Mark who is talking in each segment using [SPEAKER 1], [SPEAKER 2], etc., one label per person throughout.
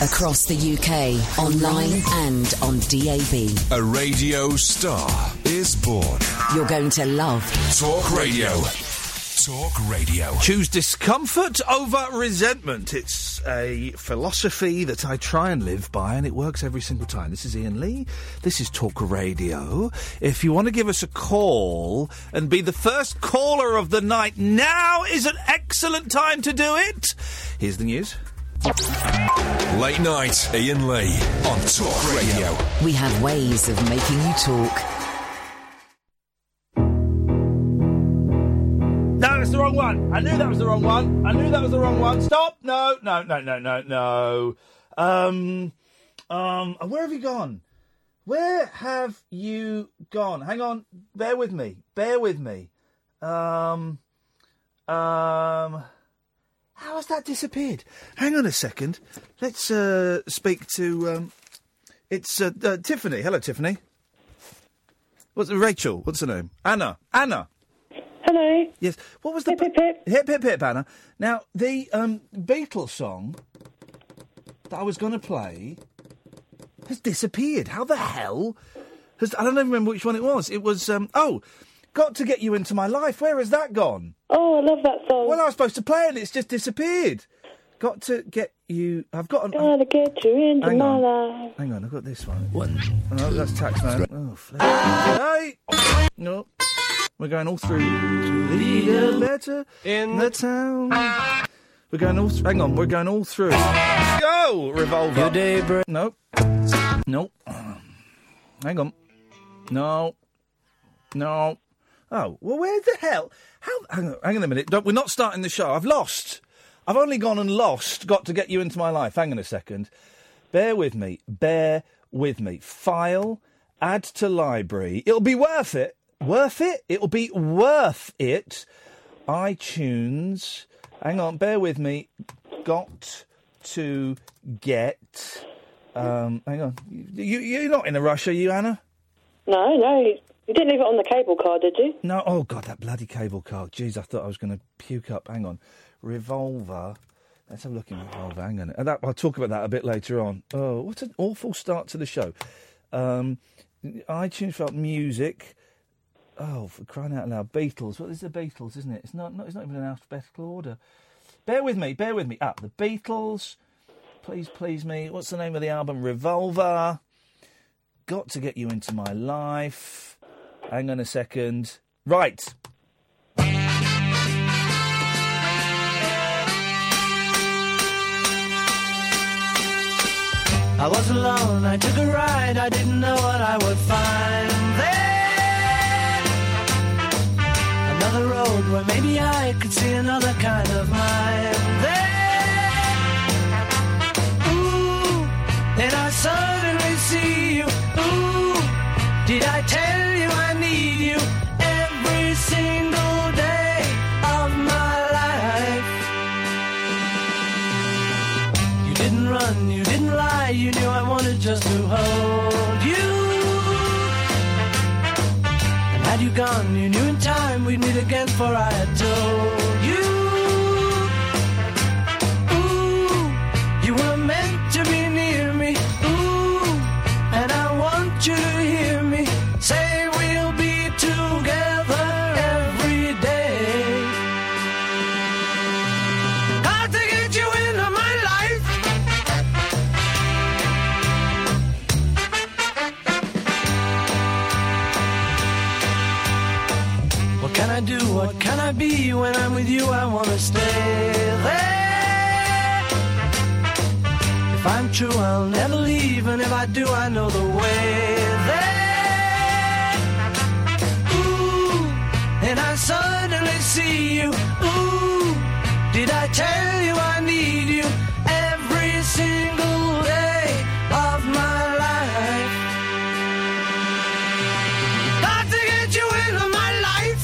[SPEAKER 1] Across the UK, online and on DAB.
[SPEAKER 2] A radio star is born.
[SPEAKER 1] You're going to love
[SPEAKER 2] Talk Radio. Talk Radio.
[SPEAKER 3] Choose discomfort over resentment. It's a philosophy that I try and live by, and it works every single time. This is Ian Lee. This is Talk Radio. If you want to give us a call and be the first caller of the night, now is an excellent time to do it. Here's the news.
[SPEAKER 2] Late night, Ian Lee on Talk Radio.
[SPEAKER 1] We have ways of making you talk.
[SPEAKER 3] No, that's the wrong one. I knew that was the wrong one. Stop. No. Where have you gone? Where have you gone? Hang on. Bear with me. How has that disappeared? Hang on a second. Let's speak to... It's Tiffany. Hello, Tiffany. Rachel. What's her name? Anna.
[SPEAKER 4] Hello.
[SPEAKER 3] Yes. What was the...
[SPEAKER 4] Hip, hip, hip.
[SPEAKER 3] Hip, hip, hip, Anna. Now, the Beatles song that I was going to play has disappeared. How the hell I don't even remember which one it was. It was, Got to Get You Into My Life. Where has that gone?
[SPEAKER 4] Oh, I love that song.
[SPEAKER 3] Well, I was supposed to play it and it's just disappeared. Got to Get You...
[SPEAKER 4] Gotta get you into my life.
[SPEAKER 3] Hang on, I've got this one. Oh, that's Taxman. Oh, flip. Hey! No. We're going all through. Lead a letter in the town. We're going all... Hang on, we're going all through. Go! Revolver.
[SPEAKER 5] Your day, bro.
[SPEAKER 3] Nope. Hang on. No. Oh, well, where the hell... Hang on a minute. We're not starting the show. I've lost. I've only gone and lost Got to Get You Into My Life. Hang on a second. Bear with me. File. Add to library. It'll be worth it. It'll be worth it. iTunes. Hang on, bear with me. Got to get... hang on. You're not in a rush, are you, Anna?
[SPEAKER 4] No. You didn't leave it on the cable car, did you?
[SPEAKER 3] No. Oh, God, that bloody cable car. Jeez, I thought I was going to puke up. Hang on. Revolver. Let's have a look in Revolver. Hang on. I'll talk about that a bit later on. Oh, what an awful start to the show. iTunes felt music... Oh, for crying out loud. Beatles. What is the Beatles, isn't it? It's not even in alphabetical order. Bear with me. The Beatles. Please me. What's the name of the album? Revolver. Got to Get You Into My Life. Hang on a second. Right.
[SPEAKER 5] I was alone, I took a ride, I didn't know what I would find there. Another road where maybe I could see another kind of mind there. Ooh, then I suddenly see you. Ooh, did I tell you I need you every single day of my life? You didn't run, you didn't lie, you knew I wanted just to hold you. Had you gone, you knew in time we'd meet again, for I had told you. Ooh, you were meant to be near me. Ooh, and I want you to hear me say we'll be together every day. Got to get you into my life. What can I do? What can I be? When I'm with you, I want to stay there. If I'm true, I'll never leave, and if I do, I know the way there. Ooh, and I suddenly see you. Ooh, did I tell you I need you every single day of my life? Got to get you into my life.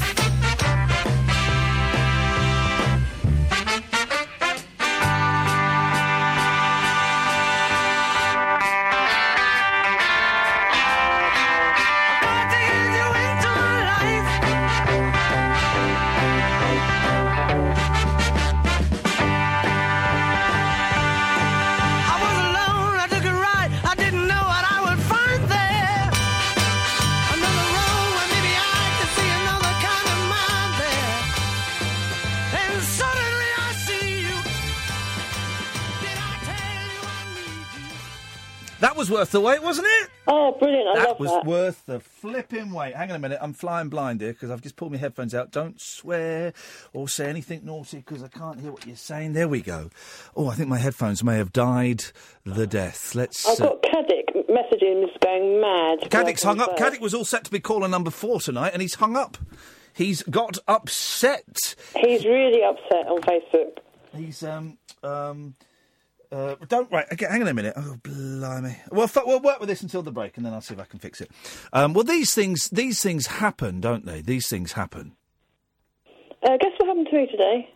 [SPEAKER 3] That was worth the wait, wasn't it?
[SPEAKER 4] Oh, brilliant. I love
[SPEAKER 3] That was
[SPEAKER 4] that.
[SPEAKER 3] worth the flipping wait. Hang on a minute, I'm flying blind here because I've just pulled my headphones out. Don't swear or say anything naughty because I can't hear what you're saying. There we go. Oh, I think my headphones may have died the death. Let's...
[SPEAKER 4] I've got Caddick messaging us going mad.
[SPEAKER 3] Caddick's hung up. Caddick was all set to be caller number 4 tonight and he's hung up. He's got upset.
[SPEAKER 4] He's really upset on Facebook.
[SPEAKER 3] He's, hang on a minute. Oh, blimey. Well, we'll work with this until the break, and then I'll see if I can fix it. Well, these things happen, don't they? These things happen.
[SPEAKER 4] Guess what happened to me today?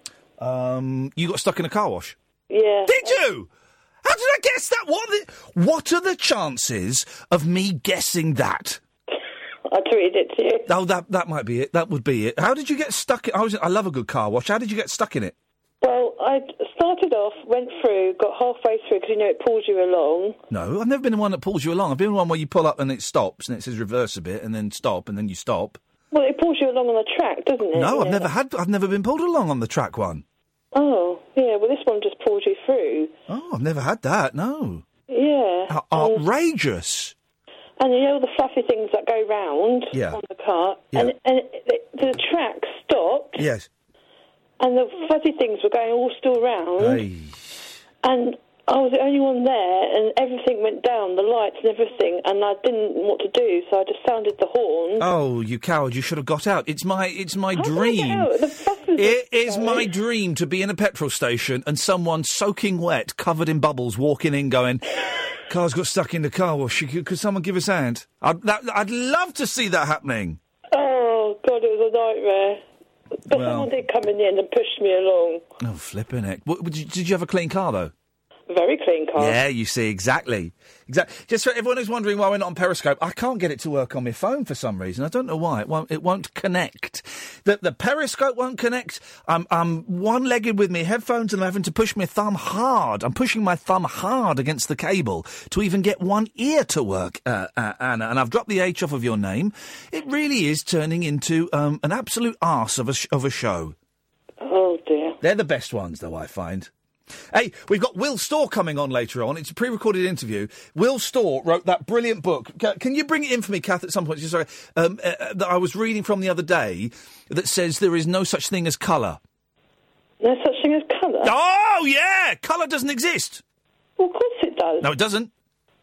[SPEAKER 3] You got stuck in a car wash.
[SPEAKER 4] Yeah.
[SPEAKER 3] Did you? How did I guess that? What are the chances of me guessing that?
[SPEAKER 4] I tweeted it to you.
[SPEAKER 3] Oh, that might be it. That would be it. How did you get stuck? I love a good car wash. How did you get stuck in it?
[SPEAKER 4] Well, I started off, went through, got halfway through because, it pulls you along.
[SPEAKER 3] No, I've never been the one that pulls you along. I've been the one where you pull up and it stops and it says reverse a bit and then stop and then you stop.
[SPEAKER 4] Well, it pulls you along on the track, doesn't it?
[SPEAKER 3] No, I've never been pulled along on the track one.
[SPEAKER 4] Oh, yeah, well, this one just pulls you through.
[SPEAKER 3] Oh, I've never had that, no.
[SPEAKER 4] Yeah.
[SPEAKER 3] Outrageous.
[SPEAKER 4] And the fluffy things that go round on the car.
[SPEAKER 3] Yeah.
[SPEAKER 4] And the track stopped.
[SPEAKER 3] Yes.
[SPEAKER 4] And the fuzzy things were going all still round.
[SPEAKER 3] Hey.
[SPEAKER 4] And I was the only one there, and everything went down, the lights and everything, and I didn't know what to do, so I just sounded the horn.
[SPEAKER 3] Oh, you coward, you should have got out. It's my
[SPEAKER 4] How
[SPEAKER 3] dream.
[SPEAKER 4] did I get out?
[SPEAKER 3] It is my dream to be in a petrol station and someone soaking wet, covered in bubbles, walking in going, car's got stuck in the car wash. Could someone give us a hand? I'd love to see that happening.
[SPEAKER 4] Oh, God, it was a nightmare. But someone did come in the end and pushed me along.
[SPEAKER 3] Oh, flipping heck. Did you have a clean car, though?
[SPEAKER 4] Very clean car.
[SPEAKER 3] Yeah, you see, exactly. Just for everyone who's wondering why we're not on Periscope, I can't get it to work on my phone for some reason. I don't know why. It won't connect. The Periscope won't connect. I'm one-legged with my headphones and I'm having to push my thumb hard. I'm pushing my thumb hard against the cable to even get one ear to work, Anna. And I've dropped the H off of your name. It really is turning into an absolute arse of a show.
[SPEAKER 4] Oh, dear.
[SPEAKER 3] They're the best ones, though, I find. Hey, we've got Will Storr coming on later on. It's a pre-recorded interview. Will Storr wrote that brilliant book. Can you bring it in for me, Kath, at some point? Sorry, that I was reading from the other day that says there is no such thing as colour.
[SPEAKER 4] No such thing as colour?
[SPEAKER 3] Oh, yeah! Colour doesn't exist.
[SPEAKER 4] Well, of course it does.
[SPEAKER 3] No, it doesn't.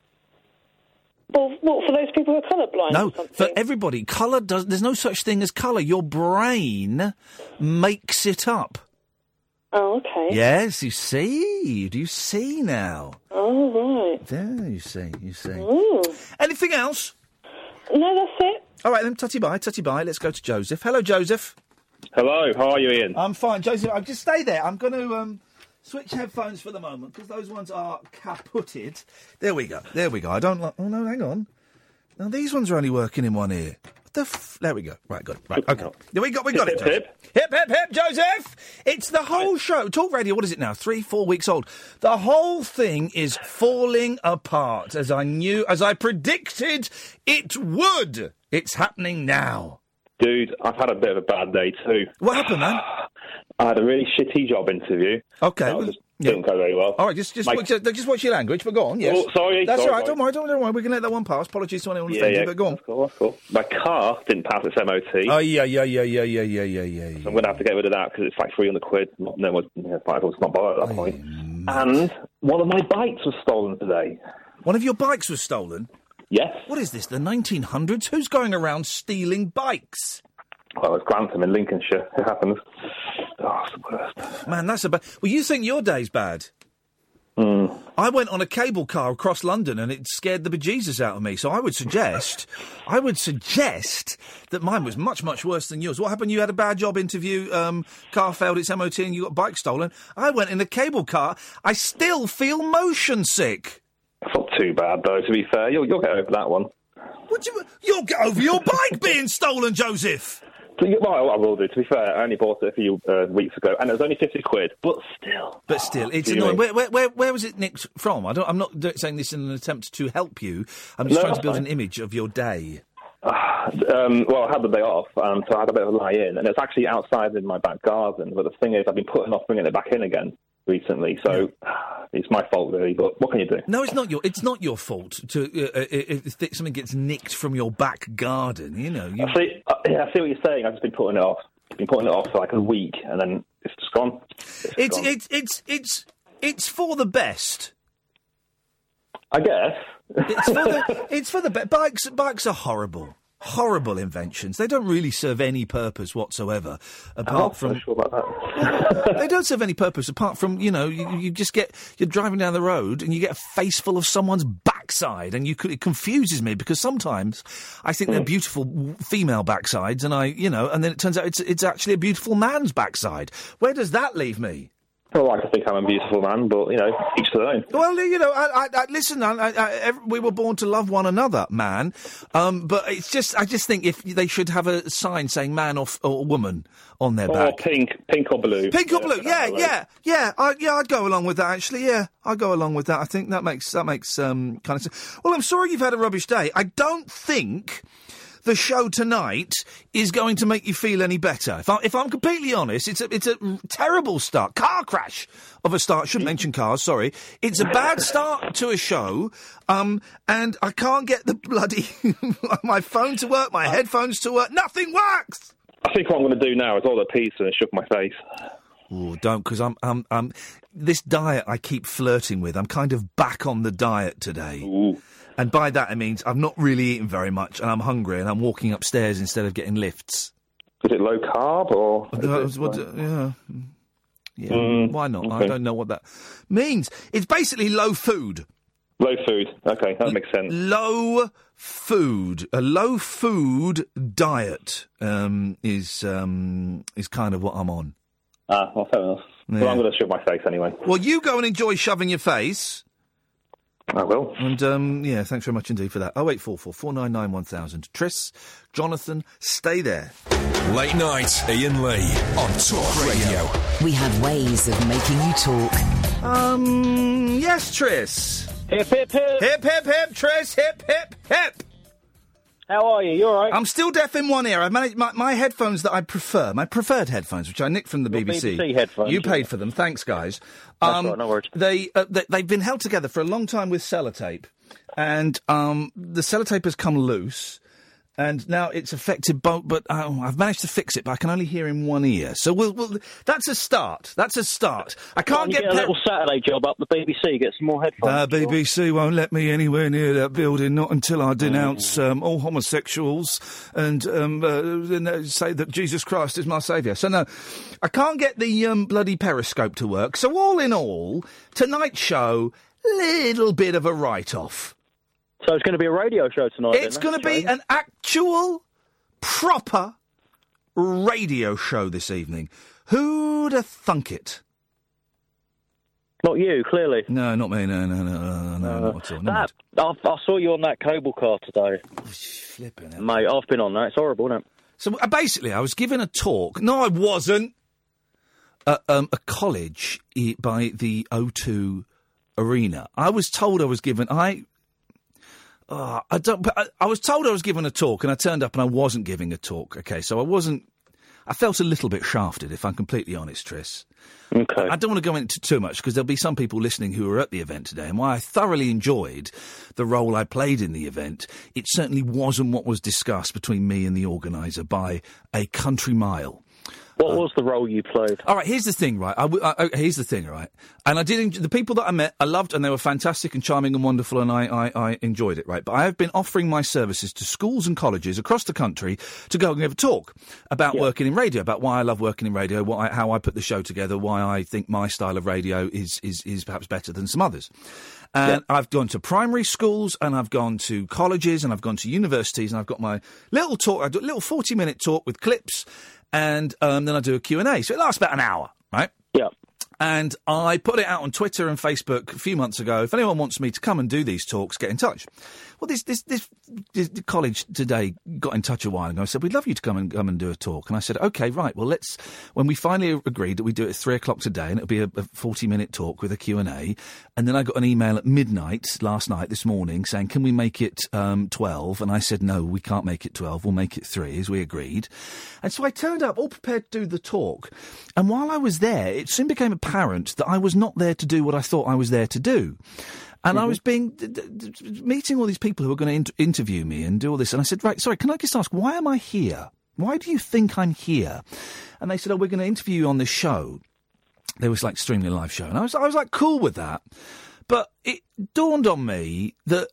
[SPEAKER 4] Well, what, for those people who are colourblind
[SPEAKER 3] No,
[SPEAKER 4] or something?
[SPEAKER 3] for everybody. Colour does... There's no such thing as colour. Your brain makes it up.
[SPEAKER 4] Oh, okay.
[SPEAKER 3] Yes, you see. Do you see now?
[SPEAKER 4] Oh, right.
[SPEAKER 3] There, you see.
[SPEAKER 4] Ooh.
[SPEAKER 3] Anything else?
[SPEAKER 4] No, that's it.
[SPEAKER 3] All right, then, tutty bye. Let's go to Joseph. Hello, Joseph.
[SPEAKER 6] Hello, how are you, Ian?
[SPEAKER 3] I'm fine, Joseph. I'll just stay there. I'm going to switch headphones for the moment because those ones are kaputted. There we go. I don't like... Oh, no, hang on. Now, these ones are only working in one ear. There we go. Right, good. Right, okay. We got it, Joseph. Hip, hip, hip, Joseph! It's the whole show. Talk Radio, what is it now? 3-4 weeks old. The whole thing is falling apart, as I predicted it would. It's happening now.
[SPEAKER 6] Dude, I've had a bit of a bad day too.
[SPEAKER 3] What happened, man?
[SPEAKER 6] I had a really shitty job interview.
[SPEAKER 3] Okay.
[SPEAKER 6] Didn't go very well.
[SPEAKER 3] All right, just watch your language, but go on, yes.
[SPEAKER 6] Oh, sorry.
[SPEAKER 3] That's
[SPEAKER 6] sorry,
[SPEAKER 3] all right, don't worry. We can let that one pass. Apologies to anyone who offended you, but go on.
[SPEAKER 6] That's cool. My car didn't pass its MOT.
[SPEAKER 3] Oh, yeah.
[SPEAKER 6] So I'm going to have to get rid of that because it's like £300. It's not bad at that point. And one of my bikes was stolen today.
[SPEAKER 3] One of your bikes was stolen?
[SPEAKER 6] Yes.
[SPEAKER 3] What is this, the 1900s? Who's going around stealing bikes?
[SPEAKER 6] Well, it's Grantham in Lincolnshire. It happens. Oh, it's the worst.
[SPEAKER 3] Man, that's a bad... Well, you think your day's bad? I went on a cable car across London and it scared the bejesus out of me. So I would suggest that mine was much, much worse than yours. What happened? You had a bad job interview, car failed its MOT and you got bike stolen. I went in a cable car. I still feel motion sick.
[SPEAKER 6] It's not too bad, though, to be fair. You'll get over that one.
[SPEAKER 3] You'll get over your bike being stolen, Joseph!
[SPEAKER 6] Well, I will do. To be fair, I only bought it a few weeks ago, and it was only £50. But still,
[SPEAKER 3] it's annoying. Where was it nicked from? I'm not saying this in an attempt to help you. I'm just trying to build an image of your day.
[SPEAKER 6] Well, I had the day off, so I had a bit of a lie-in, and it's actually outside in my back garden. But the thing is, I've been putting off bringing it back in again. recently, so it's my fault really. But what can you do?
[SPEAKER 3] No, it's not your fault to if something gets nicked from your back garden. You know.
[SPEAKER 6] I see what you're saying. I've just been putting it off. Been putting it off for like a week, and then it's just gone.
[SPEAKER 3] It's for the best.
[SPEAKER 6] I guess.
[SPEAKER 3] It's for the best. Bikes are horrible. Horrible inventions. They don't really serve any purpose whatsoever, apart from.
[SPEAKER 6] I'm not sure about that.
[SPEAKER 3] They don't serve any purpose apart from, you know, you just you're driving down the road and you get a face full of someone's backside, and it confuses me because sometimes I think they're beautiful female backsides, and then it turns out it's actually a beautiful man's backside. Where does that leave me?
[SPEAKER 6] I like to think I'm a beautiful man, but, each to their own.
[SPEAKER 3] Well, listen, we were born to love one another, man. But it's just, I just think if they should have a sign saying man or woman on their back.
[SPEAKER 6] Pink or blue.
[SPEAKER 3] Pink or blue, yeah. I'd go along with that, actually, yeah. I'd go along with that. I think that makes kind of sense. Well, I'm sorry you've had a rubbish day. I don't think the show tonight is going to make you feel any better. If I'm completely honest, it's a terrible start. Car crash of a start. Shouldn't mention cars, sorry. It's a bad start to a show, and I can't get the bloody my phone to work, my headphones to work. Nothing works.
[SPEAKER 6] I think what I'm going to do now is order pizza and shook my face.
[SPEAKER 3] Oh, don't, because I'm this diet I keep flirting with. I'm kind of back on the diet today.
[SPEAKER 6] Ooh.
[SPEAKER 3] And by that, it means I've not really eaten very much, and I'm hungry, and I'm walking upstairs instead of getting lifts.
[SPEAKER 6] Is it low carb, or...?
[SPEAKER 3] Why not? Okay. I don't know what that means. It's basically low food.
[SPEAKER 6] Low food. OK, that makes sense.
[SPEAKER 3] Low food. A low food diet is kind of what I'm on.
[SPEAKER 6] Well, fair enough. Yeah. Well, I'm going to shove my face anyway.
[SPEAKER 3] Well, you go and enjoy shoving your face.
[SPEAKER 6] I will.
[SPEAKER 3] And, thanks very much indeed for that. 0844 499 1000. Tris, Jonathan, stay there.
[SPEAKER 2] Late night, Ian Lee on Talk Radio.
[SPEAKER 1] We have ways of making you talk.
[SPEAKER 3] Yes, Tris.
[SPEAKER 7] Hip, hip, hip.
[SPEAKER 3] Hip, hip, hip, Tris, hip, hip, hip.
[SPEAKER 7] How are you? You all right?
[SPEAKER 3] I'm still deaf in one ear. I've managed my headphones that I prefer, my preferred headphones, which I nicked from the BBC.
[SPEAKER 7] BBC headphones.
[SPEAKER 3] You paid for them. Thanks, guys.
[SPEAKER 7] That's right, no worries.
[SPEAKER 3] They've been held together for a long time with sellotape, and the sellotape has come loose, and now it's affected both. But I've managed to fix it, but I can only hear in one ear. So we'll that's a start. That's a start. I can't
[SPEAKER 7] get a little Saturday job up the BBC. Get some more headphones.
[SPEAKER 3] The BBC won't let me anywhere near that building, not until I denounce all homosexuals and say that Jesus Christ is my saviour. So no, I can't get the bloody Periscope to work. So all in all, tonight's show, little bit of a write-off.
[SPEAKER 7] So it's going to be a radio show tonight.
[SPEAKER 3] It's going to be an actual, proper radio show this evening. Who'd have thunk it?
[SPEAKER 7] Not you, clearly.
[SPEAKER 3] No, not me. No, not at all.
[SPEAKER 7] I saw you on that cable car today.
[SPEAKER 3] Flipping it.
[SPEAKER 7] Mate, I've been on that. It's horrible, isn't it?
[SPEAKER 3] So basically, I was given a talk. No, I wasn't. A college by the O2 Arena. I was told I was given... I was told I was given a talk, and I turned up and I wasn't giving a talk. Okay, so I felt a little bit shafted, if I'm completely honest, Tris.
[SPEAKER 7] Okay.
[SPEAKER 3] I don't want to go into too much, because there'll be some people listening who were at the event today, and while I thoroughly enjoyed the role I played in the event, it certainly wasn't what was discussed between me and the organiser by a country mile.
[SPEAKER 7] What was the role you played?
[SPEAKER 3] All right, here's the thing, right? Here's the thing, right? And I did the people that I met, I loved, and they were fantastic and charming and wonderful, and I enjoyed it, right? But I have been offering my services to schools and colleges across the country to go and give a talk about working in radio, about why I love working in radio, how I put the show together, why I think my style of radio is perhaps better than some others. And I've gone to primary schools, and I've gone to colleges, and I've gone to universities, and I've got my little talk. I do a little 40-minute talk with clips. And then I do a Q&A. So it lasts about an hour, right?
[SPEAKER 7] Yeah.
[SPEAKER 3] And I put it out on Twitter and Facebook a few months ago. If anyone wants me to come and do these talks, get in touch. Well, this college today got in touch a while ago. I said, we'd love you to come and do a talk. And I said, OK, right, well, when we finally agreed that we do it at 3:00 today, and it'll be a 40-minute talk with a Q&A. And then I got an email at midnight this morning, saying, can we make it 12? And I said, no, we can't make it 12. We'll make it 3, as we agreed. And so I turned up all prepared to do the talk. And while I was there, it soon became apparent apparent that I was not there to do what I thought I was there to do. And I was meeting all these people who were going to interview me and do all this. And I said, right, sorry, can I just ask, why am I here? Why do you think I'm here? And they said, we're going to interview you on this show. There was like streaming a live show. And I was like, cool with that. But it dawned on me that,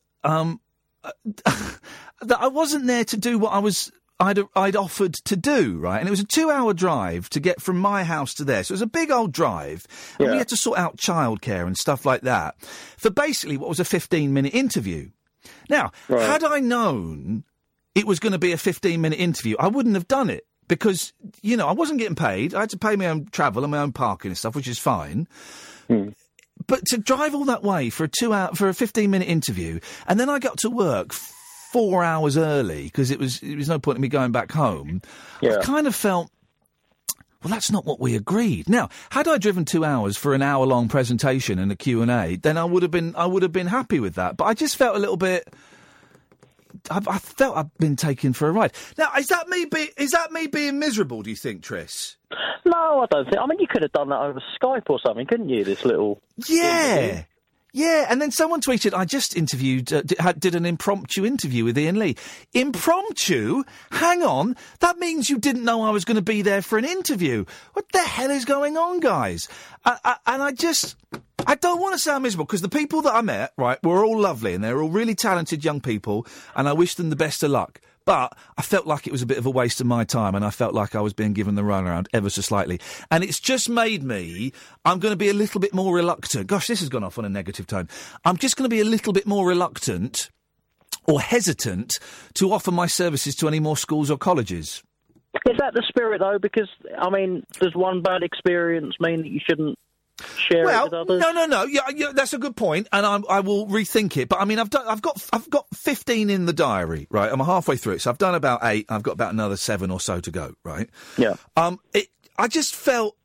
[SPEAKER 3] that I wasn't there to do what I'd offered to do, right? And it was a 2-hour drive to get from my house to there. So it was a big old drive. And we had to sort out childcare and stuff like that for basically what was a 15-minute interview. Now, had I known it was going to be a 15-minute interview, I wouldn't have done it because, you know, I wasn't getting paid. I had to pay my own travel and my own parking and stuff, which is fine. But to drive all that way for a 15-minute interview, and then I got to work 4 hours early because it was no point in me going back home. I kind of felt, well, that's not what we agreed. Now, had I driven 2 hours for an hour-long presentation and a Q&A, then I would have been happy with that. But I just felt a little bit. I felt I'd been taken for a ride. Now, is that me being miserable? Do you think, Tris?
[SPEAKER 7] No, I don't think. I mean, you could have done that over Skype or something, couldn't you? This little interview?
[SPEAKER 3] Yeah, and then someone tweeted, I just interviewed, did an impromptu interview with Ian Lee. Impromptu? Hang on, that means you didn't know I was going to be there for an interview. What the hell is going on, guys? And I don't want to sound miserable, because the people that I met, right, were all lovely, and they're all really talented young people, and I wish them the best of luck. But I felt like it was a bit of a waste of my time, and I felt like I was being given the runaround ever so slightly. And it's just made me, I'm going to be a little bit more reluctant. Gosh, this has gone off on a negative tone. I'm just going to be a little bit more reluctant or hesitant to offer my services to any more schools or colleges.
[SPEAKER 7] Is that the spirit, though? Because, I mean, does one bad experience mean that you shouldn't share it with others?
[SPEAKER 3] No. Yeah, that's a good point, and I will rethink it. But I mean, I've got 15 in the diary, right? I'm halfway through it, so I've done about 8. I've got about another 7 or so to go, right?
[SPEAKER 7] Yeah.
[SPEAKER 3] I just felt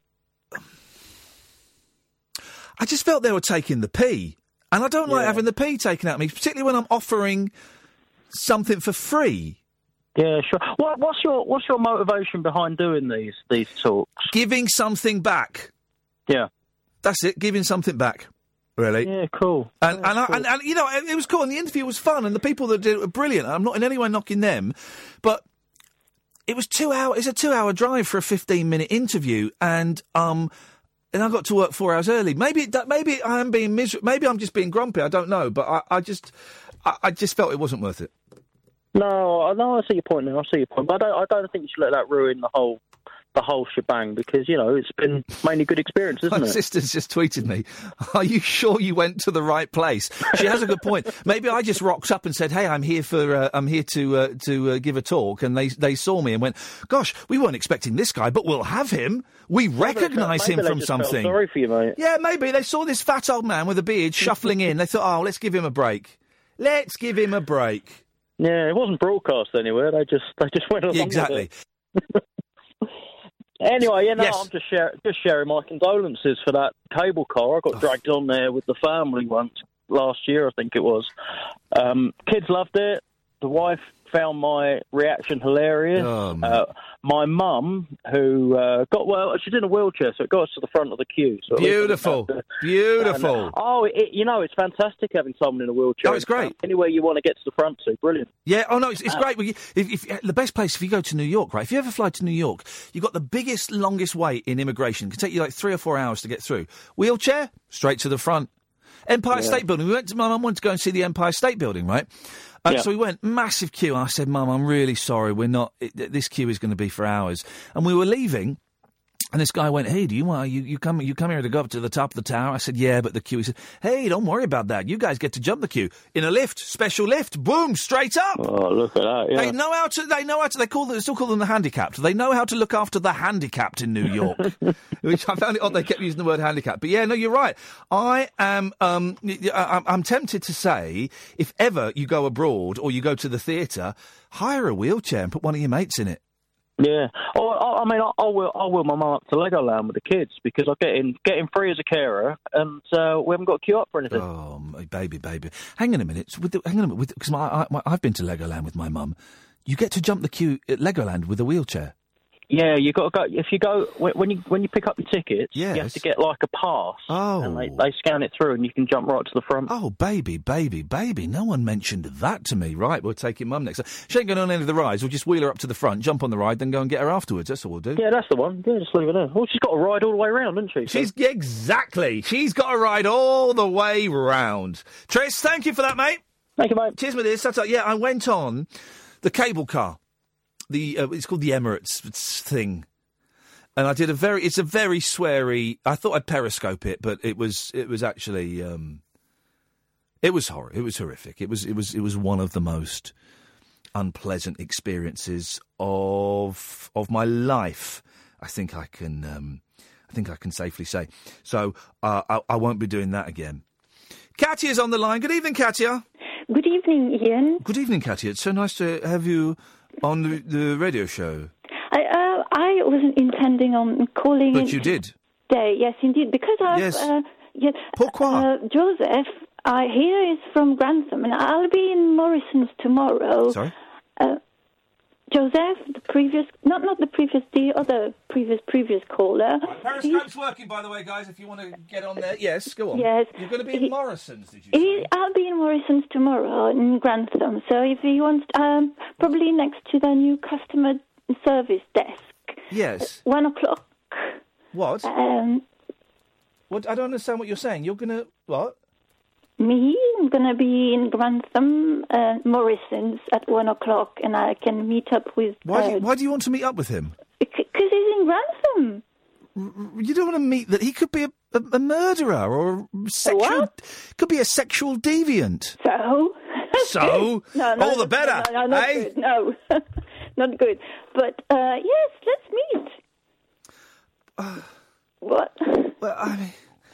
[SPEAKER 3] they were taking the pee, and I don't like having the pee taken out of me, particularly when I'm offering something for free.
[SPEAKER 7] Yeah, sure. What's your motivation behind doing these talks?
[SPEAKER 3] Giving something back.
[SPEAKER 7] Yeah.
[SPEAKER 3] That's it, giving something back, really.
[SPEAKER 7] Yeah, cool.
[SPEAKER 3] And you know, it was cool, and the interview was fun, and the people that did it were brilliant. I'm not in any way knocking them, but it was 2 hours. It's a 2-hour drive for a 15-minute interview, and I got to work 4 hours early. Maybe I am being miserable. Maybe I'm just being grumpy. I don't know, but I just felt it wasn't worth it.
[SPEAKER 7] No, I see your point now. I see your point, but I don't think you should let that ruin the whole shebang, because, you know, it's been mainly good experience, isn't it?
[SPEAKER 3] My sister's just tweeted me, are you sure you went to the right place? She has a good point. Maybe I just rocked up and said, hey, I'm here to give a talk, and they saw me and went, gosh, we weren't expecting this guy, but we'll have him. We recognise him from something.
[SPEAKER 7] Sorry for you, mate.
[SPEAKER 3] Yeah, maybe. They saw this fat old man with a beard shuffling in. They thought, oh, let's give him a break. Let's give him a break.
[SPEAKER 7] Yeah, it wasn't broadcast anywhere. They just went along
[SPEAKER 3] exactly.
[SPEAKER 7] with it. Anyway,
[SPEAKER 3] yes.
[SPEAKER 7] I'm just sharing my condolences for that cable car. I got dragged on there with the family once last year, I think it was. Kids loved it. The wife found my reaction hilarious.
[SPEAKER 3] Oh,
[SPEAKER 7] my mum, who she's in a wheelchair, so it got us to the front of the queue. So
[SPEAKER 3] beautiful.
[SPEAKER 7] It's fantastic having someone in a wheelchair.
[SPEAKER 3] Oh, it's great.
[SPEAKER 7] Anywhere you want to get to the front to, brilliant.
[SPEAKER 3] Yeah, it's great. If the best place, if you go to New York, right, if you ever fly to New York, you've got the biggest, longest wait in immigration. It can take you like 3 or 4 hours to get through. Wheelchair, straight to the front. Empire State Building. My mum wanted to go and see the Empire State Building, right? So we went, massive queue. I said, Mum, I'm really sorry. This queue is going to be for hours. And we were leaving, and this guy went, hey, do you want, you come here to go up to the top of the tower? I said, yeah, but the queue. He said, hey, don't worry about that. You guys get to jump the queue. In a lift, special lift, boom, straight up.
[SPEAKER 7] Oh, look at that, yeah.
[SPEAKER 3] They still call them the handicapped. They know how to look after the handicapped in New York. Which I found it odd they kept using the word handicapped. But yeah, no, you're right. I'm tempted to say, if ever you go abroad or you go to the theatre, hire a wheelchair and put one of your mates in it.
[SPEAKER 7] Yeah. I'll wheel my mum up to Legoland with the kids, because I get in free as a carer, and we haven't got to queue up for anything.
[SPEAKER 3] Oh, baby. Hang on a minute. Because I've been to Legoland with my mum. You get to jump the queue at Legoland with a wheelchair.
[SPEAKER 7] Yeah, you got to go. If you go when you pick up your tickets,
[SPEAKER 3] Yes.
[SPEAKER 7] you have to get like a pass.
[SPEAKER 3] Oh.
[SPEAKER 7] And they scan it through, and you can jump right to the front.
[SPEAKER 3] Oh, baby. No one mentioned that to me. Right, we'll take your mum next. She ain't going on any of the rides. We'll just wheel her up to the front, jump on the ride, then go and get her afterwards. That's all we'll do.
[SPEAKER 7] Yeah, that's the one. Yeah, just leave her there. Well, she's got a ride all the way around, hasn't she?
[SPEAKER 3] Exactly. She's got a ride all the way round. Tris, thank you for that, mate.
[SPEAKER 7] Thank you, mate.
[SPEAKER 3] Cheers with this. Yeah, I went on the cable car. It's called the Emirates thing. And I did it's a very sweary, I thought I'd periscope it, but it was actually, it was horrible. It was horrific. It was one of the most unpleasant experiences of my life. I think I can safely say. So, I won't be doing that again. Katya's on the line. Good evening, Katya.
[SPEAKER 8] Good evening, Ian.
[SPEAKER 3] Good evening, Katya. It's so nice to have you on the radio show.
[SPEAKER 8] I wasn't intending on calling.
[SPEAKER 3] But you did.
[SPEAKER 8] Today, yes, indeed, because
[SPEAKER 3] Pourquoi?
[SPEAKER 8] Joseph, he is from Grantham, and I'll be in Morrison's tomorrow.
[SPEAKER 3] Sorry?
[SPEAKER 8] Joseph, the other previous caller.
[SPEAKER 3] Periscope's working, by the way, guys, if you want to get on there. Yes, go on.
[SPEAKER 8] Yes.
[SPEAKER 3] You're going to be in Morrison's, did you say?
[SPEAKER 8] I'll be in Morrison's tomorrow in Grantham, so if he wants, probably next to the new customer service desk.
[SPEAKER 3] Yes.
[SPEAKER 8] 1 o'clock.
[SPEAKER 3] What? What? I don't understand what you're saying. You're going to... What?
[SPEAKER 8] Me? I'm going to be in Grantham, Morrison's at 1 o'clock, and I can meet up with...
[SPEAKER 3] Why do you want to meet up with him?
[SPEAKER 8] Because he's in Grantham.
[SPEAKER 3] You don't want to meet that. He could be a murderer or could be a sexual deviant.
[SPEAKER 8] So? No,
[SPEAKER 3] all the better.
[SPEAKER 8] No, not good. No, not good. But yes, let's meet. What?
[SPEAKER 3] Well, I mean,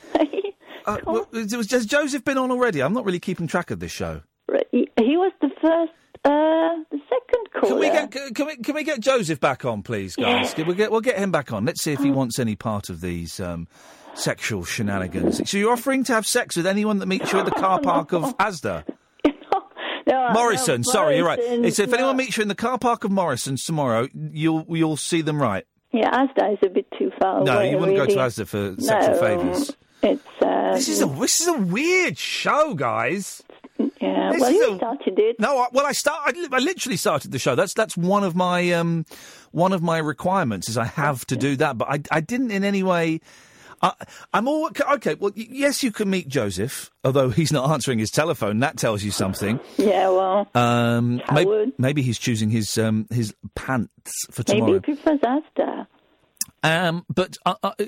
[SPEAKER 3] has Joseph been on already? I'm not really keeping track of this show.
[SPEAKER 8] He was the first, the second caller.
[SPEAKER 3] Can we get Joseph back on, please, guys?
[SPEAKER 8] Yeah.
[SPEAKER 3] We'll get him back on. Let's see if he wants any part of these sexual shenanigans. So you're offering to have sex with anyone that meets you at the car park of Asda? Morrison, sorry, you're right. It's if anyone meets you in the car park of Morrison's tomorrow, you'll see them right.
[SPEAKER 8] Yeah, Asda is a bit too far away.
[SPEAKER 3] No, you wouldn't
[SPEAKER 8] really.
[SPEAKER 3] go to Asda for sexual favours.
[SPEAKER 8] It's
[SPEAKER 3] This is a weird show, guys.
[SPEAKER 8] Yeah, you started it.
[SPEAKER 3] No, I literally started the show. That's one of my requirements is I have to do that. But I didn't in any way. I'm all okay. Well, yes, you can meet Joseph, although he's not answering his telephone. That tells you something.
[SPEAKER 8] Yeah, well,
[SPEAKER 3] maybe he's choosing his pants for tomorrow.
[SPEAKER 8] Maybe he prefers Asda.
[SPEAKER 3] But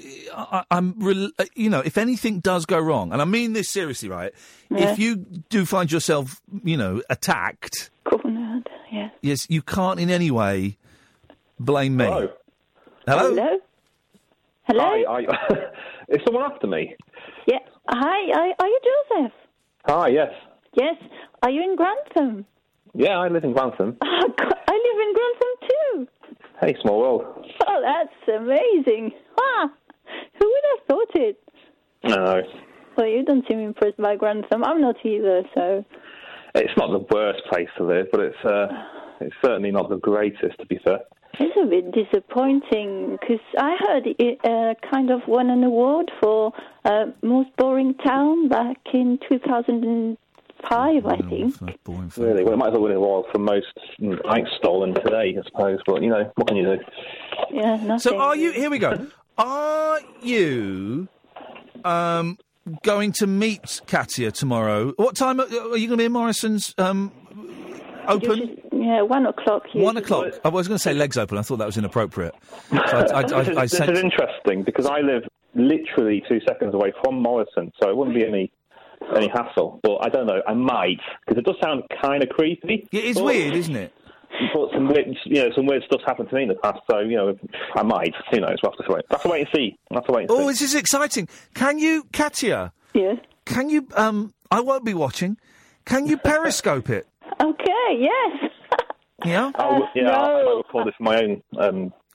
[SPEAKER 3] if anything does go wrong, and I mean this seriously, right?
[SPEAKER 8] Yeah.
[SPEAKER 3] If you do find yourself, attacked,
[SPEAKER 8] cornered,
[SPEAKER 3] yes, you can't in any way blame me.
[SPEAKER 6] Hello?
[SPEAKER 8] Hello?
[SPEAKER 6] Hi, is someone after me?
[SPEAKER 8] Yeah. Hi, are you Joseph?
[SPEAKER 6] Hi, yes.
[SPEAKER 8] Yes. Are you in Grantham?
[SPEAKER 6] Yeah, I live in Grantham.
[SPEAKER 8] Oh, God, I live in Grantham too.
[SPEAKER 6] Hey, small world.
[SPEAKER 8] Oh, that's amazing. Who would have thought it?
[SPEAKER 6] No.
[SPEAKER 8] Well, you don't seem impressed by Grantham. I'm not either, so...
[SPEAKER 6] It's not the worst place to live, but it's certainly not the greatest, to be fair.
[SPEAKER 8] It's a bit disappointing, because I heard it kind of won an award for most boring town back in 2005, I think.
[SPEAKER 6] Really? Well, it might as well win an award for most bikes stolen today, I suppose, but, what can you do?
[SPEAKER 8] Yeah, nothing.
[SPEAKER 3] So here we go. Are you going to meet Katya tomorrow? What time are you going to be in Morrison's open?
[SPEAKER 8] 1 o'clock. Usually.
[SPEAKER 3] 1 o'clock. I was going to say legs open. I thought that was inappropriate.
[SPEAKER 6] This is interesting because I live literally 2 seconds away from Morrison, so it wouldn't be any hassle. But I don't know. I might because it does sound kind of creepy.
[SPEAKER 3] It is weird, isn't it?
[SPEAKER 6] But some weird stuff's happened to me in the past, so I might. Who knows? We'll have to wait and see. Oh,
[SPEAKER 3] this is exciting. Can you, Katya?
[SPEAKER 8] Yes.
[SPEAKER 3] Can you? I won't be watching. Can you periscope it?
[SPEAKER 8] Okay. Yes.
[SPEAKER 3] Yeah.
[SPEAKER 6] I might record this for my own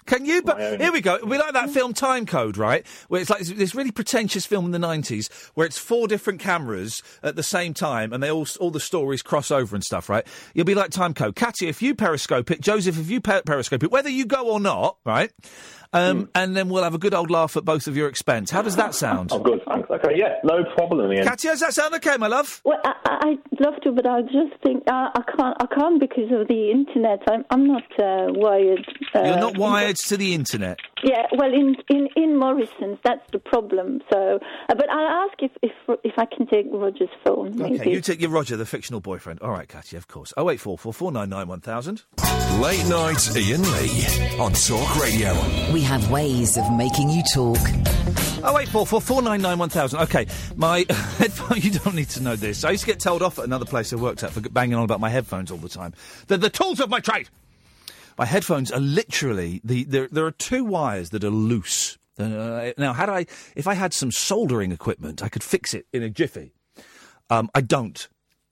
[SPEAKER 3] Can you? But here we go. We like that film Time Code, right? Where it's like this really pretentious film in the 90s where it's 4 different cameras at the same time and they all the stories cross over and stuff, right? You'll be like Time Code. Katia, if you periscope it, Joseph, if you periscope it, whether you go or not, right? And then we'll have a good old laugh at both of your expense. How does that sound?
[SPEAKER 6] Oh, good, thanks. Okay, yeah, no problem, Ian.
[SPEAKER 3] Katia, does that sound okay, my love?
[SPEAKER 8] Well, I'd love to, but I just think I can't because of the internet. I'm not wired.
[SPEAKER 3] You're not wired to the internet.
[SPEAKER 8] Yeah, well, in Morrison's, that's the problem. So, but I'll ask if I can take Roger's phone. Maybe.
[SPEAKER 3] Okay, you take your Roger, the fictional boyfriend. All right, Katia, of course. 0844 499 1000.
[SPEAKER 2] Late night Ian Lee on Talk Radio.
[SPEAKER 1] We have ways of making you talk.
[SPEAKER 3] 0844 499 1000. Okay, my headphone, you don't need to know this. I used to get told off at another place I worked at for banging on about my headphones all the time. They're the tools of my trade. My headphones are literally, there are 2 wires that are loose. Now, if I had some soldering equipment, I could fix it in a jiffy. I don't.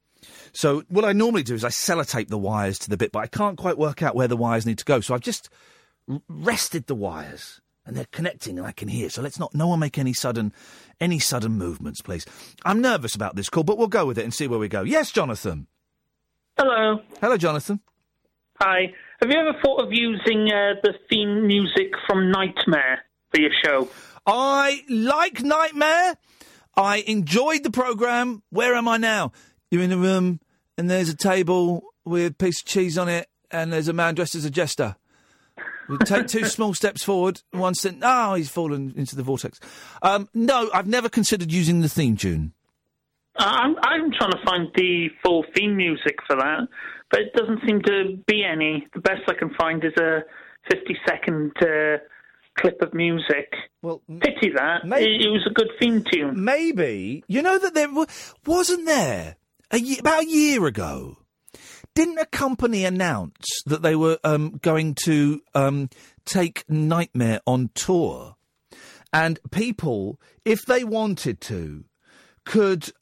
[SPEAKER 3] So what I normally do is I sellotape the wires to the bit, but I can't quite work out where the wires need to go. So I've just rested the wires, and they're connecting, and I can hear. So no one make any sudden movements, please. I'm nervous about this call, but we'll go with it and see where we go. Yes, Jonathan.
[SPEAKER 9] Hello.
[SPEAKER 3] Hello, Jonathan.
[SPEAKER 9] Hi. Have you ever thought of using the theme music from Nightmare for your show?
[SPEAKER 3] I like Nightmare. I enjoyed the programme. Where am I now? You're in a room, and there's a table with a piece of cheese on it, and there's a man dressed as a jester. We take 2 small steps forward, 1 step. Oh, he's fallen into the vortex. No, I've never considered using the theme tune.
[SPEAKER 9] I'm trying to find the full theme music for that, but it doesn't seem to be any. The best I can find is a 50-second clip of music.
[SPEAKER 3] Well,
[SPEAKER 9] pity that. It was a good theme tune.
[SPEAKER 3] Maybe. You know that there wasn't there about a year ago. Didn't a company announce that they were going to take Nightmare on tour, and people, if they wanted to, could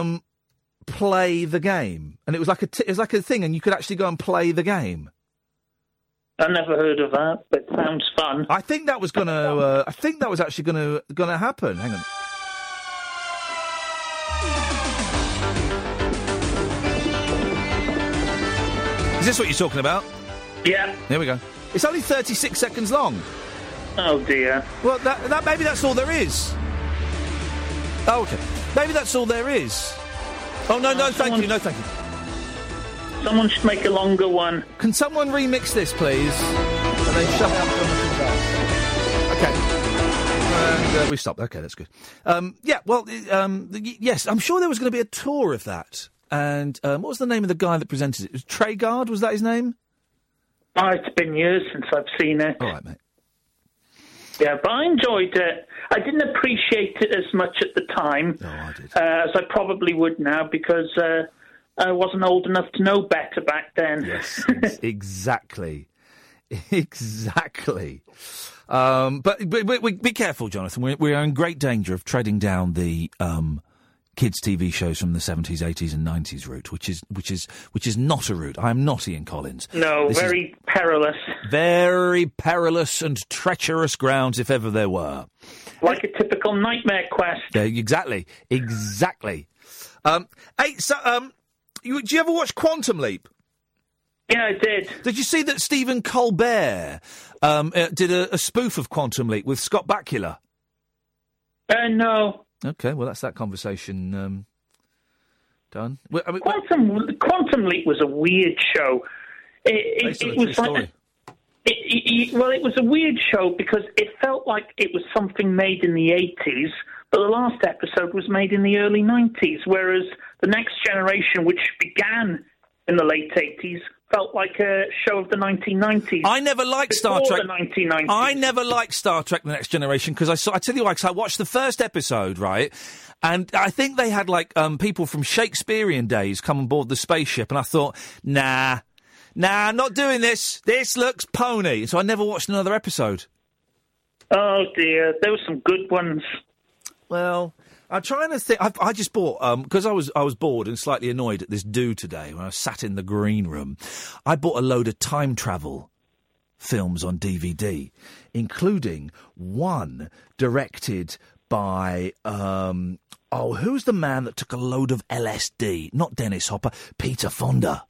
[SPEAKER 3] play the game, and it was like a thing, and you could actually go and play the game.
[SPEAKER 9] I never heard of that, but it sounds fun.
[SPEAKER 3] I think that was gonna. I think that was actually gonna happen. Hang on. Is this what you're talking about?
[SPEAKER 9] Yeah.
[SPEAKER 3] There we go. It's only 36 seconds long.
[SPEAKER 9] Oh dear.
[SPEAKER 3] Well, that maybe that's all there is. Oh, okay. Maybe that's all there is. Oh no, thank you, no, thank you.
[SPEAKER 9] Someone should make a longer one.
[SPEAKER 3] Can someone remix this, please? And then shut up from the else. Okay. And we stopped. Okay, that's good. Yeah, well, yes, I'm sure there was going to be a tour of that. And what was the name of the guy that presented it? Was Treguard? Was that his name?
[SPEAKER 9] Oh, it's been years since I've seen it.
[SPEAKER 3] All right, mate.
[SPEAKER 9] Yeah, but I enjoyed it. I didn't appreciate it as much at the time as I probably would now, because I wasn't old enough to know better back then.
[SPEAKER 3] Yes, exactly. Exactly. But be careful, Jonathan. We are in great danger of treading down the kids' TV shows from the 70s, 80s and 90s route, which is not a route. I am not Ian Collins.
[SPEAKER 9] No, very perilous.
[SPEAKER 3] Very perilous and treacherous grounds, if ever there were.
[SPEAKER 9] Like a typical Nightmare quest.
[SPEAKER 3] Yeah, exactly. Do you ever watch Quantum Leap?
[SPEAKER 9] Yeah, I did.
[SPEAKER 3] Did you see that Stephen Colbert did a spoof of Quantum Leap with Scott Bakula?
[SPEAKER 9] No.
[SPEAKER 3] Okay, well, that's that conversation done. Well, I mean,
[SPEAKER 9] Quantum Leap was a weird show. It was like it was a weird show because it felt like it was something made in the 80s, but the last episode was made in the early 90s, whereas the Next Generation, which began in the late 80s, felt like a show of the 1990s.
[SPEAKER 3] I never liked Star Trek.
[SPEAKER 9] The 1990s.
[SPEAKER 3] I never liked Star Trek: The Next Generation because I tell you why. Because I watched the first episode, right, and I think they had like people from Shakespearean days come on board the spaceship, and I thought, nah, I'm not doing this. This looks pony. So I never watched another episode.
[SPEAKER 9] Oh dear, there were some good ones.
[SPEAKER 3] Well, I'm trying to think. I just bought because I was bored and slightly annoyed at this do today when I sat in the green room. I bought a load of time travel films on DVD, including one directed by, who's the man that took a load of LSD? Not Dennis Hopper, Peter Fonda.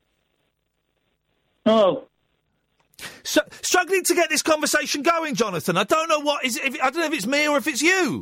[SPEAKER 9] Oh.
[SPEAKER 3] So, struggling to get this conversation going, Jonathan. I don't know what is. I don't know if it's me or if it's you.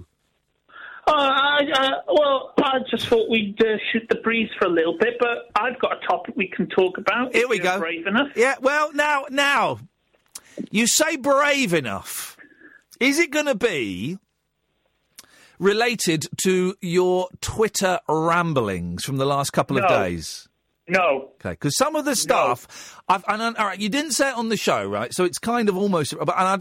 [SPEAKER 9] I just thought we'd shoot the breeze for a little bit, but I've got a topic we can talk about.
[SPEAKER 3] Here we go.
[SPEAKER 9] Brave enough.
[SPEAKER 3] Yeah. Well, now, you say brave enough. Is it going to be related to your Twitter ramblings from the last couple of days?
[SPEAKER 9] No.
[SPEAKER 3] Okay, because some of the stuff, all right, you didn't say it on the show, right? So it's kind of almost, what I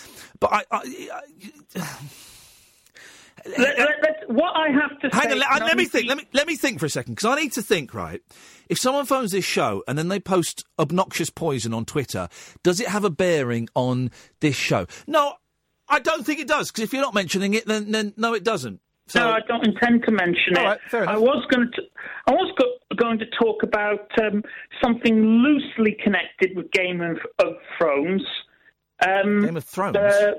[SPEAKER 9] have to say.
[SPEAKER 3] Hang on, let me think. Let me think for a second, because I need to think. Right, if someone phones this show and then they post obnoxious poison on Twitter, does it have a bearing on this show? No, I don't think it does. Because if you're not mentioning it, then no, it doesn't. So,
[SPEAKER 9] no, I don't intend to mention it.
[SPEAKER 3] All right, fair enough.
[SPEAKER 9] I was going to talk about something loosely connected with Game of Thrones.
[SPEAKER 3] Game of Thrones?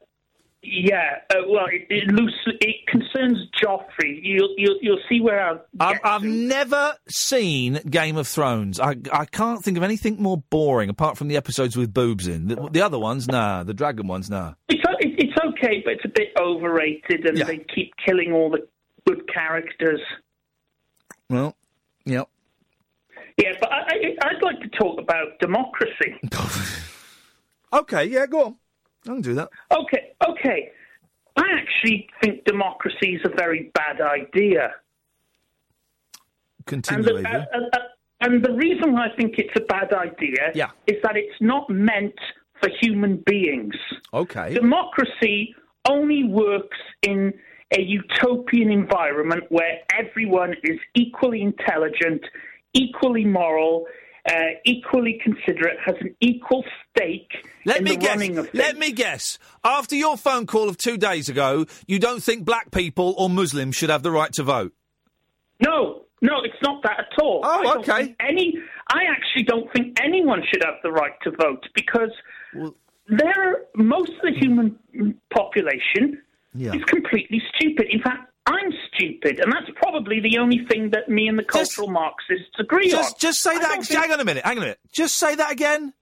[SPEAKER 9] It concerns Joffrey. You'll see where
[SPEAKER 3] I've never seen Game of Thrones. I can't think of anything more boring apart from the episodes with boobs in. The other ones, nah. The dragon ones, nah.
[SPEAKER 9] It's okay, but it's a bit overrated, and they keep killing all the good characters.
[SPEAKER 3] Well, yep.
[SPEAKER 9] Yeah, but I'd like to talk about democracy.
[SPEAKER 3] Okay, yeah, go on. I can do that.
[SPEAKER 9] Okay. I actually think democracy is a very bad idea.
[SPEAKER 3] Continue,
[SPEAKER 9] and the reason why I think it's a bad idea is that it's not meant for human beings.
[SPEAKER 3] Okay.
[SPEAKER 9] Democracy only works in a utopian environment where everyone is equally intelligent, equally moral, equally considerate, has an equal stake in the running of things.
[SPEAKER 3] Let me guess. After your phone call of 2 days ago, you don't think black people or Muslims should have the right to vote?
[SPEAKER 9] No, it's not that at all.
[SPEAKER 3] Oh, okay.
[SPEAKER 9] I actually don't think anyone should have the right to vote because most of the human population is completely stupid. In fact, I'm stupid, and that's probably the only thing that me and the cultural Marxists agree on.
[SPEAKER 3] Just say that. Hang on a minute. Just say that again.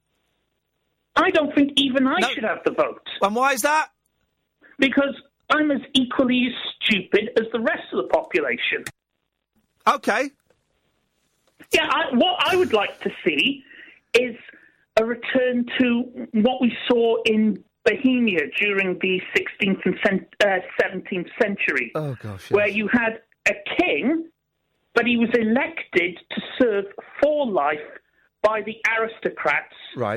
[SPEAKER 9] I don't think even I should have the vote.
[SPEAKER 3] And why is that?
[SPEAKER 9] Because I'm as equally stupid as the rest of the population.
[SPEAKER 3] Okay.
[SPEAKER 9] Yeah, what I would like to see is a return to what we saw in Bohemia during the 16th and 17th century.
[SPEAKER 3] Oh, gosh. Yes.
[SPEAKER 9] Where you had a king, but he was elected to serve for life by the aristocrats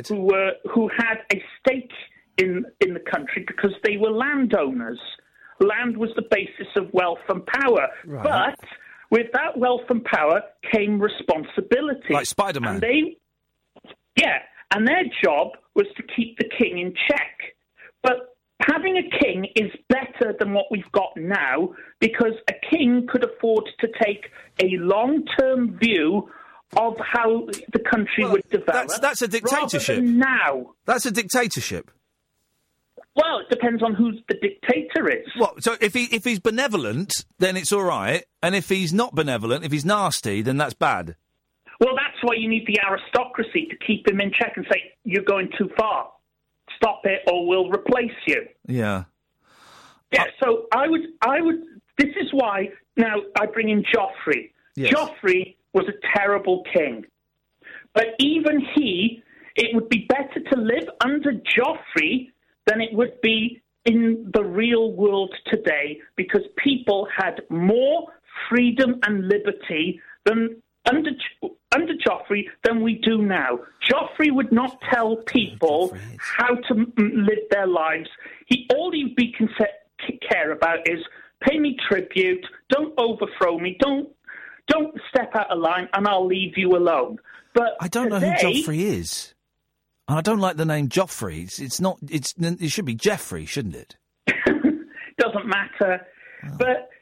[SPEAKER 9] who had a stake in the country because they were landowners. Land was the basis of wealth and power.
[SPEAKER 3] Right.
[SPEAKER 9] But with that wealth and power came responsibility.
[SPEAKER 3] Like Spider-Man.
[SPEAKER 9] And their job was to keep the king in check. But having a king is better than what we've got now because a king could afford to take a long-term view of how the country would develop.
[SPEAKER 3] That's a dictatorship.
[SPEAKER 9] Rather than now.
[SPEAKER 3] That's a dictatorship.
[SPEAKER 9] Well, it depends on who the dictator is.
[SPEAKER 3] What? So if he's benevolent, then it's all right, and if he's not benevolent, if he's nasty, then that's bad.
[SPEAKER 9] Well, that's why you need the aristocracy to keep him in check and say, you're going too far. Stop it or we'll replace you.
[SPEAKER 3] Yeah.
[SPEAKER 9] Yeah, so I would, this is why, now I bring in Joffrey.
[SPEAKER 3] Yes.
[SPEAKER 9] Joffrey was a terrible king. But even it would be better to live under Joffrey than it would be in the real world today because people had more freedom and liberty than under Joffrey than we do now. Joffrey would not tell people how to live their lives. All he'd be care about is pay me tribute, don't overthrow me, don't step out of line, and I'll leave you alone. But
[SPEAKER 3] I don't know who Joffrey is. And I don't like the name Joffrey. It should be Jeffrey, shouldn't it?
[SPEAKER 9] Doesn't matter. Oh. But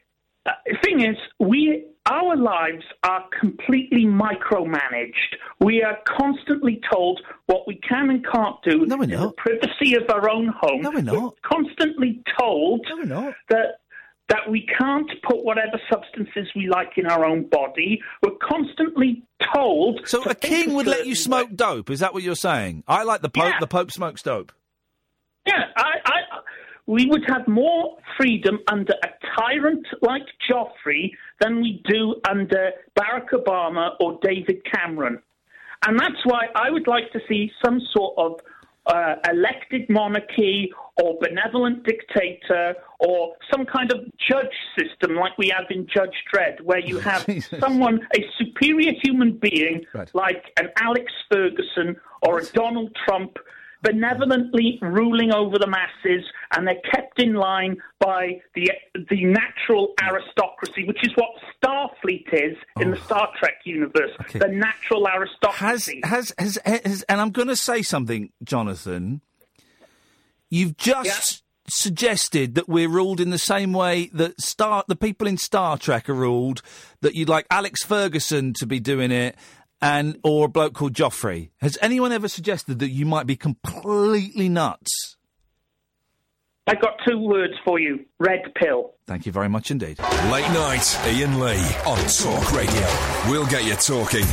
[SPEAKER 9] The thing is, our lives are completely micromanaged. We are constantly told what we can and can't do in the privacy of our own home.
[SPEAKER 3] No, we're not.
[SPEAKER 9] We're constantly told that we can't put whatever substances we like in our own body. We're constantly told...
[SPEAKER 3] So a king would let you smoke dope, is that what you're saying? I like the Pope. Yeah. The Pope smokes dope.
[SPEAKER 9] Yeah, we would have more freedom under a tyrant like Joffrey than we do under Barack Obama or David Cameron. And that's why I would like to see some sort of elected monarchy or benevolent dictator or some kind of judge system like we have in Judge Dredd, where you have someone, a superior human being like an Alex Ferguson or a Donald Trump, benevolently ruling over the masses, and they're kept in line by the natural aristocracy, which is what Starfleet is in the Star Trek universe, the natural aristocracy.
[SPEAKER 3] And I'm going to say something, Jonathan. You've just suggested that we're ruled in the same way that the people in Star Trek are ruled, that you'd like Alex Ferguson to be doing it, or a bloke called Joffrey. Has anyone ever suggested that you might be completely nuts?
[SPEAKER 9] I got 2 words for you. Red pill.
[SPEAKER 3] Thank you very much indeed.
[SPEAKER 2] Late night, Ian Lee on Talk Radio. We'll get you talking.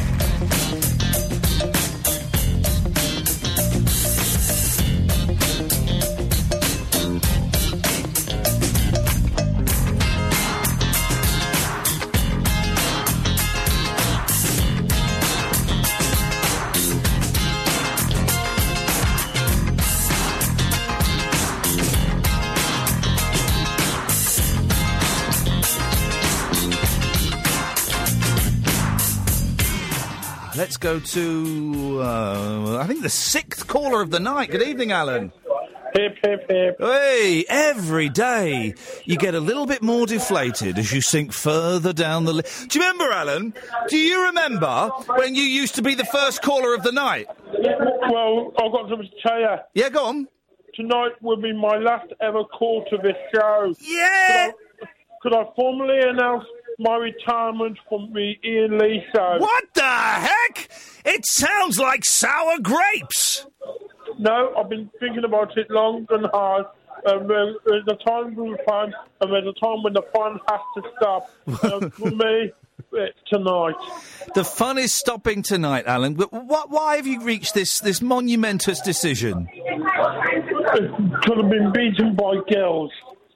[SPEAKER 3] Let's go to, I think, the 6th caller of the night. Good evening, Alan.
[SPEAKER 10] Hip, hip, hip.
[SPEAKER 3] Hey, every day you get a little bit more deflated as you sink further down the list. Do you remember, Alan? Do you remember when you used to be the first caller of the night?
[SPEAKER 10] Well, I've got something to tell you.
[SPEAKER 3] Yeah, go on.
[SPEAKER 10] Tonight will be my last ever call to this show.
[SPEAKER 3] Yeah!
[SPEAKER 10] Could I formally announce my retirement from the Ian Lee show?
[SPEAKER 3] What the heck? It sounds like sour grapes.
[SPEAKER 10] No, I've been thinking about it long and hard. There's a time for fun, and there's a time when the fun has to stop. For me, it's tonight.
[SPEAKER 3] The fun is stopping tonight, Alan. Why have you reached this monumentous decision?
[SPEAKER 10] Because I've been beaten by girls.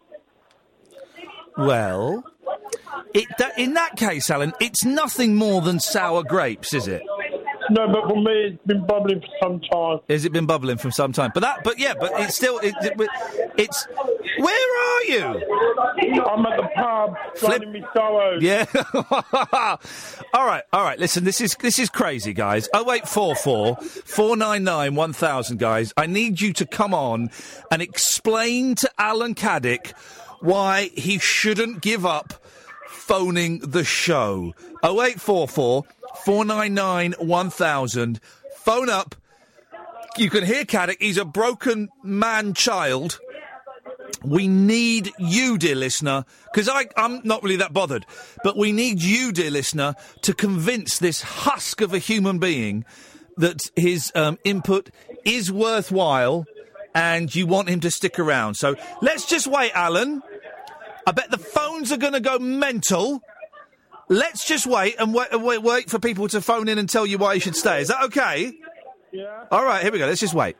[SPEAKER 3] Well, in that case, Alan, it's nothing more than sour grapes, is it?
[SPEAKER 10] No, but for me, it's been bubbling for some time.
[SPEAKER 3] Has it been bubbling for some time? But it's still. It's. Where are you?
[SPEAKER 10] I'm at the pub, finding me sorrows.
[SPEAKER 3] Yeah. All right. Listen, this is crazy, guys. 0844 499 1000, guys. I need you to come on and explain to Alan Caddick why he shouldn't give up phoning the show. 0844 499 1000. Phone up. You can hear Caddick. He's a broken man child. We need you, dear listener, because I'm not really that bothered, but we need you, dear listener, to convince this husk of a human being that his input is worthwhile and you want him to stick around. So let's just wait, Alan. I bet the phones are going to go mental. Let's just wait and wait for people to phone in and tell you why you should stay. Is that okay?
[SPEAKER 10] Yeah.
[SPEAKER 3] All right, here we go. Let's just wait.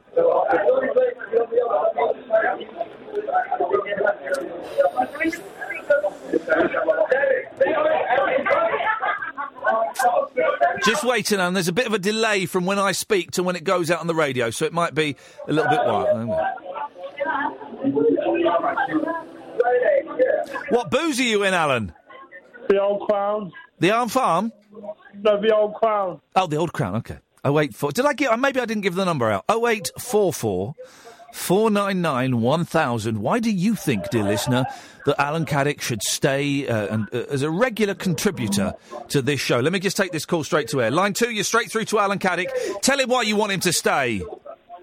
[SPEAKER 3] Just waiting, and there's a bit of a delay from when I speak to when it goes out on the radio, so it might be a little bit wild. What booze are you in, Alan?
[SPEAKER 10] The Old Crown.
[SPEAKER 3] The Arm Farm?
[SPEAKER 10] No, the Old Crown.
[SPEAKER 3] Oh, the Old Crown, OK. 084. Maybe I didn't give the number out. 0844 499 1000. Why do you think, dear listener, that Alan Caddick should stay as a regular contributor to this show? Let me just take this call straight to air. Line 2, you're straight through to Alan Caddick. Tell him why you want him to stay.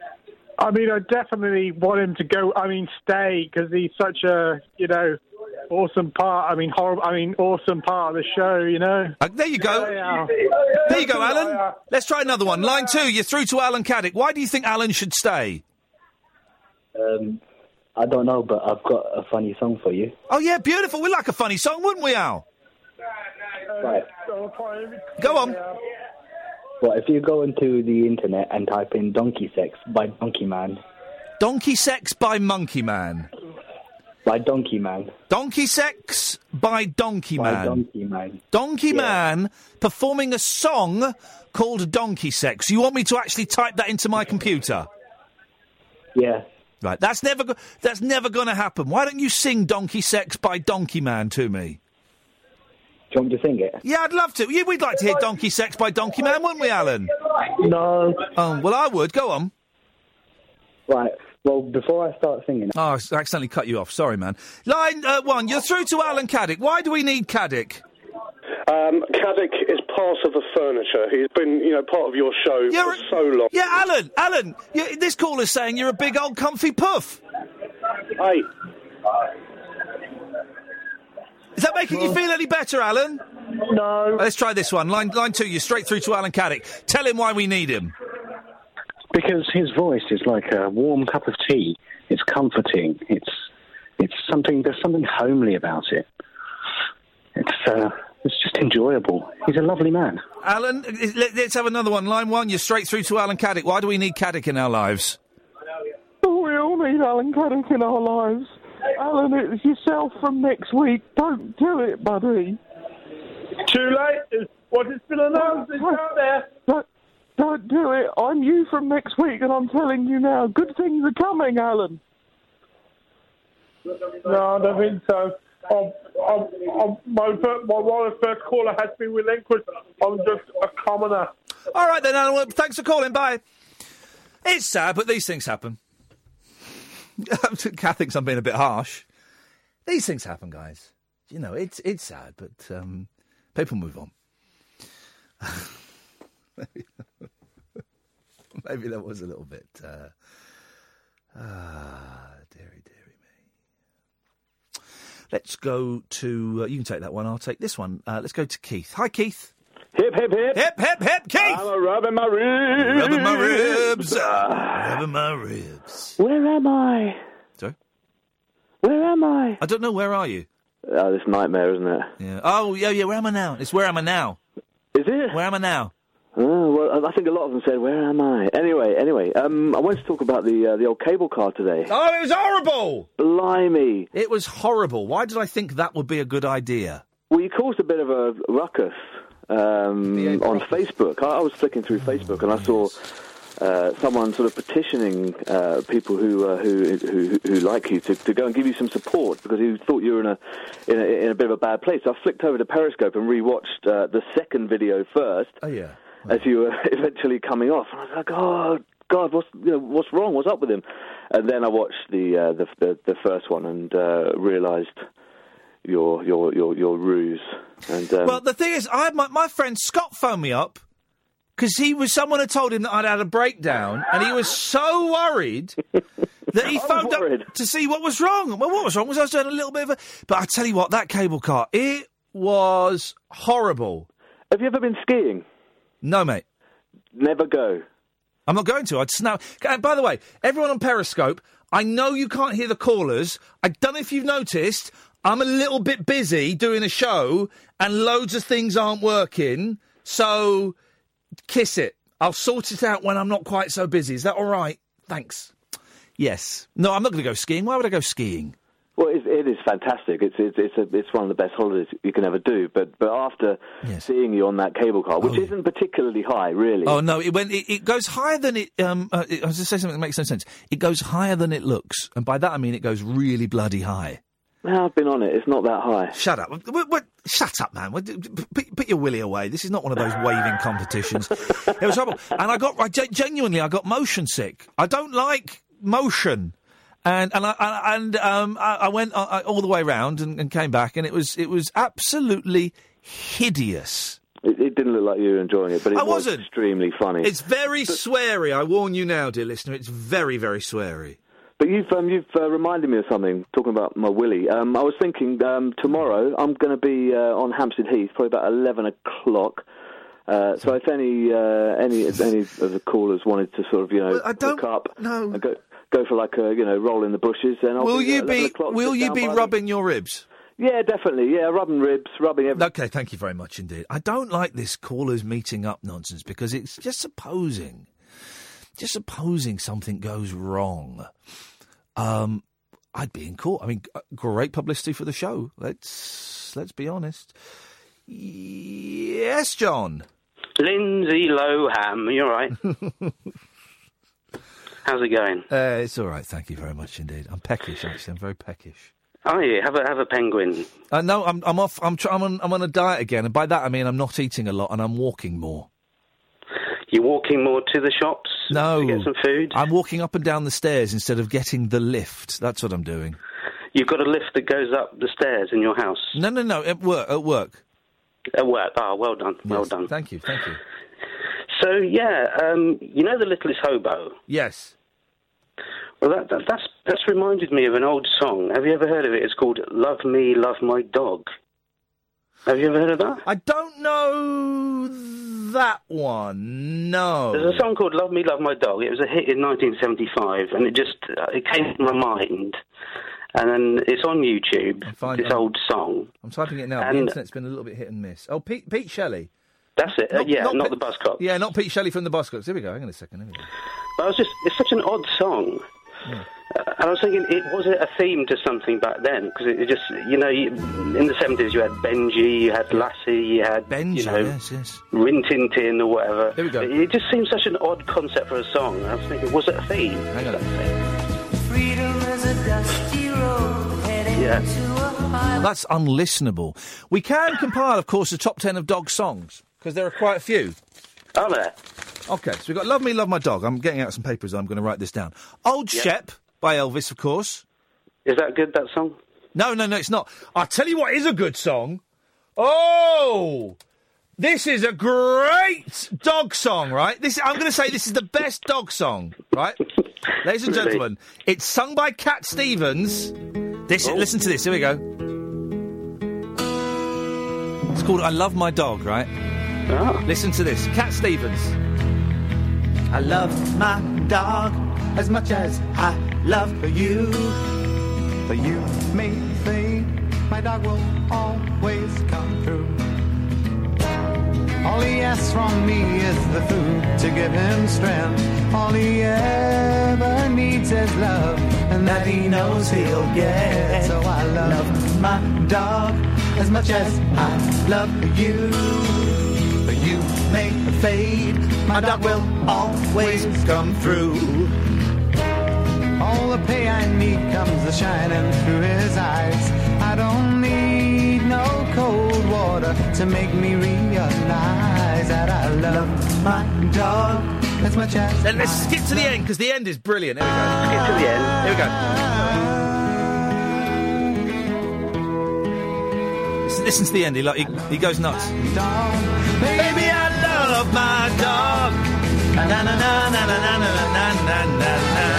[SPEAKER 11] I mean, I definitely want him to stay, because he's such a, awesome part. Awesome part of the show. You know.
[SPEAKER 3] There you go.
[SPEAKER 11] Yeah.
[SPEAKER 3] There you go, Alan. Let's try another one. Line 2. You're through to Alan Caddick. Why do you think Alan should stay?
[SPEAKER 12] I don't know, but I've got a funny song for you.
[SPEAKER 3] Oh yeah, beautiful. We like a funny song, wouldn't we, Al?
[SPEAKER 12] Right.
[SPEAKER 3] Go on.
[SPEAKER 12] Well, if you go into the internet and type in Donkey Sex by Donkey Man.
[SPEAKER 3] Donkey Sex by Monkey Man.
[SPEAKER 12] By Donkey Man.
[SPEAKER 3] Donkey Sex by Donkey Man.
[SPEAKER 12] By Donkey Man.
[SPEAKER 3] Donkey Man performing a song called Donkey Sex. You want me to actually type that into my computer?
[SPEAKER 12] Yeah.
[SPEAKER 3] Right, that's never going to happen. Why don't you sing Donkey Sex by Donkey Man to me?
[SPEAKER 12] Do you want me to sing it?
[SPEAKER 3] Yeah, I'd love to. Yeah, we'd like to hear Donkey Sex by Donkey Man, wouldn't we, Alan?
[SPEAKER 12] No.
[SPEAKER 3] Oh, well, I would. Go on.
[SPEAKER 12] Right. Well, before I start singing...
[SPEAKER 3] Oh, I accidentally cut you off. Sorry, man. Line 1, you're through to Alan Caddick. Why do we need Caddick?
[SPEAKER 13] Caddick is part of the furniture. He's been, part of your show for so long.
[SPEAKER 3] Yeah, Alan, this caller's saying you're a big old comfy puff.
[SPEAKER 13] Hey.
[SPEAKER 3] Is that making you feel any better, Alan?
[SPEAKER 11] No.
[SPEAKER 3] Let's try this one. Line 2, you're straight through to Alan Caddick. Tell him why we need him.
[SPEAKER 14] Because his voice is like a warm cup of tea. It's comforting. It's something. There's something homely about it. It's just enjoyable. He's a lovely man.
[SPEAKER 3] Alan, let's have another one. Line 1, you're straight through to Alan Caddick. Why do we need Caddick in our lives?
[SPEAKER 11] Oh, we all need Alan Caddick in our lives. Alan, it's yourself from next week. Don't do it, buddy.
[SPEAKER 10] Too late. What has been announced is out there.
[SPEAKER 11] Don't do it. I'm you from next week, and I'm telling you now, good things are coming, Alan.
[SPEAKER 10] No, I don't think so. My first caller has been relinquished. I'm just a commoner.
[SPEAKER 3] All right then, Alan. Well, thanks for calling. Bye. It's sad, but these things happen. Kath thinks I'm being a bit harsh. These things happen, guys. You know, it's sad, but people move on. Maybe that was a little bit. Dearie me. Let's go to. You can take that one. I'll take this one. Let's go to Keith. Hi, Keith.
[SPEAKER 15] Hip, hip, hip.
[SPEAKER 3] Hip, hip, hip, Keith.
[SPEAKER 15] I'm rubbing my ribs.
[SPEAKER 3] Rubbing my ribs. Rubbing my ribs.
[SPEAKER 15] Where am I?
[SPEAKER 3] Sorry?
[SPEAKER 15] Where am I?
[SPEAKER 3] I don't know. Where are you?
[SPEAKER 15] Oh, this nightmare, isn't it?
[SPEAKER 3] Yeah. Oh, yeah. Where am I now? It's where am I now?
[SPEAKER 15] Is it?
[SPEAKER 3] Where am I now?
[SPEAKER 15] Oh, well, I think a lot of them said, where am I? Anyway, I wanted to talk about the old cable car today.
[SPEAKER 3] Oh, it was horrible!
[SPEAKER 15] Blimey.
[SPEAKER 3] It was horrible. Why did I think that would be a good idea?
[SPEAKER 15] Well, you caused a bit of a ruckus on Facebook. I was flicking through Facebook and I saw someone sort of petitioning people who like you to go and give you some support because he thought you were in a bit of a bad place. So I flicked over to Periscope and rewatched the second video first.
[SPEAKER 3] Oh yeah.
[SPEAKER 15] As you were eventually coming off, and I was like, "Oh God, what's wrong? What's up with him?" And then I watched the first one and realised your ruse. And
[SPEAKER 3] well, the thing is, I had my friend Scott phone me up because someone had told him that I'd had a breakdown, and he was so worried that he phoned up to see what was wrong. Well, what was wrong was I was doing a little bit of a. But I tell you what, that cable car, it was horrible.
[SPEAKER 15] Have you ever been skiing?
[SPEAKER 3] No, mate.
[SPEAKER 15] Never go.
[SPEAKER 3] I'm not going to. I'd snap. And by the way, everyone on Periscope, I know you can't hear the callers. I don't know if you've noticed, I'm a little bit busy doing a show and loads of things aren't working. So, kiss it. I'll sort it out when I'm not quite so busy. Is that all right? Thanks. Yes. No, I'm not going to go skiing. Why would I go skiing?
[SPEAKER 15] Well, it is fantastic. It's one of the best holidays you can ever do. But after seeing you on that cable car, which isn't particularly high, really.
[SPEAKER 3] Oh no, it goes higher than it. I was going to say something that makes no sense. It goes higher than it looks, and by that I mean it goes really bloody high.
[SPEAKER 15] No, I've been on it. It's not that high.
[SPEAKER 3] Shut up! Shut up, man! Put your willy away. This is not one of those waving competitions. It was horrible, and genuinely I got motion sick. I don't like motion. And I went all the way round and came back, and it was absolutely hideous.
[SPEAKER 15] It didn't look like you were enjoying it, but it was extremely funny.
[SPEAKER 3] It's very sweary. I warn you now, dear listener. It's very, very sweary.
[SPEAKER 15] But you've reminded me of something, talking about my willy. I was thinking tomorrow I'm going to be on Hampstead Heath, probably about 11 o'clock. So if any of the callers wanted to sort of, hook up and go for like a, roll in the bushes, then I'll
[SPEAKER 3] Will you be rubbing your ribs?
[SPEAKER 15] Yeah, definitely. Yeah, rubbing ribs, rubbing everything.
[SPEAKER 3] Okay, thank you very much indeed. I don't like this callers meeting up nonsense because it's just supposing something goes wrong. I'd be in court. I mean, great publicity for the show. Let's be honest. Yes, John.
[SPEAKER 16] Lindsay Lohan, you all right? How's it going?
[SPEAKER 3] It's all right, thank you very much indeed. I'm peckish, actually. I'm very peckish.
[SPEAKER 16] Oh, yeah, have a penguin.
[SPEAKER 3] No, I'm off. I'm on a diet again, and by that I mean I'm not eating a lot and I'm walking more.
[SPEAKER 16] You're walking more to the shops?
[SPEAKER 3] No.
[SPEAKER 16] To get some food?
[SPEAKER 3] I'm walking up and down the stairs instead of getting the lift. That's what I'm doing.
[SPEAKER 16] You've got a lift that goes up the stairs in your house?
[SPEAKER 3] No, at work.
[SPEAKER 16] At work. Oh, well done.
[SPEAKER 3] Yes,
[SPEAKER 16] well done.
[SPEAKER 3] Thank you.
[SPEAKER 16] So, yeah, you know The Littlest Hobo?
[SPEAKER 3] Yes.
[SPEAKER 16] Well, that's reminded me of an old song. Have you ever heard of it? It's called Love Me, Love My Dog. Have you ever heard of that?
[SPEAKER 3] I don't know that one, no.
[SPEAKER 16] There's a song called Love Me, Love My Dog. It was a hit in 1975, and it came to my mind. And then it's on YouTube, old song.
[SPEAKER 3] I'm typing it now. The internet's been a little bit hit and miss. Oh, Pete Shelley.
[SPEAKER 16] That's it. Not the Buzzcocks.
[SPEAKER 3] Yeah, not Pete Shelley from the Buzzcocks. Here we go. Hang on a second. Here we go.
[SPEAKER 16] But it's such an odd song. Yeah. And I was thinking, was it a theme to something back then? Because it just, in the 70s you had Benji, you had Lassie, you had,
[SPEAKER 3] Benji, yes.
[SPEAKER 16] Rin Tin Tin or whatever.
[SPEAKER 3] Here we go.
[SPEAKER 16] It just seemed such an odd concept for a song. I was thinking, was it a theme?
[SPEAKER 3] Hang on.
[SPEAKER 5] Freedom is a dusty road heading to a highway.
[SPEAKER 3] That's unlistenable. We can compile, of course, the top 10 of dog songs, because there are quite a few.
[SPEAKER 16] Are there?
[SPEAKER 3] OK, so we've got Love Me, Love My Dog. I'm getting out some papers. I'm going to write this down. Old Shep by Elvis, of course.
[SPEAKER 16] Is that good, that song?
[SPEAKER 3] No, it's not. I'll tell you what is a good song. Oh! This is a great dog song, right? I'm going to say this is the best dog song, right? Ladies and gentlemen, it's sung by Cat Stevens. Listen to this. Here we go. It's called I Love My Dog, right?
[SPEAKER 16] Oh.
[SPEAKER 3] Listen to this. Cat Stevens.
[SPEAKER 5] I love my dog as much as I love you. But you may think my dog will always come through. All he asks from me is the food to give him strength. All he ever needs is love, and that he knows he'll get. So I love my dog as much as I love you. But you may fade, my dog will always come through. All the pay I need comes shining through his eyes. I don't need no cold water to make me realize that I love my dog as much as.
[SPEAKER 3] Then let's skip to the end, because the end is brilliant. Here we go.
[SPEAKER 16] Skip to the end.
[SPEAKER 3] Here we go. Listen to the end. He goes nuts.
[SPEAKER 5] Baby, I love my dog. Na na na na na na na na na na.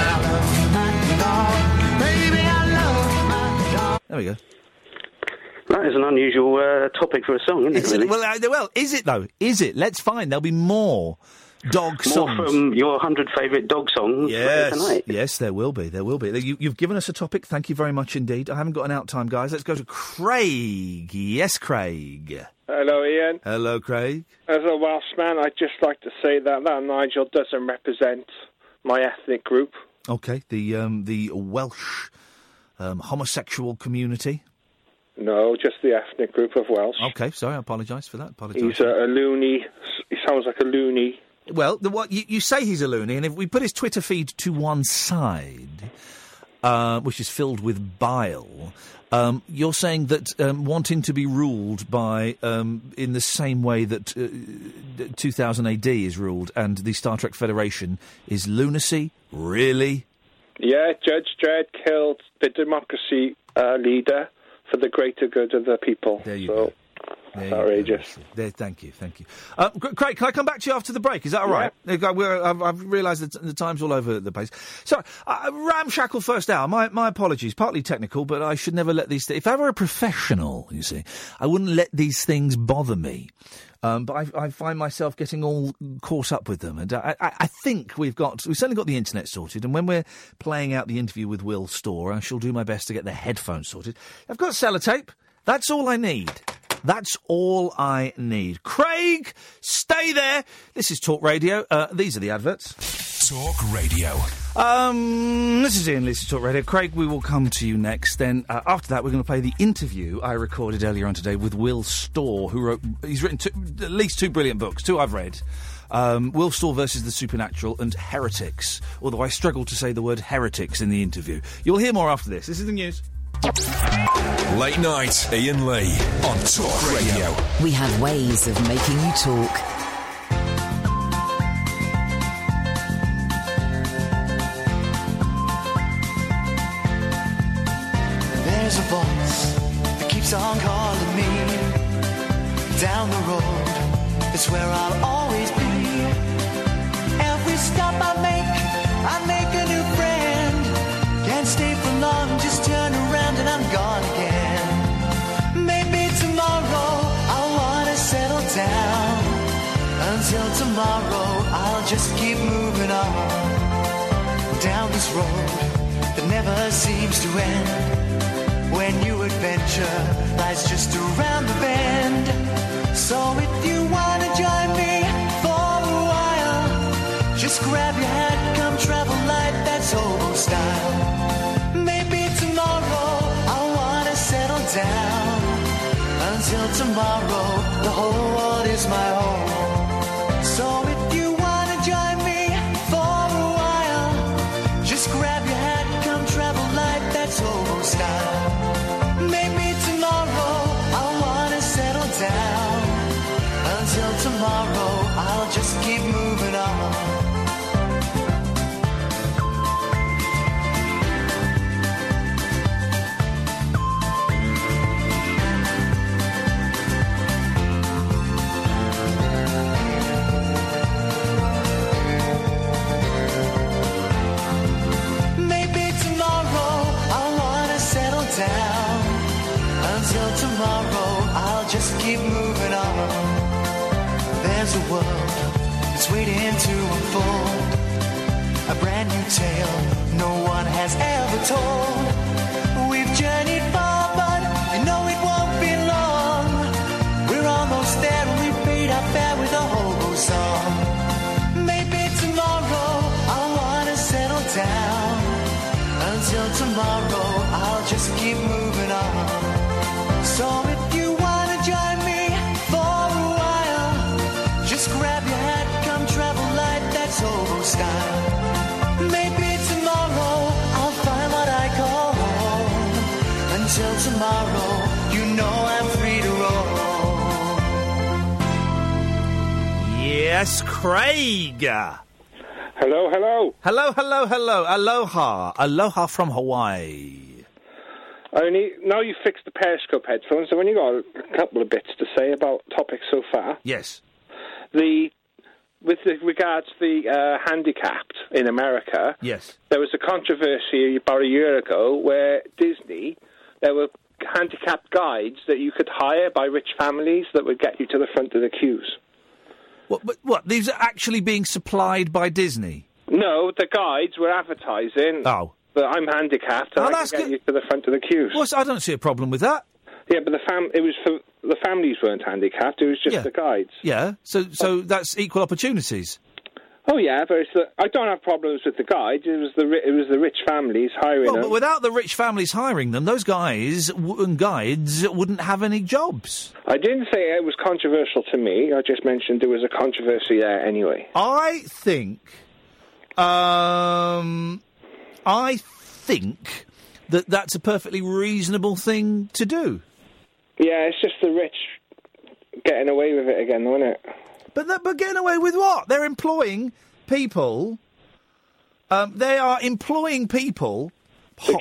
[SPEAKER 5] Baby, I love my dog.
[SPEAKER 3] There we go.
[SPEAKER 16] That is an unusual topic for a song, isn't it? Really?
[SPEAKER 3] Well, is it though? Is it? Let's find. There'll be more dog songs.
[SPEAKER 16] More from your 100 favourite dog songs tonight.
[SPEAKER 3] Yes, there will be. There will be. You've given us a topic. Thank you very much indeed. I haven't got an out time, guys. Let's go to Craig. Yes, Craig.
[SPEAKER 17] Hello, Ian.
[SPEAKER 3] Hello, Craig.
[SPEAKER 17] As a Welshman, I'd just like to say that Nigel doesn't represent my ethnic group.
[SPEAKER 3] Okay, the Welsh homosexual community.
[SPEAKER 17] No, just the ethnic group of Welsh.
[SPEAKER 3] Okay, sorry, I apologise for that.
[SPEAKER 17] He's a loony. He sounds like a loony.
[SPEAKER 3] Well, you say he's a loony, and if we put his Twitter feed to one side, which is filled with bile, you're saying that wanting to be ruled by, in the same way that 2000 AD is ruled and the Star Trek Federation is lunacy? Really?
[SPEAKER 17] Yeah, Judge Dredd killed the democracy leader for the greater good of the people.
[SPEAKER 3] There you go.
[SPEAKER 17] outrageous.
[SPEAKER 3] Thank you. Craig, can I come back to you after the break? Is that all right? I've realised that the time's all over the place. Sorry, ramshackle first hour. My apologies. Partly technical, but I should never let these... If I were a professional, you see, I wouldn't let these things bother me. But I find myself getting all caught up with them. And I think we've certainly got the internet sorted. And when we're playing out the interview with Will Storr, I shall do my best to get the headphones sorted. I've got sellotape. That's all I need. Craig, stay there. This is Talk Radio. These are the adverts.
[SPEAKER 2] Talk Radio.
[SPEAKER 3] This is Ian Lee's Talk Radio. Craig, we will come to you next. Then after that, we're going to play the interview I recorded earlier on today with Will Storr, he's written at least 2 brilliant books, 2 I've read. Will Storr versus the Supernatural and Heretics, although I struggle to say the word heretics in the interview. You'll hear more after this. This is the news.
[SPEAKER 2] Late night, Ian Lee on Talk Radio.
[SPEAKER 1] We have ways of making you talk.
[SPEAKER 5] There's a voice that keeps on calling me. Down the road, it's where I'll always be. Every stop I make a new friend. Can't stay for long, just turn around and I'm gone again. Maybe tomorrow I'll wanna settle down. Until tomorrow I'll just keep moving on. Down this road that never seems to end. When new adventure lies just around the bend. So if you wanna join me for a while, just grab your hat, come travel light, that's old style. Maybe tomorrow I'll wanna settle down. Until tomorrow, the whole world is my home. So if you wanna join me for a while, just grab your hat, come travel light, that's old style. Maybe tomorrow I'll wanna settle down. Until tomorrow I'll just keep moving on. Maybe tomorrow I'll wanna settle down. Until tomorrow I'll just keep moving on. There's a world that's waiting to unfold. A brand new tale no one has ever told. We've journeyed far, but you know it won't be long. We're almost there and we paid our fare with a hobo song. Maybe tomorrow I'll wanna settle down. Until tomorrow I'll just keep moving on. So if you wanna join me for a while, just grab your hat, come travel light, that's old style. Maybe tomorrow I'll find what I call home. Until tomorrow, you know I'm free to roll.
[SPEAKER 3] Yes, Craig.
[SPEAKER 17] Hello.
[SPEAKER 3] Hello. Aloha from Hawaii.
[SPEAKER 17] Only now you fixed the Periscope headphones, so when you got a couple of bits to say about topics so far.
[SPEAKER 3] Yes.
[SPEAKER 17] With regards to the handicapped in America,
[SPEAKER 3] yes,
[SPEAKER 17] there was a controversy about a year ago where Disney, there were handicapped guides that you could hire by rich families that would get you to the front of the queues.
[SPEAKER 3] What? These are actually being supplied by Disney?
[SPEAKER 17] No, the guides were advertising.
[SPEAKER 3] Oh.
[SPEAKER 17] But I'm handicapped, and I can get you to the front of the queues.
[SPEAKER 3] Well, I don't see a problem with that.
[SPEAKER 17] Yeah, but it was for the families weren't handicapped. It was just the guides.
[SPEAKER 3] Yeah, so that's equal opportunities.
[SPEAKER 17] Oh yeah, but I don't have problems with the guides. It was the rich families hiring them.
[SPEAKER 3] But without the rich families hiring them, those guys and guides wouldn't have any jobs.
[SPEAKER 17] I didn't say it was controversial to me. I just mentioned there was a controversy there anyway.
[SPEAKER 3] I think that that's a perfectly reasonable thing to do.
[SPEAKER 17] Yeah, it's just the rich getting away with it again, isn't it?
[SPEAKER 3] But getting away with what? They're employing people. They are employing people.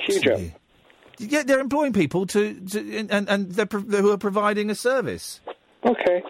[SPEAKER 3] Yeah, they're employing people who are providing a service.
[SPEAKER 17] Okay.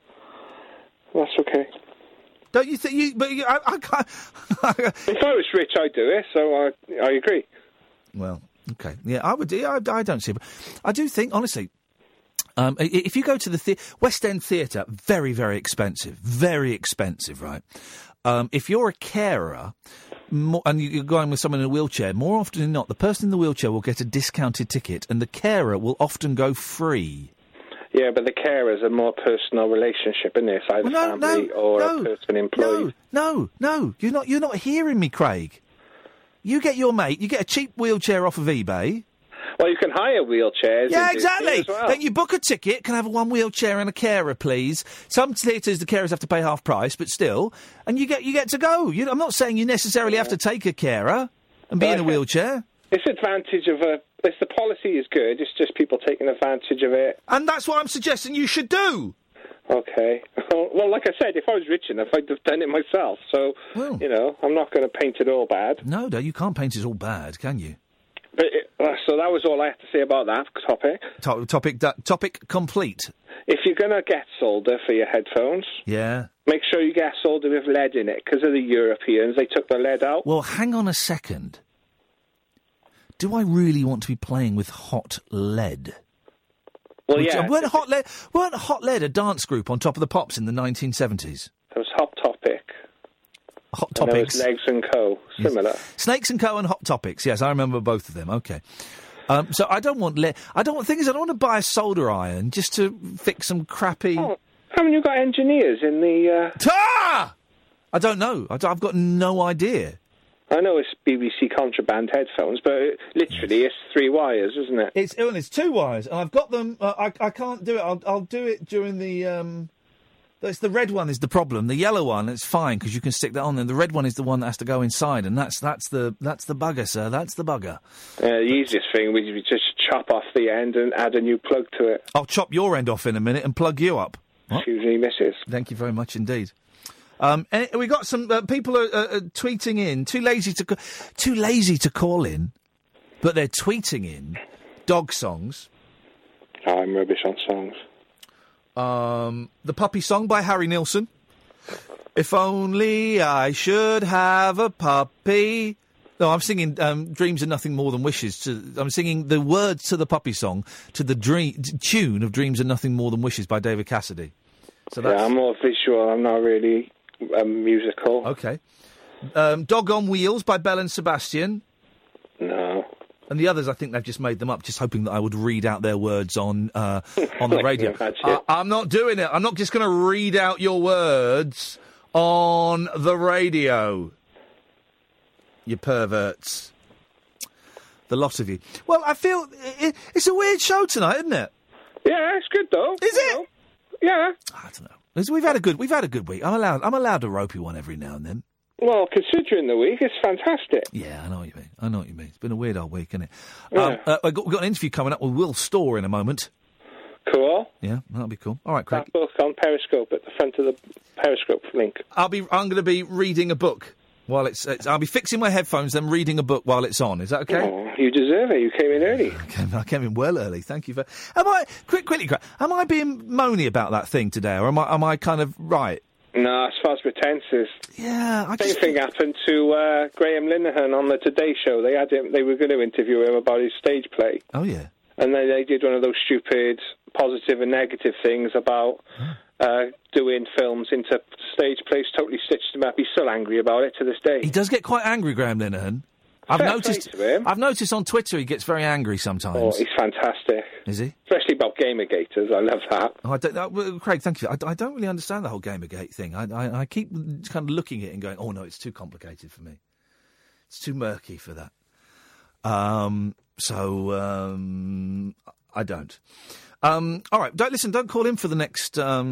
[SPEAKER 17] That's okay.
[SPEAKER 3] Don't you think I can't...
[SPEAKER 17] If I was rich, I'd do it, so I agree.
[SPEAKER 3] Well, okay. Yeah, I would. I don't see it. But I do think, honestly, if you go to the West End Theatre, very, very expensive, right? If you're a carer and you're going with someone in a wheelchair, more often than not, the person in the wheelchair will get a discounted ticket and the carer will often go free.
[SPEAKER 17] Yeah, but the carer is a more personal relationship, isn't it? It's either family or a person employed.
[SPEAKER 3] No, you're not hearing me, Craig. You get your mate, you get a cheap wheelchair off of eBay.
[SPEAKER 17] Well, you can hire wheelchairs.
[SPEAKER 3] Yeah, exactly.
[SPEAKER 17] As well.
[SPEAKER 3] Then you book a ticket, can have one wheelchair and a carer, please. Some theatres, the carers have to pay half price, but still, and you get to go. I'm not saying you necessarily have to take a carer and be in a wheelchair.
[SPEAKER 17] It's advantage of if the policy is good, it's just people taking advantage of it.
[SPEAKER 3] And that's what I'm suggesting you should do.
[SPEAKER 17] Okay. Well, like I said, if I was rich enough, I'd have done it myself. So, I'm not going to paint it all bad.
[SPEAKER 3] No, you can't paint it all bad, can you?
[SPEAKER 17] But so that was all I have to say about that topic.
[SPEAKER 3] Topic complete.
[SPEAKER 17] If you're going to get solder for your headphones, make sure you get solder with lead in it, because of the Europeans, they took the lead out.
[SPEAKER 3] Well, hang on a second. Do I really want to be playing with hot lead?
[SPEAKER 17] Well, yeah.
[SPEAKER 3] Weren't Hot Lead a dance group on Top of the Pops in the 1970s?
[SPEAKER 17] There was Hot Topic.
[SPEAKER 3] Hot Topics.
[SPEAKER 17] There was Snakes & Co. Similar.
[SPEAKER 3] Yes. Snakes & Co. and Hot Topics. Yes, I remember both of them. Okay. So I don't want lead. I don't want to buy a solder iron just to fix some crappy...
[SPEAKER 17] Oh, haven't you got engineers in the...
[SPEAKER 3] I don't know. I've got no idea.
[SPEAKER 17] I know it's BBC contraband headphones, but literally it's 3 wires, isn't it?
[SPEAKER 3] It's 2 wires, and I've got them. I can't do it. I'll do it during the. It's the red one is the problem. The yellow one, it's fine because you can stick that on. And the red one is the one that has to go inside, and that's the bugger, sir. That's the bugger.
[SPEAKER 17] The easiest thing would be just chop off the end and add a new plug to it.
[SPEAKER 3] I'll chop your end off in a minute and plug you up.
[SPEAKER 17] Excuse me, missus.
[SPEAKER 3] Thank you very much indeed. We got some people are tweeting in. Too lazy to call in, but they're tweeting in dog songs.
[SPEAKER 17] Oh, I'm rubbish on songs.
[SPEAKER 3] The Puppy Song by Harry Nilsson. If only I should have a puppy. No, I'm singing Dreams Are Nothing More Than Wishes. I'm singing the words to the Puppy Song to the tune of Dreams Are Nothing More Than Wishes by David Cassidy. So that's...
[SPEAKER 17] Yeah, I'm more visual. I'm not really musical.
[SPEAKER 3] Okay. Dog on Wheels by Belle and Sebastian.
[SPEAKER 17] No.
[SPEAKER 3] And the others, I think they've just made them up, just hoping that I would read out their words on the radio. I'm not doing it. I'm not just going to read out your words on the radio. You perverts. The lot of you. Well, I feel it's a weird show tonight, isn't it?
[SPEAKER 17] Yeah, it's good though.
[SPEAKER 3] Is it?
[SPEAKER 17] Yeah.
[SPEAKER 3] I don't know. We've had a good week. I'm allowed a ropey one every now and then.
[SPEAKER 17] Well, considering the week, it's fantastic.
[SPEAKER 3] Yeah, I know what you mean. It's been a weird old week, isn't it?
[SPEAKER 17] Yeah.
[SPEAKER 3] We've got an interview coming up with Will Storr in a moment.
[SPEAKER 17] Cool.
[SPEAKER 3] Yeah, that'll be cool. All right, Craig.
[SPEAKER 17] That book on Periscope at the front of the Periscope link.
[SPEAKER 3] I'm going to be reading a book while I'll be fixing my headphones, then reading a book while it's on. Is that okay?
[SPEAKER 17] Oh, you deserve it. You came in early.
[SPEAKER 3] I came in well early. Thank you for. Quickly, Craig? Am I being moany about that thing today, or am I kind of right?
[SPEAKER 17] No, as far as pretenses.
[SPEAKER 3] Yeah,
[SPEAKER 17] Same thing happened to Graham Linehan on the Today Show. They were going to interview him about his stage play.
[SPEAKER 3] Oh yeah.
[SPEAKER 17] And they did one of those stupid positive and negative things about doing films into stage plays. Totally stitched him up. He's still angry about it to this day.
[SPEAKER 3] He does get quite angry, Graham Linehan. I've noticed on Twitter he gets very angry sometimes.
[SPEAKER 17] Oh, he's fantastic.
[SPEAKER 3] Is he?
[SPEAKER 17] Especially about Gamergaters. I love that.
[SPEAKER 3] Oh, Craig, thank you. I don't really understand the whole Gamergate thing. I keep kind of looking at it and going, oh, no, it's too complicated for me. It's too murky for that. I don't. All right, don't call in for the next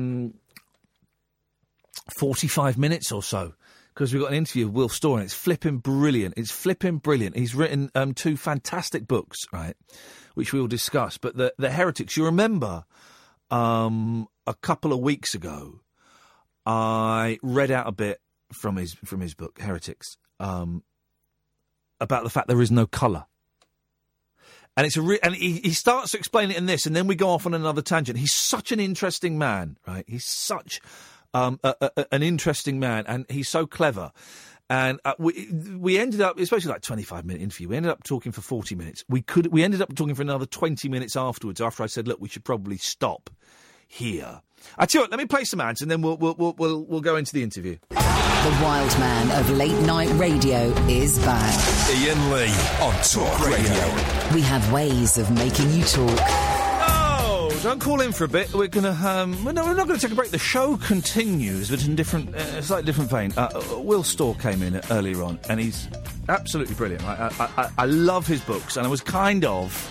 [SPEAKER 3] 45 minutes or so, because we've got an interview with Will Storr, and it's flipping brilliant. He's written 2 fantastic books, right, which we will discuss. But the Heretics, you remember a couple of weeks ago, I read out a bit from his book, Heretics, about the fact there is no colour. And it's and he starts to explain it in this, and then we go off on another tangent. He's such an interesting man, right? He's such an interesting man, and he's so clever. And we ended up, especially like 25-minute interview, we ended up talking for 40 minutes. We ended up talking for another 20 minutes afterwards, after I said, look, we should probably stop here. I tell you what, let me play some ads, and then we'll go into the interview.
[SPEAKER 1] The wild man of late night radio is back.
[SPEAKER 2] Ian Lee on Talk Radio.
[SPEAKER 1] We have ways of making you talk.
[SPEAKER 3] Oh, don't call in for a bit. We're going to, we're not going to take a break. The show continues, but in slightly different vein. Will Storr came in earlier on, and he's absolutely brilliant. I love his books, and I was kind of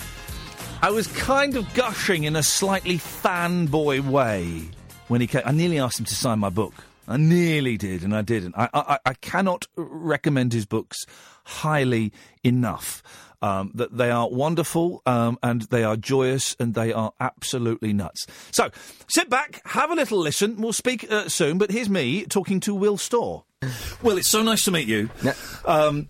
[SPEAKER 3] gushing in a slightly fanboy way when he came. I nearly asked him to sign my book. I nearly did, and I didn't. I cannot recommend his books highly enough. That they are wonderful, and they are joyous, and they are absolutely nuts. So, sit back, have a little listen. We'll speak soon, but here's me talking to Will Storr. Will, it's so nice to meet you. Yeah.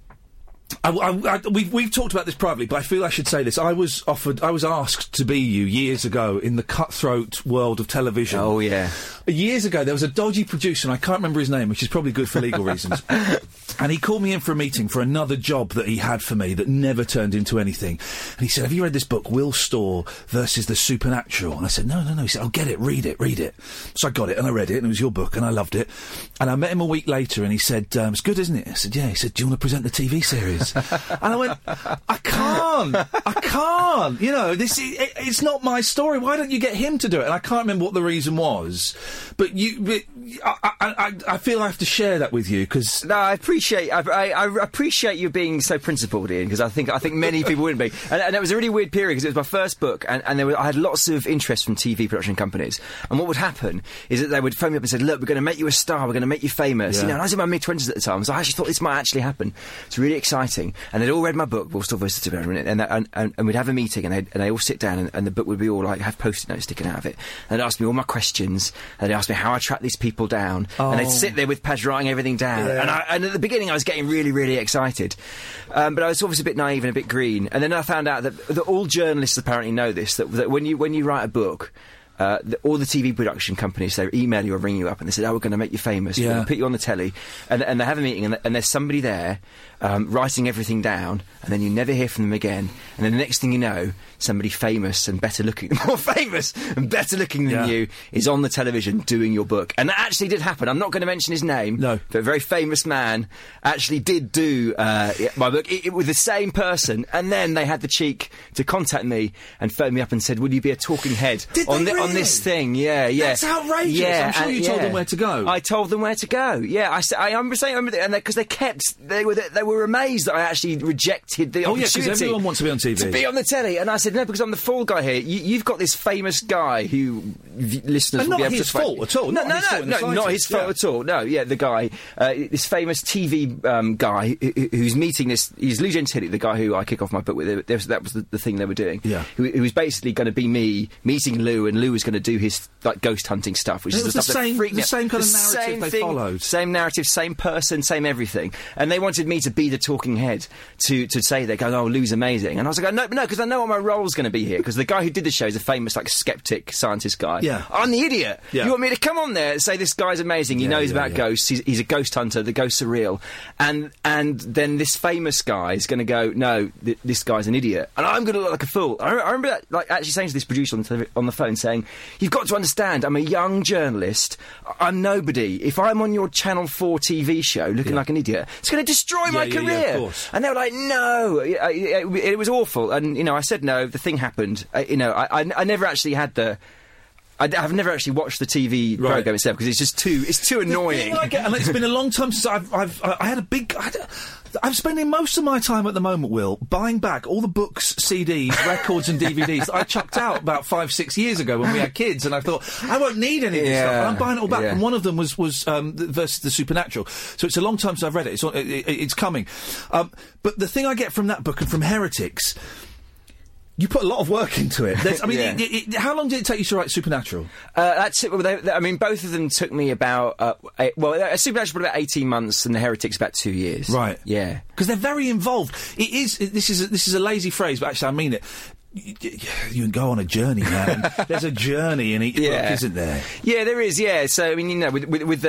[SPEAKER 3] We've talked about this privately, but I feel I should say this. I was asked to be you years ago in the cutthroat world of television.
[SPEAKER 18] Oh, yeah.
[SPEAKER 3] Years ago, there was a dodgy producer, and I can't remember his name, which is probably good for legal reasons. And he called me in for a meeting for another job that he had for me that never turned into anything. And he said, have you read this book, Will Storr versus the Supernatural? And I said, no. He said, oh, get it, read it. So I got it, and I read it, and it was your book, and I loved it. And I met him a week later, and he said, it's good, isn't it? I said, yeah. He said, do you want to present the TV series? And I went, I can't. You know, it's not my story. Why don't you get him to do it? And I can't remember what the reason was. But I feel I have to share that with you because
[SPEAKER 18] I appreciate you being so principled, Ian. Because I think many people wouldn't be. And it was a really weird period because it was my first book, and I had lots of interest from TV production companies. And what would happen is that they would phone me up and say, "Look, we're going to make you a star. We're going to make you famous." Yeah. You know, and I was in my mid-20s at the time, so I actually thought this might actually happen. It's really exciting. And they'd all read my book, Will Storr versus the Supernatural, and we'd have a meeting, and they'd all sit down, and the book would be all like have Post-it notes sticking out of it. And they'd ask me all my questions, and they'd ask me how I track these people down, and they'd sit there with pads writing everything down. Yeah. And at the beginning, I was getting really, really excited, but I was obviously a bit naive and a bit green. And then I found out that all journalists apparently know this, that when you write a book, all the TV production companies, they email you or ring you up and they say, we're going to make you famous, we're going to put you on the telly, and they have a meeting, and there's somebody there writing everything down, and then you never hear from them again, and then the next thing you know, somebody famous and better looking, more famous and better looking than you is on the television doing your book. And that actually did happen. I'm not going to mention his name, but a very famous man actually did do my book with the same person, and then they had the cheek to contact me and phone me up and said, would you be a talking head on this thing? Yeah.
[SPEAKER 3] That's outrageous. Yeah, I'm sure you told them where to go.
[SPEAKER 18] I told them where to go. Yeah, I remember saying, because they were amazed that I actually rejected the opportunity.
[SPEAKER 3] Yeah, because everyone wants to be on TV.
[SPEAKER 18] To be on the telly, and I said no, because I'm the fall guy here. You've got this famous guy who listeners will be able to.
[SPEAKER 3] Not his fault at all.
[SPEAKER 18] No, not his fault at all. No, the guy, this famous TV guy who's meeting this. He's Lou Gentili, the guy who I kick off my book with. That was the thing they were doing.
[SPEAKER 3] Yeah,
[SPEAKER 18] who was basically going to be me meeting Lou, and Lou was going to do his ghost hunting stuff, which is the stuff that freaked me out.
[SPEAKER 3] The same kind of narrative they followed.
[SPEAKER 18] Same narrative, same person, same everything. And they wanted me to be the talking head to say they go, Lou's amazing. And I was like, no, because I know what my role's going to be here. Because the guy who did the show is a famous skeptic scientist guy.
[SPEAKER 3] Yeah,
[SPEAKER 18] I'm the idiot. Yeah. You want me to come on there and say this guy's amazing? You know he's about ghosts. He's a ghost hunter. The ghosts are real. And then this famous guy is going to go, no, this guy's an idiot, and I'm going to look like a fool. I remember that, actually saying to this producer on the phone, saying, you've got to understand, I'm a young journalist. I'm nobody. If I'm on your Channel 4 TV show looking like an idiot, it's going to destroy my career.
[SPEAKER 3] Yeah, of course.
[SPEAKER 18] And they were like, no. It was awful. And, I said no. The thing happened. I never actually had I've never actually watched the TV programme itself because it's too annoying.
[SPEAKER 3] And it's been a long time since I'm spending most of my time at the moment, Will, buying back all the books, CDs, records and DVDs that I chucked out about 5-6 years ago when we had kids, and I thought, I won't need any of this stuff, and I'm buying it all back, and one of them was versus the Supernatural. So it's a long time since I've read it. It's coming. But the thing I get from that book and from Heretics, You put a lot of work into it. I mean,
[SPEAKER 18] Yeah.
[SPEAKER 3] how long did it take you to write Supernatural?
[SPEAKER 18] That's it. Well, I mean, both of them took me about Supernatural about 18 months, and The Heretics about 2 years.
[SPEAKER 3] Right.
[SPEAKER 18] Yeah.
[SPEAKER 3] Because they're very involved. This is a lazy phrase, but actually I mean it. You can go on a journey, man. There's a journey in each book, isn't there?
[SPEAKER 18] Yeah, there is. Yeah. So I mean, you know, with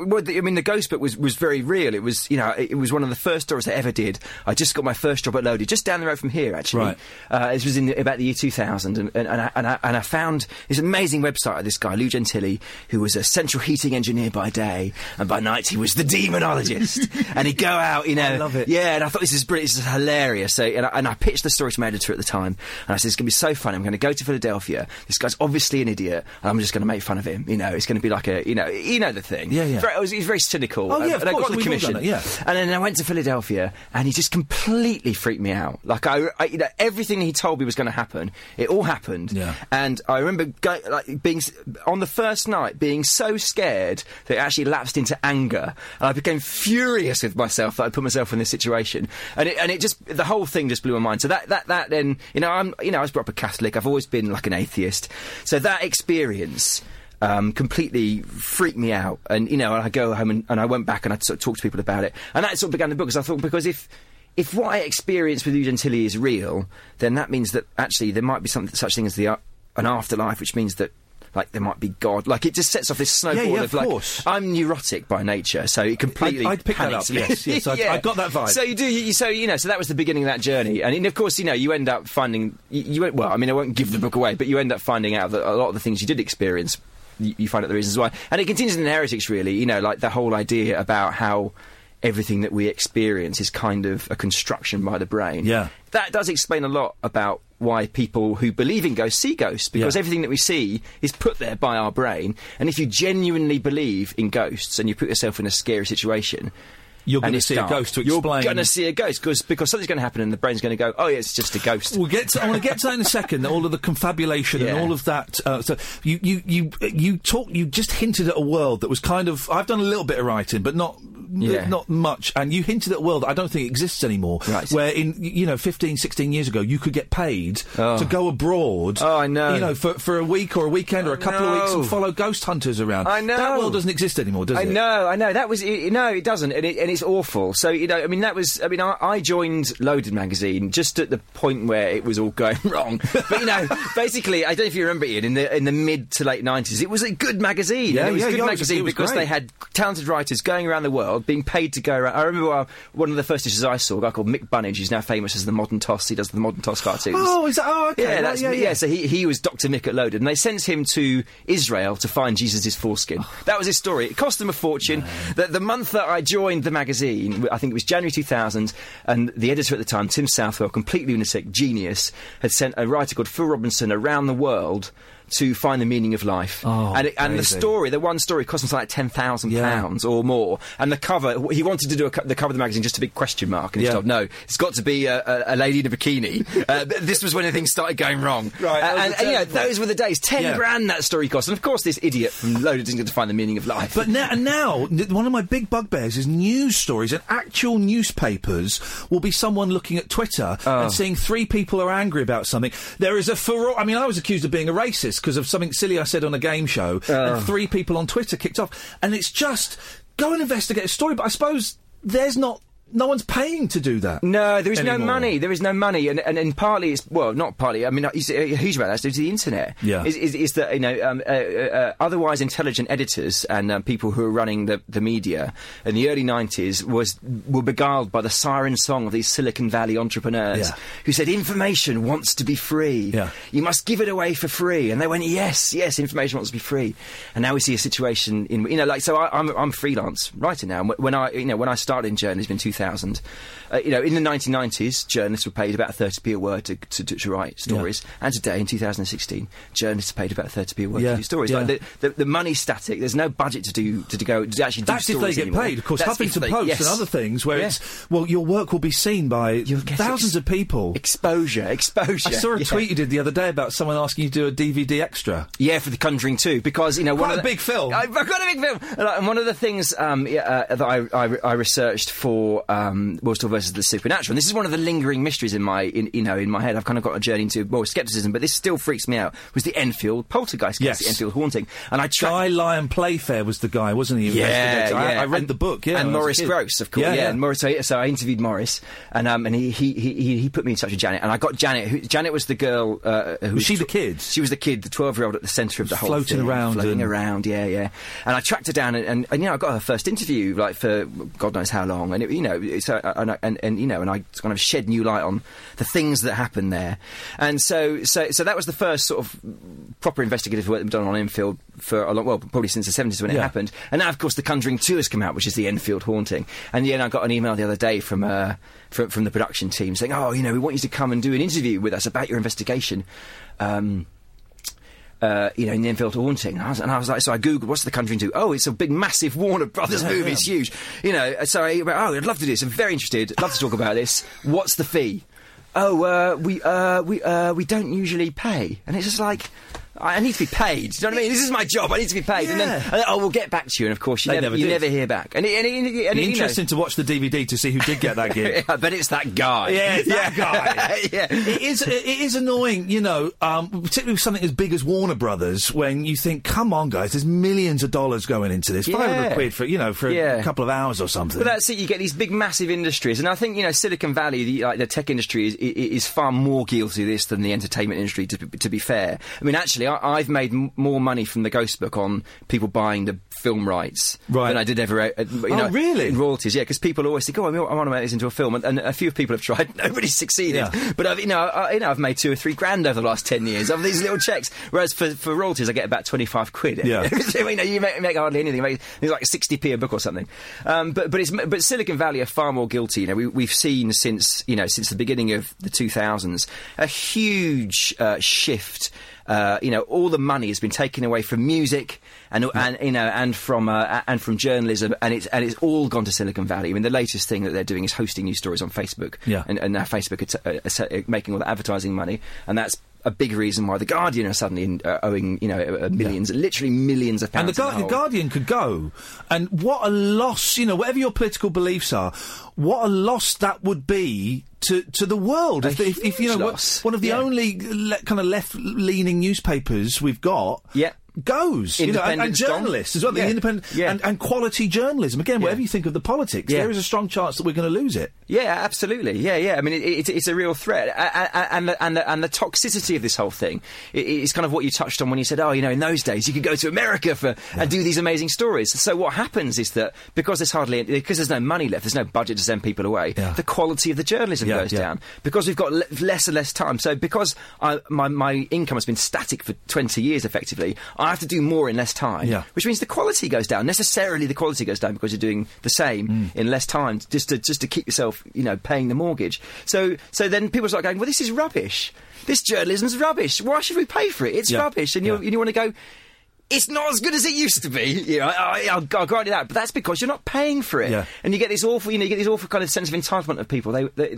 [SPEAKER 18] the Ghost book was very real. It was, you know, it was one of the first stories I ever did. I just got my first job at Loaded, just down the road from here, actually.
[SPEAKER 3] Right.
[SPEAKER 18] This was in about the year 2000, and I found this amazing website of this guy, Lou Gentili, who was a central heating engineer by day, and by night he was the demonologist. And he'd go out, you know.
[SPEAKER 3] I love it.
[SPEAKER 18] Yeah, and I thought this is brilliant. This is hilarious. So, and I pitched the story to my editor at the time. And I said, it's going to be so funny. I'm going to go to Philadelphia. This guy's obviously an idiot, and I'm just going to make fun of him. You know, it's going to be like you know the thing.
[SPEAKER 3] Yeah, yeah.
[SPEAKER 18] He's very cynical.
[SPEAKER 3] Oh, yeah, of
[SPEAKER 18] and
[SPEAKER 3] course.
[SPEAKER 18] I got the commission.
[SPEAKER 3] Done it, yeah.
[SPEAKER 18] And then I went to Philadelphia, and he just completely freaked me out. Like, you know, everything he told me was going to happen, it all happened.
[SPEAKER 3] Yeah.
[SPEAKER 18] And I remember being on the first night, being so scared that it actually lapsed into anger, and I became furious with myself that I put myself in this situation. And it just, the whole thing just blew my mind. So that then, you know, I was brought up a Catholic. I've always been like an atheist. So that experience completely freaked me out. And, you know, I go home and I went back and I sort of talked to people about it. And that sort of began the book, because I thought, because if what I experienced with Lou Gentili is real, then that means that actually there might be such thing as an afterlife, which means that, like, there might be God. Like, it just sets off this snowball of, like,
[SPEAKER 3] course.
[SPEAKER 18] I'm neurotic by nature, so it completely
[SPEAKER 3] I'd pick that up, yes.
[SPEAKER 18] Yeah.
[SPEAKER 3] I got that vibe.
[SPEAKER 18] So you do, so that was the beginning of that journey. And of course, you know, you end up finding, well, I mean, I won't give the book away, but you end up finding out that a lot of the things you did experience, you find out the reasons why. And it continues in The Heretics, really, you know, like the whole idea about how everything that we experience is kind of a construction by the brain.
[SPEAKER 3] Yeah.
[SPEAKER 18] That does explain a lot about why people who believe in ghosts see ghosts, because everything that we see is put there by our brain. And if you genuinely believe in ghosts and you put yourself in a scary situation,
[SPEAKER 3] you're going to see a ghost to explain.
[SPEAKER 18] You're going to see a ghost because something's going to happen and the brain's going to go, oh yeah, it's just a ghost.
[SPEAKER 3] I want to get to that in a second. All of the confabulation and all of that. So you just hinted at a world that was kind of. I've done a little bit of writing, but not much. And you hinted at a world that I don't think exists anymore.
[SPEAKER 18] Right.
[SPEAKER 3] Where 15, 16 years ago, you could get paid to go abroad.
[SPEAKER 18] Oh, I know.
[SPEAKER 3] You know, for a week or a weekend or a couple of weeks and follow ghost hunters around.
[SPEAKER 18] I know.
[SPEAKER 3] That world doesn't exist anymore, does it?
[SPEAKER 18] I know. That was no, it doesn't, and it's awful. So, you know, I mean, I joined Loaded magazine just at the point where it was all going wrong. But, you know, basically, I don't know if you remember, Ian, in the mid to late 90s, it was a good magazine.
[SPEAKER 3] Yeah,
[SPEAKER 18] and it was a good magazine because
[SPEAKER 3] great.
[SPEAKER 18] they had talented writers going around the world, being paid to go around. I remember one of the first issues I saw, a guy called Mick Bunnage, who's now famous as the Modern Toss. He does the Modern Toss cartoons.
[SPEAKER 3] Oh, is that? Oh, okay.
[SPEAKER 18] Yeah, so he was Dr. Mick at Loaded, and they sent him to Israel to find Jesus' foreskin. That was his story. It cost him a fortune. The month that I joined the magazine, I think it was January 2000, and the editor at the time, Tim Southwell, complete lunatic, genius, had sent a writer called Phil Robinson around the world to find the meaning of life. And the story, the one story, cost him like £10,000 or more. And the cover, he wanted to do the cover of the magazine just a big question mark. And he was told, no, it's got to be a lady in a bikini. This was when things started going wrong.
[SPEAKER 3] Right.
[SPEAKER 18] And you know, those were the days. 10 grand that story cost. And of course, this idiot from Loaded didn't get to find the meaning of life.
[SPEAKER 3] But now, one of my big bugbears is news stories, and actual newspapers will be someone looking at Twitter and seeing 3 people are angry about something. There is I mean, I was accused of being a racist because of something silly I said on a game show, and 3 people on Twitter kicked off. And it's just, go and investigate a story, but I suppose no one's paying to do that.
[SPEAKER 18] No, there is
[SPEAKER 3] anymore.
[SPEAKER 18] no money. There is no money, and partly it's, well, not partly. I mean, a huge amount that's due to the internet.
[SPEAKER 3] Yeah,
[SPEAKER 18] is that, you know, otherwise intelligent editors and people who are running the media in the early 90s were beguiled by the siren song of these Silicon Valley entrepreneurs who said information wants to be free.
[SPEAKER 3] Yeah,
[SPEAKER 18] you must give it away for free, and they went yes, information wants to be free. And now we see a situation in, you know, like, so I'm freelance writer now. When I started in journalism in 2000. You know, in the 1990s, journalists were paid about 30p a word to write stories, and today, in 2016, journalists are paid about 30p a word to do stories. Like the money's static. There's no budget to actually do stories.
[SPEAKER 3] That's if they get
[SPEAKER 18] anymore.
[SPEAKER 3] paid. Of course,
[SPEAKER 18] That's
[SPEAKER 3] Huffington Post and other things where it's, well, your work will be seen by thousands of people.
[SPEAKER 18] Exposure. I
[SPEAKER 3] saw a tweet you did the other day about someone asking you to do a DVD extra.
[SPEAKER 18] Yeah, for The Conjuring 2, because, you know,
[SPEAKER 3] quite a big film.
[SPEAKER 18] I've got a big film, and one of the things that I researched for World versus the Supernatural. And this is one of the lingering mysteries in my head. I've kind of got a journey into more scepticism, but this still freaks me out. Was the Enfield poltergeist case, the Enfield haunting? And
[SPEAKER 3] Guy Lyon Playfair was the guy, wasn't he? I read the book. Yeah,
[SPEAKER 18] and Maurice Grosse, of course. And Maurice. So I interviewed Maurice, and he put me in touch with Janet, and I got Janet. Janet was the girl.
[SPEAKER 3] Was she the kid?
[SPEAKER 18] She was the kid, the 12-year-old at the centre of the whole
[SPEAKER 3] floating
[SPEAKER 18] thing,
[SPEAKER 3] around.
[SPEAKER 18] And I tracked her down, and I got her first interview, like, for God knows how long, and and I kind of shed new light on the things that happened there, and so that was the first sort of proper investigative work that done on Enfield for a long, well, probably since the 70s when it happened, and now of course The Conjuring 2 has come out, which is the Enfield haunting, and I got an email the other day from the production team saying, we want you to come and do an interview with us about your investigation. In the Enfield haunting. And I was like, so I googled, what's The Conjuring 2? Oh, it's a big, massive Warner Brothers movie. It's huge. So I went, I'd love to do this. I'm very interested. Love to talk about this. What's the fee? We don't usually pay. And it's just like, I need to be paid. Do you know what I mean? This is my job. I need to be paid. And then, we'll get back to you. And of course, you never hear back. And
[SPEAKER 3] interesting to watch the DVD to see who did get that gig.
[SPEAKER 18] I bet it's that guy.
[SPEAKER 3] Yeah, it's that guy. It is annoying, particularly with something as big as Warner Brothers, when you think, come on, guys, there's millions of dollars going into this. 500 quid for a couple of hours or something.
[SPEAKER 18] Well, that's it. You get these big, massive industries. And I think, Silicon Valley, the tech industry is far more guilty of this than the entertainment industry, to be fair. I mean, actually, I've made more money from the Ghost Book on people buying the film rights than I did ever.
[SPEAKER 3] Really?
[SPEAKER 18] In royalties, yeah, because people always think, I want to make this into a film, and a few people have tried. Nobody's succeeded. Yeah. But I've made 2 or 3 grand over the last 10 years of these little checks. Whereas for royalties, I get about 25 quid.
[SPEAKER 3] Yeah.
[SPEAKER 18] You make hardly anything. It's like 60p a book or something. But Silicon Valley are far more guilty. We've seen since the beginning of the 2000s a huge shift. All the money has been taken away from music and from journalism, and it's all gone to Silicon Valley. I mean, the latest thing that they're doing is hosting news stories on Facebook, and now Facebook are making all the advertising money, and that's a big reason why The Guardian are suddenly owing, millions, literally millions of pounds.
[SPEAKER 3] And the Guardian could go, and what a loss, whatever your political beliefs are, what a loss that would be to the world. If one of the only kind of left-leaning newspapers we've got goes, and journalists as well, the independent and quality journalism. Again, whatever you think of the politics, there is a strong chance that we're going to lose it.
[SPEAKER 18] Yeah, absolutely. Yeah. I mean, it's a real threat, and the toxicity of this whole thing is kind of what you touched on when you said, in those days you could go to America and do these amazing stories. So what happens is that because there's no money left, there's no budget to send people away, the quality of the journalism goes down because we've got less and less time. So because my income has been static for 20 years, effectively, I have to do more in less time, which means the quality goes down. Necessarily, the quality goes down because you're doing the same in less time, just to keep yourself, paying the mortgage. So then people start going, well, this is rubbish. This journalism's rubbish. Why should we pay for it? It's rubbish. And you want to go, it's not as good as it used to be. I'll grant you that, but that's because you're not paying for it. And you get this awful, kind of sense of entitlement of people.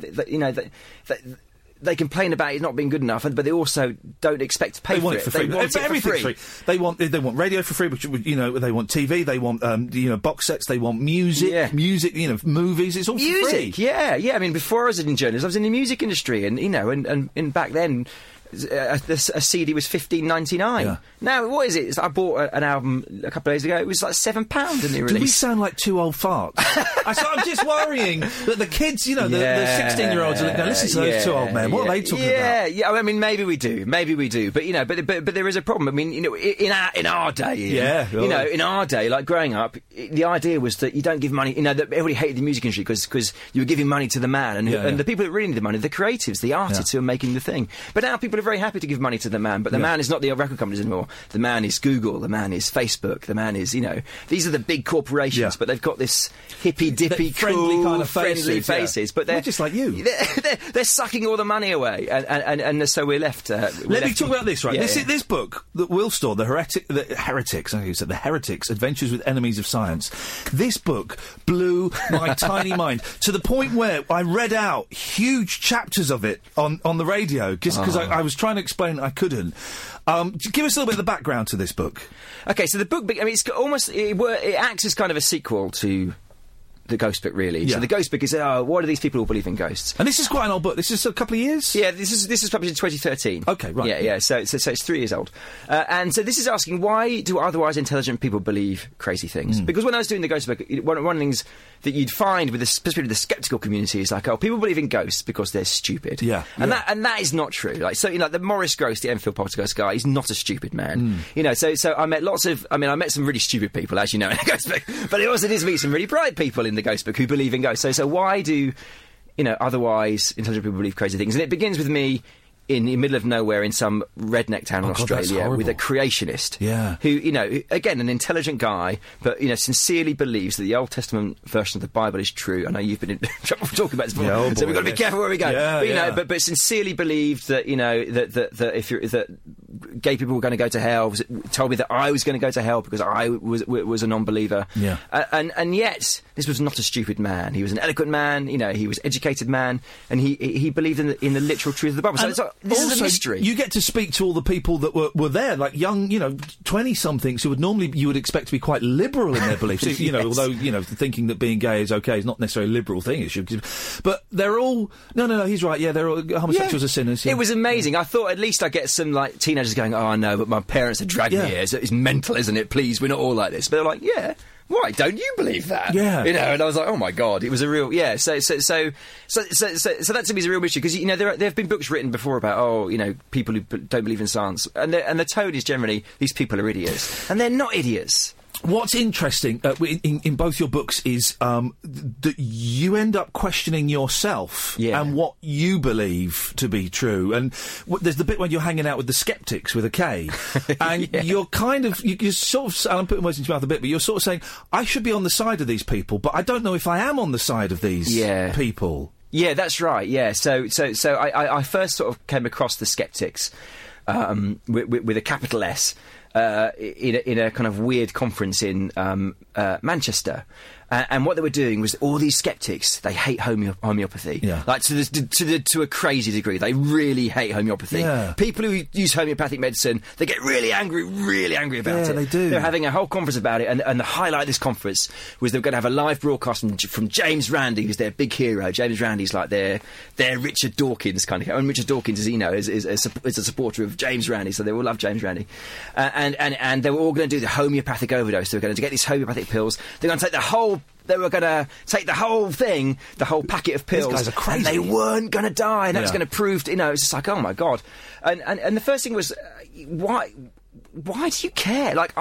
[SPEAKER 18] They complain about it not being good enough, but they also don't expect to pay for it.
[SPEAKER 3] They want everything for free. They want radio for free, which they want TV, they want box sets, they want music, movies. It's all for free.
[SPEAKER 18] Yeah. I mean, before I was in journalism, I was in the music industry, and back then, a CD was $15.99. Now, what is it? I bought an album a couple of days ago. It was like £7 in the release.
[SPEAKER 3] Do we sound like 2 old farts? I'm just worrying that the kids, the 16-year-olds are like, listen to those 2 old men. What are they talking about?
[SPEAKER 18] Yeah. I mean, maybe we do. But there is a problem. I mean, in our day, in our day, like growing up, the idea was that you don't give money. That everybody hated the music industry because you were giving money to the man, and the people that really need the money, the creatives, the artists who are making the thing. But now people are very happy to give money to the man, but the man is not the record companies anymore. The man is Google, the man is Facebook, the man is, these are the big corporations, but they've got this hippy-dippy,
[SPEAKER 3] friendly kind of
[SPEAKER 18] faces, but they're
[SPEAKER 3] just like you.
[SPEAKER 18] They're sucking all the money away, and so we're left.
[SPEAKER 3] Let me talk about this, right? This book that Will Storr, the Heretics, Adventures with Enemies of Science. This book blew my tiny mind to the point where I read out huge chapters of it on the radio because I was trying to explain I couldn't. Give us a little bit of the background to this book.
[SPEAKER 18] Okay, so the book, it's almost it acts as kind of a sequel to the Ghost Book, really.
[SPEAKER 3] Yeah.
[SPEAKER 18] So the Ghost Book is, what are these people who believe in ghosts?
[SPEAKER 3] And this is quite an old book. This is a couple of years?
[SPEAKER 18] Yeah, this is published in 2013.
[SPEAKER 3] Okay, right.
[SPEAKER 18] Yeah. So it's 3 years old. And so this is asking, why do otherwise intelligent people believe crazy things? Because when I was doing the Ghost Book, one of the things that you'd find with especially the sceptical community is like, people believe in ghosts because they're stupid.
[SPEAKER 3] Yeah.
[SPEAKER 18] And that is not true. Like, so, the Maurice Grosse, the Enfield Poltergeist guy, he's not a stupid man. So I met I met some really stupid people, as you know, in the Ghost Book, but it also did meet some really bright people in the Ghost Book who believe in ghosts. So why do, otherwise intelligent people believe crazy things? And it begins with me in the middle of nowhere in some redneck town in Australia with a creationist who, again, an intelligent guy, but, sincerely believes that the Old Testament version of the Bible is true. I know you've been in trouble talking about this before, so we've got to be careful where we go. But sincerely believed that, that gay people were going to go to hell, told me that I was going to go to hell because I was a non-believer.
[SPEAKER 3] Yeah.
[SPEAKER 18] And yet, this was not a stupid man. He was an eloquent man, he was an educated man, and he believed in the literal truth of the Bible. So this is a mystery.
[SPEAKER 3] You get to speak to all the people that were there, like young, 20-somethings who you would expect to be quite liberal in their beliefs.
[SPEAKER 18] Yes.
[SPEAKER 3] Although, thinking that being gay is okay is not necessarily a liberal thing. But they're all... No, he's right, they're all... Homosexuals are sinners. Yeah.
[SPEAKER 18] It was amazing. I thought at least I'd get some, teenagers going, oh, I know, but my parents have dragged me here. So it's mental, isn't it? Please, we're not all like this. But they're like, yeah... Why don't you believe that?
[SPEAKER 3] Yeah,
[SPEAKER 18] and I was like, oh my god, it was a real So that to me is a real mystery because there have been books written before about people who don't believe in science, and the tone is generally these people are idiots, and they're not idiots.
[SPEAKER 3] What's interesting in both your books is that you end up questioning yourself and what you believe to be true. And there's the bit when you're hanging out with the skeptics with a K, and you're you're sort of, I'm putting words into your mouth a bit, but you're sort of saying, I should be on the side of these people, but I don't know if I am on the side of these people.
[SPEAKER 18] Yeah, that's right. Yeah, so I first sort of came across the skeptics with a capital S. In a kind of weird conference in Manchester, and what they were doing was all these skeptics, they hate homeopathy, like to a crazy degree. They really hate homeopathy.
[SPEAKER 3] Yeah.
[SPEAKER 18] People who use homeopathic medicine, they get really angry about it.
[SPEAKER 3] Yeah, they do.
[SPEAKER 18] They're having a whole conference about it, and the highlight of this conference was they were going to have a live broadcast from James Randi, who's their big hero. James Randi's like their Richard Dawkins kind of, and Richard Dawkins, as you know, is a supporter of James Randi, so they all love James Randi. And they were all going to do the homeopathic overdose. They were going to get these homeopathic pills. They were going to take the whole thing, the whole packet of pills.
[SPEAKER 3] These guys are crazy.
[SPEAKER 18] And they weren't going to die. And that was going to prove, it's just like, oh my God. And the first thing was, why do you care? Like,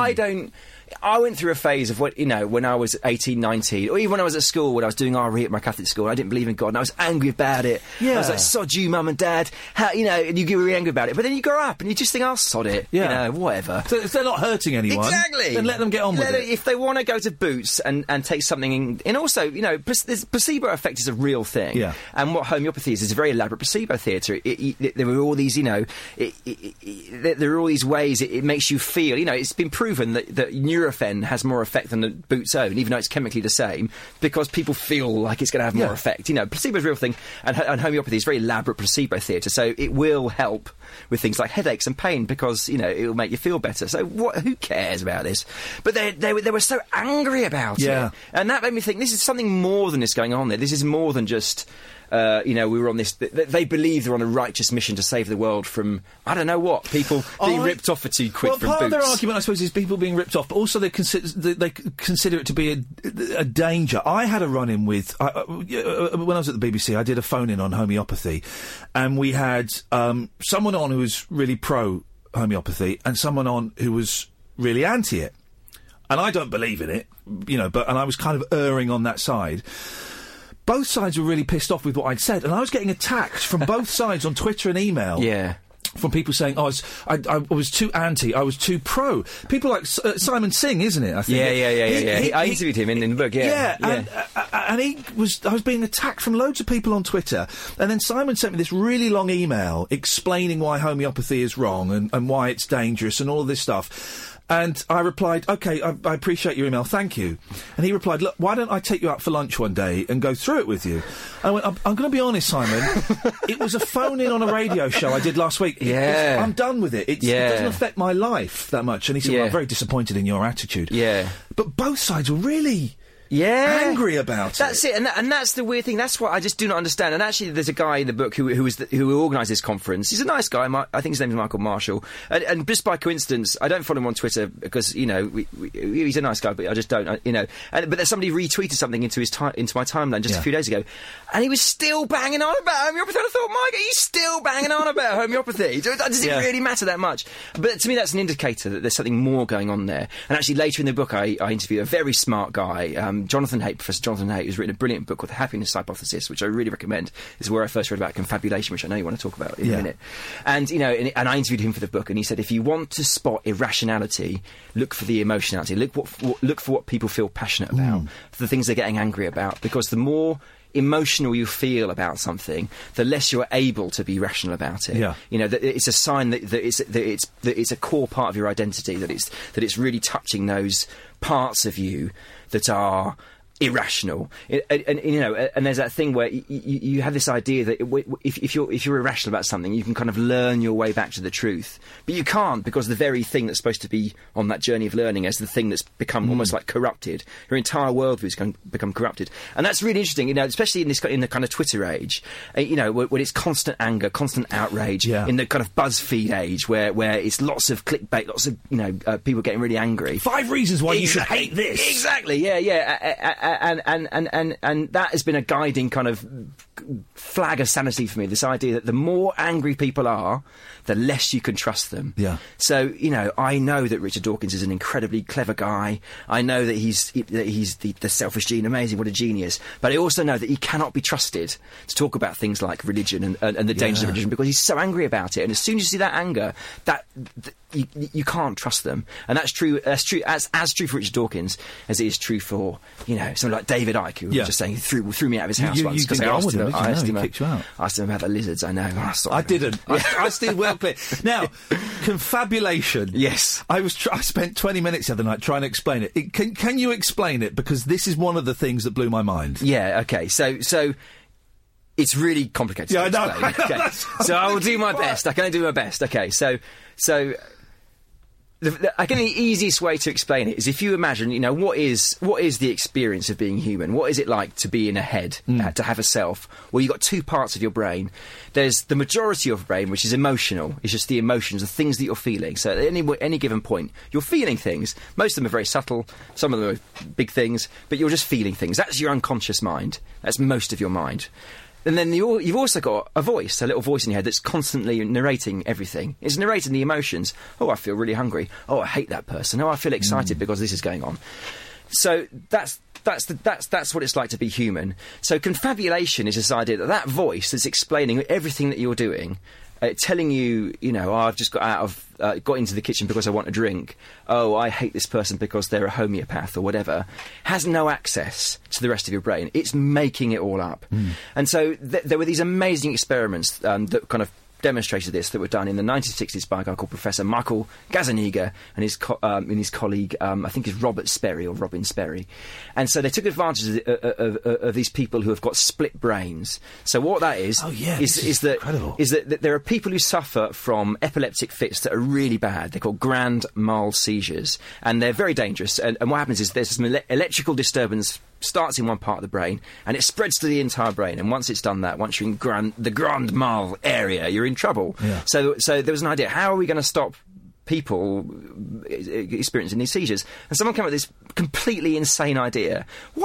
[SPEAKER 18] I went through a phase of when I was 18, 19, or even when I was at school, when I was doing RE at my Catholic school, and I didn't believe in God, and I was angry about it.
[SPEAKER 3] Yeah.
[SPEAKER 18] I was like, sod you, mum and dad. And you get really angry about it. But then you grow up and you just think, I'll sod it.
[SPEAKER 3] Yeah.
[SPEAKER 18] Whatever.
[SPEAKER 3] So if they're not hurting anyone,
[SPEAKER 18] exactly,
[SPEAKER 3] then let them get on with it.
[SPEAKER 18] If they want to go to Boots and take something and also, placebo effect is a real thing.
[SPEAKER 3] Yeah.
[SPEAKER 18] And what homeopathy is a very elaborate placebo theatre. There are all these, there are all these ways it makes you feel. It's been proven that Nurofen has more effect than the Boots own, even though it's chemically the same, because people feel like it's going to have more effect. Placebo is a real thing, and homeopathy is very elaborate placebo theatre, so it will help with things like headaches and pain because, it will make you feel better. So who cares about this? But they were so angry about it. And that made me think, this is something more than this going on there. This is more than just... we were on this... They believe they're on a righteous mission to save the world from, I don't know what, people being ripped off for too quick from Boots.
[SPEAKER 3] Well, part of their argument, I suppose, is people being ripped off, but also they consider it to be a danger. I had a run-in with... when I was at the BBC, I did a phone-in on homeopathy, and we had someone on who was really pro-homeopathy and someone on who was really anti it. And I don't believe in it, and I was kind of erring on that side. Both sides were really pissed off with what I'd said, and I was getting attacked from both sides on Twitter and email.
[SPEAKER 18] Yeah.
[SPEAKER 3] From people saying, I was too anti, I was too pro. People like Simon Singh, isn't it? I think.
[SPEAKER 18] Yeah. I interviewed him in the book,
[SPEAKER 3] and I was being attacked from loads of people on Twitter, and then Simon sent me this really long email explaining why homeopathy is wrong and why it's dangerous and all of this stuff. And I replied, OK, I appreciate your email, thank you. And he replied, look, why don't I take you out for lunch one day and go through it with you? I went, I'm going to be honest, Simon, it was a phone-in on a radio show I did last week. I'm done with it. It doesn't affect my life that much. And he said, well, I'm very disappointed in your attitude.
[SPEAKER 18] Yeah.
[SPEAKER 3] But both sides were really... angry about
[SPEAKER 18] That's it, and that's the weird thing. That's what I just do not understand. And actually, there's a guy in the book who organised this conference. He's a nice guy. I think his name is Michael Marshall. And just by coincidence, I don't follow him on Twitter because he's a nice guy, but I just don't. But there's somebody retweeted something into my timeline just a few days ago, and he was still banging on about homeopathy. And I thought, Mike, are you still banging on about homeopathy? Does it really matter that much? But to me, that's an indicator that there's something more going on there. And actually, later in the book, I interview a very smart guy, Professor Jonathan Haidt, who's written a brilliant book called The Happiness Hypothesis, which I really recommend. This is where I first read about confabulation, which I know you want to talk about in a minute. And, and I interviewed him for the book, and he said, if you want to spot irrationality, look for the emotionality. Look for what people feel passionate about, for the things they're getting angry about, because the more emotional you feel about something, the less you're able to be rational about it.
[SPEAKER 3] Yeah.
[SPEAKER 18] That it's a sign that it's a core part of your identity, that it's really touching those parts of you that are irrational, and there's that thing where you have this idea that if you're irrational about something, you can kind of learn your way back to the truth, but you can't, because the very thing that's supposed to be on that journey of learning is the thing that's become almost like corrupted. Your entire worldview has become corrupted, and that's really interesting. Especially in the kind of Twitter age, when it's constant anger, constant outrage, in the kind of BuzzFeed age, where it's lots of clickbait, lots of people getting really angry.
[SPEAKER 3] 5 reasons why you should hate this.
[SPEAKER 18] Exactly. Yeah. And that has been a guiding kind of flag of sanity for me, this idea that the more angry people are, the less you can trust them.
[SPEAKER 3] Yeah.
[SPEAKER 18] So, I know that Richard Dawkins is an incredibly clever guy. I know that he's the selfish gene, amazing, what a genius. But I also know that he cannot be trusted to talk about things like religion and the dangers of religion, because he's so angry about it. And as soon as you see that anger, you can't trust them. And that's true. That's true. As true for Richard Dawkins as it is true for someone like David Icke, who was just saying he threw me out of his house once because I asked him about the lizards. I know.
[SPEAKER 3] I didn't. I still well clear. Now, confabulation.
[SPEAKER 18] Yes.
[SPEAKER 3] I spent 20 minutes the other night trying to explain it. Can you explain it? Because this is one of the things that blew my mind.
[SPEAKER 18] Yeah. Okay. So. It's really complicated to explain.
[SPEAKER 3] I know.
[SPEAKER 18] Okay. So I will do my best. I can only do my best. Okay, so I think the easiest way to explain it is if you imagine, what is the experience of being human? What is it like to be in a head, to have a self? Well, you've got 2 parts of your brain. There's the majority of your brain, which is emotional. It's just the emotions, the things that you're feeling. So at any given point, you're feeling things. Most of them are very subtle. Some of them are big things, but you're just feeling things. That's your unconscious mind. That's most of your mind. And then you've also got a voice, a little voice in your head that's constantly narrating everything. It's narrating the emotions. Oh, I feel really hungry. Oh, I hate that person. Oh, I feel excited because this is going on. So that's what it's like to be human. So confabulation is this idea that voice that's explaining everything that you're doing, telling you, I've just got into the kitchen because I want a drink. Oh, I hate this person because they're a homeopath or whatever, has no access to the rest of your brain. It's making it all up. And so there were these amazing experiments that kind of demonstrated this, that were done in the 1960s by a guy called Professor Michael Gazzaniga and his colleague, I think is Robert Sperry or Robin Sperry. And so they took advantage of these people who have got split brains. So what that is, is that there are people who suffer from epileptic fits that are really bad. They're called grand mal seizures, and they're very dangerous. And what happens is there's some electrical disturbance starts in one part of the brain and it spreads to the entire brain, and once it's done that, once you're in the grand mal area, you're in trouble. So there was an idea, how are we going to stop people experiencing these seizures? And someone came up with this completely insane idea.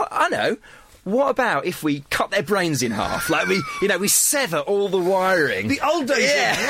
[SPEAKER 18] What about if we cut their brains in half? Like we sever all the wiring.
[SPEAKER 3] The old days.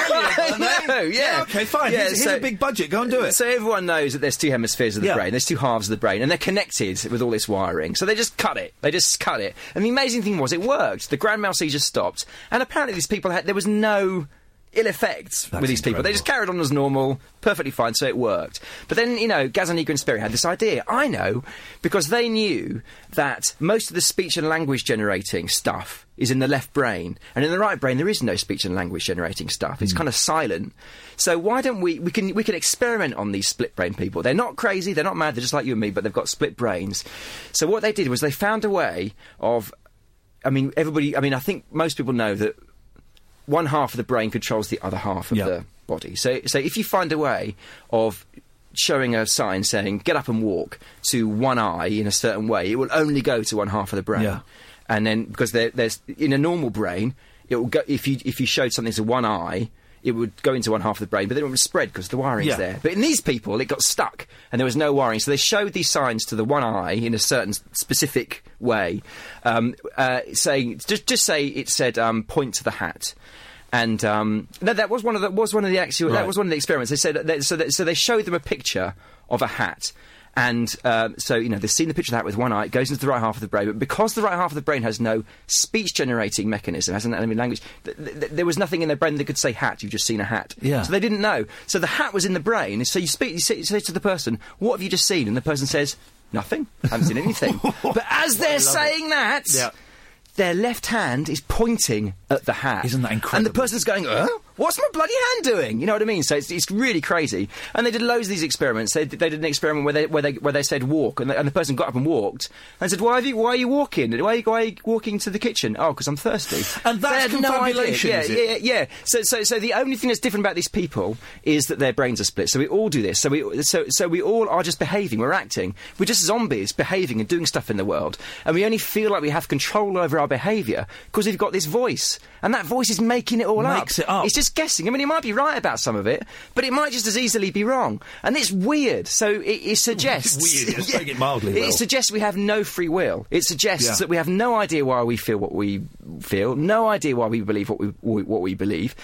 [SPEAKER 18] Yeah.
[SPEAKER 3] Okay, fine. Here's a big budget. Go and do it.
[SPEAKER 18] So everyone knows that there's 2 hemispheres of the brain. There's 2 halves of the brain, and they're connected with all this wiring. So they just cut it. And the amazing thing was, it worked. The grand mal seizures stopped, and apparently these people there was no ill effects with these people. They just carried on as normal, perfectly fine, so it worked. But then, Gazzaniga and Sperry had this idea. I know, because they knew that most of the speech and language generating stuff is in the left brain, and in the right brain there is no speech and language generating stuff. It's kind of silent. So why don't we can experiment on these split brain people. They're not crazy, they're not mad, they're just like you and me, but they've got split brains. So what they did was they found a way of, I think most people know that one half of the brain controls the other half of the body. So if you find a way of showing a sign saying "get up and walk" to one eye in a certain way, it will only go to one half of the brain.
[SPEAKER 3] Yeah.
[SPEAKER 18] And then because there's in a normal brain, it will go if you showed something to one eye, it would go into one half of the brain, but then it would spread because the wiring's there. But in these people, it got stuck, and there was no wiring. So they showed these signs to the one eye in a certain specific way, saying, just say it said, point to the hat. And no, that was one of the experiments. They said so they showed them a picture of a hat. And so, they've seen the picture of that with one eye. It goes into the right half of the brain. But because the right half of the brain has no speech-generating mechanism, hasn't any language, there was nothing in their brain that could say hat. You've just seen a hat. Yeah. So they didn't know. So the hat was in the brain. So you say to the person, what have you just seen? And the person says, nothing. I haven't seen anything. But as they're saying that... Yeah. Their left hand is pointing at the hat.
[SPEAKER 3] Isn't that incredible?
[SPEAKER 18] And the person's going, what's my bloody hand doing? You know what I mean? So it's really crazy. And they did loads of these experiments. They did an experiment where they said walk, and the person got up and walked, and said, why are you walking? Why are you walking to the kitchen? Oh, because I'm thirsty.
[SPEAKER 3] And that's confabulation,
[SPEAKER 18] is it? Yeah. So the only thing that's different about these people is that their brains are split. So we all do this. So we all are just behaving. We're acting. We're just zombies behaving and doing stuff in the world. And we only feel like we have control over our behaviour because we've got this voice, and that voice is making it all up.
[SPEAKER 3] Makes it up.
[SPEAKER 18] It's just guessing. I mean, he might be right about some of it, but it might just as easily be wrong, and it's weird. So it suggests
[SPEAKER 3] it's weird. Let's take it mildly.
[SPEAKER 18] It suggests we have no free will. It suggests that we have no idea why we feel what we feel, no idea why we believe what we believe.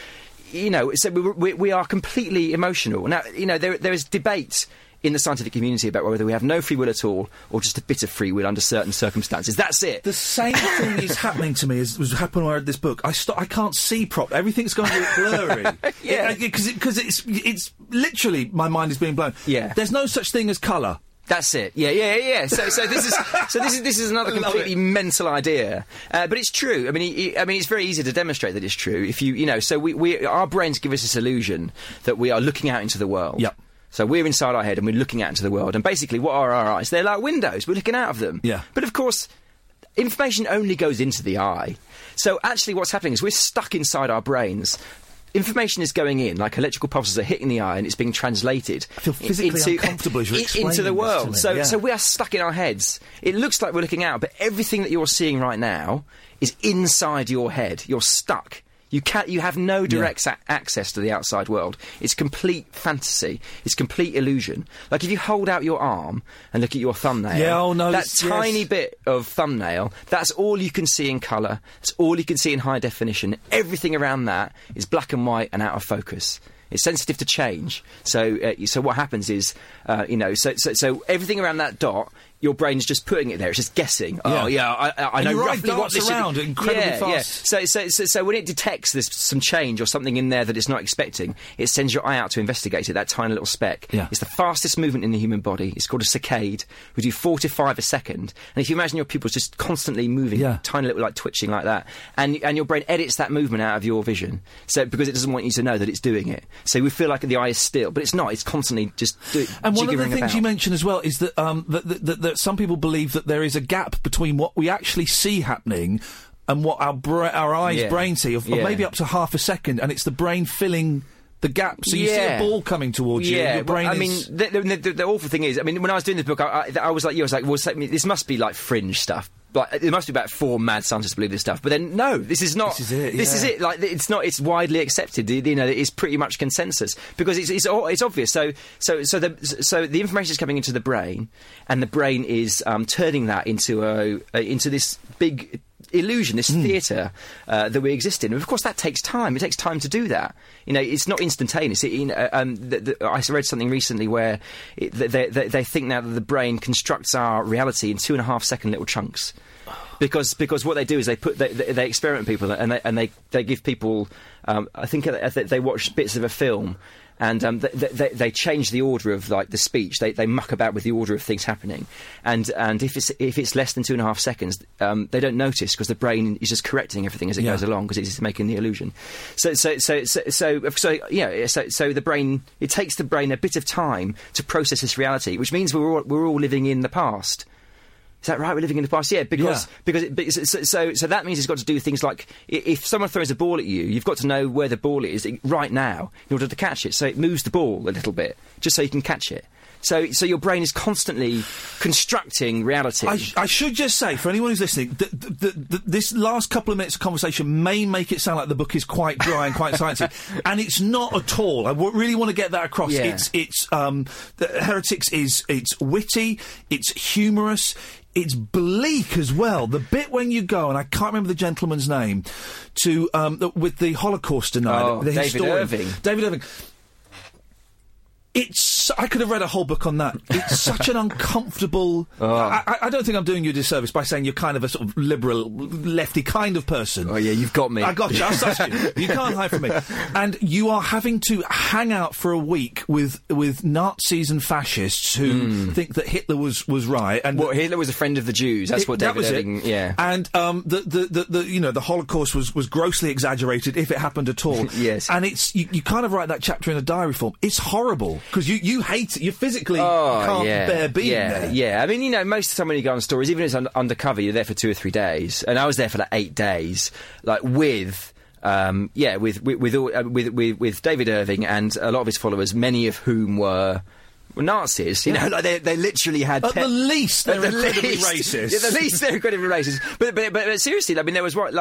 [SPEAKER 18] So we are completely emotional. Now, there is debate in the scientific community about whether we have no free will at all or just a bit of free will under certain circumstances. That's it.
[SPEAKER 3] The same thing is happening to me as was happening when I read this book. I can't see properly. Everything's going a bit blurry. Because it's literally my mind is being blown.
[SPEAKER 18] Yeah.
[SPEAKER 3] There's no such thing as colour.
[SPEAKER 18] That's it. Yeah. So this is another completely mental idea, but it's true. I mean, it's very easy to demonstrate that it's true. If so our brains give us this illusion that we are looking out into the world.
[SPEAKER 3] Yep.
[SPEAKER 18] So we're inside our head and we're looking out into the world. And basically, what are our eyes? They're like windows. We're looking out of them.
[SPEAKER 3] Yeah.
[SPEAKER 18] But of course, information only goes into the eye. So actually what's happening is we're stuck inside our brains. Information is going in, like electrical pulses are hitting the eye, and it's being translated.
[SPEAKER 3] I feel physically uncomfortable as you're explaining
[SPEAKER 18] into the world.
[SPEAKER 3] This to me.
[SPEAKER 18] So we are stuck in our heads. It looks like we're looking out, but everything that you're seeing right now is inside your head. You're stuck. You have no direct access to the outside world. It's complete fantasy. It's complete illusion. Like if you hold out your arm and look at your thumbnail, that tiny bit of thumbnail, that's all you can see in colour. That's all you can see in high definition. Everything around that is black and white and out of focus. It's sensitive to change. So what happens is, so everything around that dot, your brain's just putting it there. It's just guessing.
[SPEAKER 3] Yeah.
[SPEAKER 18] Oh, yeah, I know roughly what this
[SPEAKER 3] around incredibly fast.
[SPEAKER 18] Yeah. So when it detects there's some change or something in there that it's not expecting, it sends your eye out to investigate it, that tiny little speck.
[SPEAKER 3] Yeah.
[SPEAKER 18] It's the fastest movement in the human body. It's called a saccade. We do 4 to 5 a second. And if you imagine your pupils just constantly moving, tiny little, like, twitching like that, and your brain edits that movement out of your vision, so because it doesn't want you to know that it's doing it. So we feel like the eye is still, but it's not. It's constantly just
[SPEAKER 3] And one of the things
[SPEAKER 18] about.
[SPEAKER 3] You mentioned as well is that that some people believe that there is a gap between what we actually see happening and what our eyes' brain see, of maybe up to half a second, and it's the brain filling the gap. So you see a ball coming towards you. Your brain
[SPEAKER 18] the awful thing is, I mean, when I was doing this book, I was like, well, this must be like fringe stuff. Like, there must be about 4 mad scientists believe this stuff, but then no, this is not.
[SPEAKER 3] This is it.
[SPEAKER 18] This is it. Like, it's not. It's widely accepted. It's pretty much consensus because it's obvious. So the information is coming into the brain, and the brain is turning that into this big illusion, this theatre that we exist in. And of course, that takes time. It takes time to do that. It's not instantaneous. I read something recently where they think now that the brain constructs our reality in 2.5 second little chunks. Because what they do is they experiment people and they give people I think they watch bits of a film. And they change the order of, like, the speech. They muck about with the order of things happening, and if it's less than 2.5 seconds, they don't notice because the brain is just correcting everything as it goes along because it's making the illusion. So the brain, it takes the brain a bit of time to process this reality, which means we're all living in the past. Is that right? We're living in the past, because that means it's got to do things like if someone throws a ball at you, you've got to know where the ball is right now in order to catch it. So it moves the ball a little bit just so you can catch it. So your brain is constantly constructing reality.
[SPEAKER 3] I should just say, for anyone who's listening, this last couple of minutes of conversation may make it sound like the book is quite dry and quite sciencey, and it's not at all. I really want to get that across.
[SPEAKER 18] Yeah.
[SPEAKER 3] Heretics it's witty, it's humorous, it's bleak as well. The bit when you go, and I can't remember the gentleman's name, to with the Holocaust denier, the historian, David Irving. I could have read a whole book on that. It's such an uncomfortable... I don't think I'm doing you a disservice by saying you're kind of a sort of liberal, lefty kind of person.
[SPEAKER 18] Oh, yeah, you've got me.
[SPEAKER 3] I got you. I sussed you. You can't hide from me. And you are having to hang out for a week with Nazis and fascists who think that Hitler was right. And
[SPEAKER 18] Hitler was a friend of the Jews. That's what David Irving... Yeah.
[SPEAKER 3] And the Holocaust was grossly exaggerated, if it happened at all.
[SPEAKER 18] Yes.
[SPEAKER 3] And it's... You kind of write that chapter in a diary form. It's horrible. Because you hate it. You physically can't bear being there.
[SPEAKER 18] Yeah, I mean, most of the time when you go on stories, even if it's undercover, you're there for 2 or 3 days. And I was there for 8 days, with David Irving and a lot of his followers, many of whom were Nazis, like they literally had...
[SPEAKER 3] At the least, they're incredibly racist.
[SPEAKER 18] Yeah, at the least, they're incredibly racist. But seriously, I mean, there was one,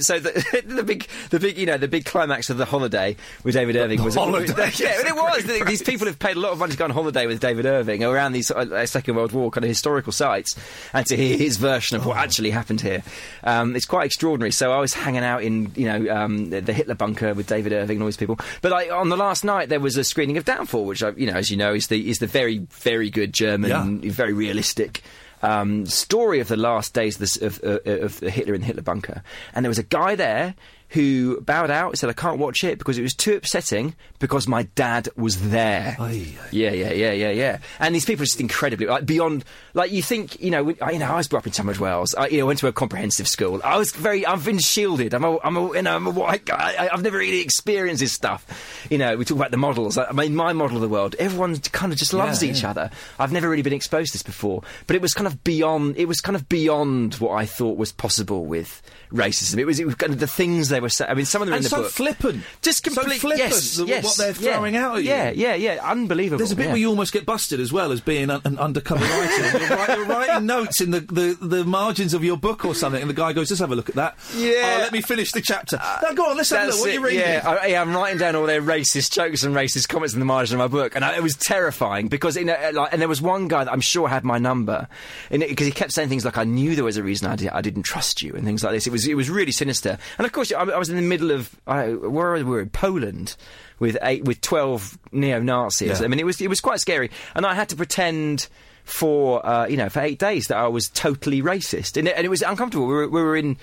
[SPEAKER 18] the big climax of The Holiday with David Irving was...
[SPEAKER 3] Holiday.
[SPEAKER 18] It was. These people have paid a lot of money to go on holiday with David Irving around these Second World War kind of historical sites and to hear his version of what actually happened here. It's quite extraordinary. So I was hanging out in, the Hitler bunker with David Irving and all these people. But on the last night, there was a screening of Downfall, which, as you know, is the very, very good German, very realistic story of the last days of Hitler in the Hitler bunker. And there was a guy there who bowed out and said, I can't watch it because it was too upsetting because my dad was there. Yeah. And these people are just incredibly, beyond, you think, I was brought up in Tunbridge Wells. I went to a comprehensive school. I've been shielded. I'm a white guy. I've never really experienced this stuff. We talk about the models. I mean, my model of the world, everyone kind of just loves each other. I've never really been exposed to this before. But it was kind of beyond what I thought was possible with racism. It was kind of the things they were saying. I mean, some of them are in the book.
[SPEAKER 3] Flippant.
[SPEAKER 18] Just completely
[SPEAKER 3] flippant. What they're throwing out at you.
[SPEAKER 18] Yeah. Unbelievable.
[SPEAKER 3] There's a bit where you almost get busted as well as being an undercover writer. You're writing notes in the margins of your book or something, and the guy goes, "Let's have a look at that."
[SPEAKER 18] Yeah.
[SPEAKER 3] Let me finish the chapter. Now, go on. Let's have a look. What are you reading?
[SPEAKER 18] Yeah. I'm writing down all their racist jokes and racist comments in the margin of my book, and it was terrifying because and there was one guy that I'm sure had my number, because he kept saying things like, "I knew there was a reason I didn't trust you," and things like this. It was really sinister. And of course, I was in the middle of where we were in Poland with 12 neo-Nazis. Yeah. I mean, it was quite scary, and I had to pretend for 8 days that I was totally racist, and it was uncomfortable. We were in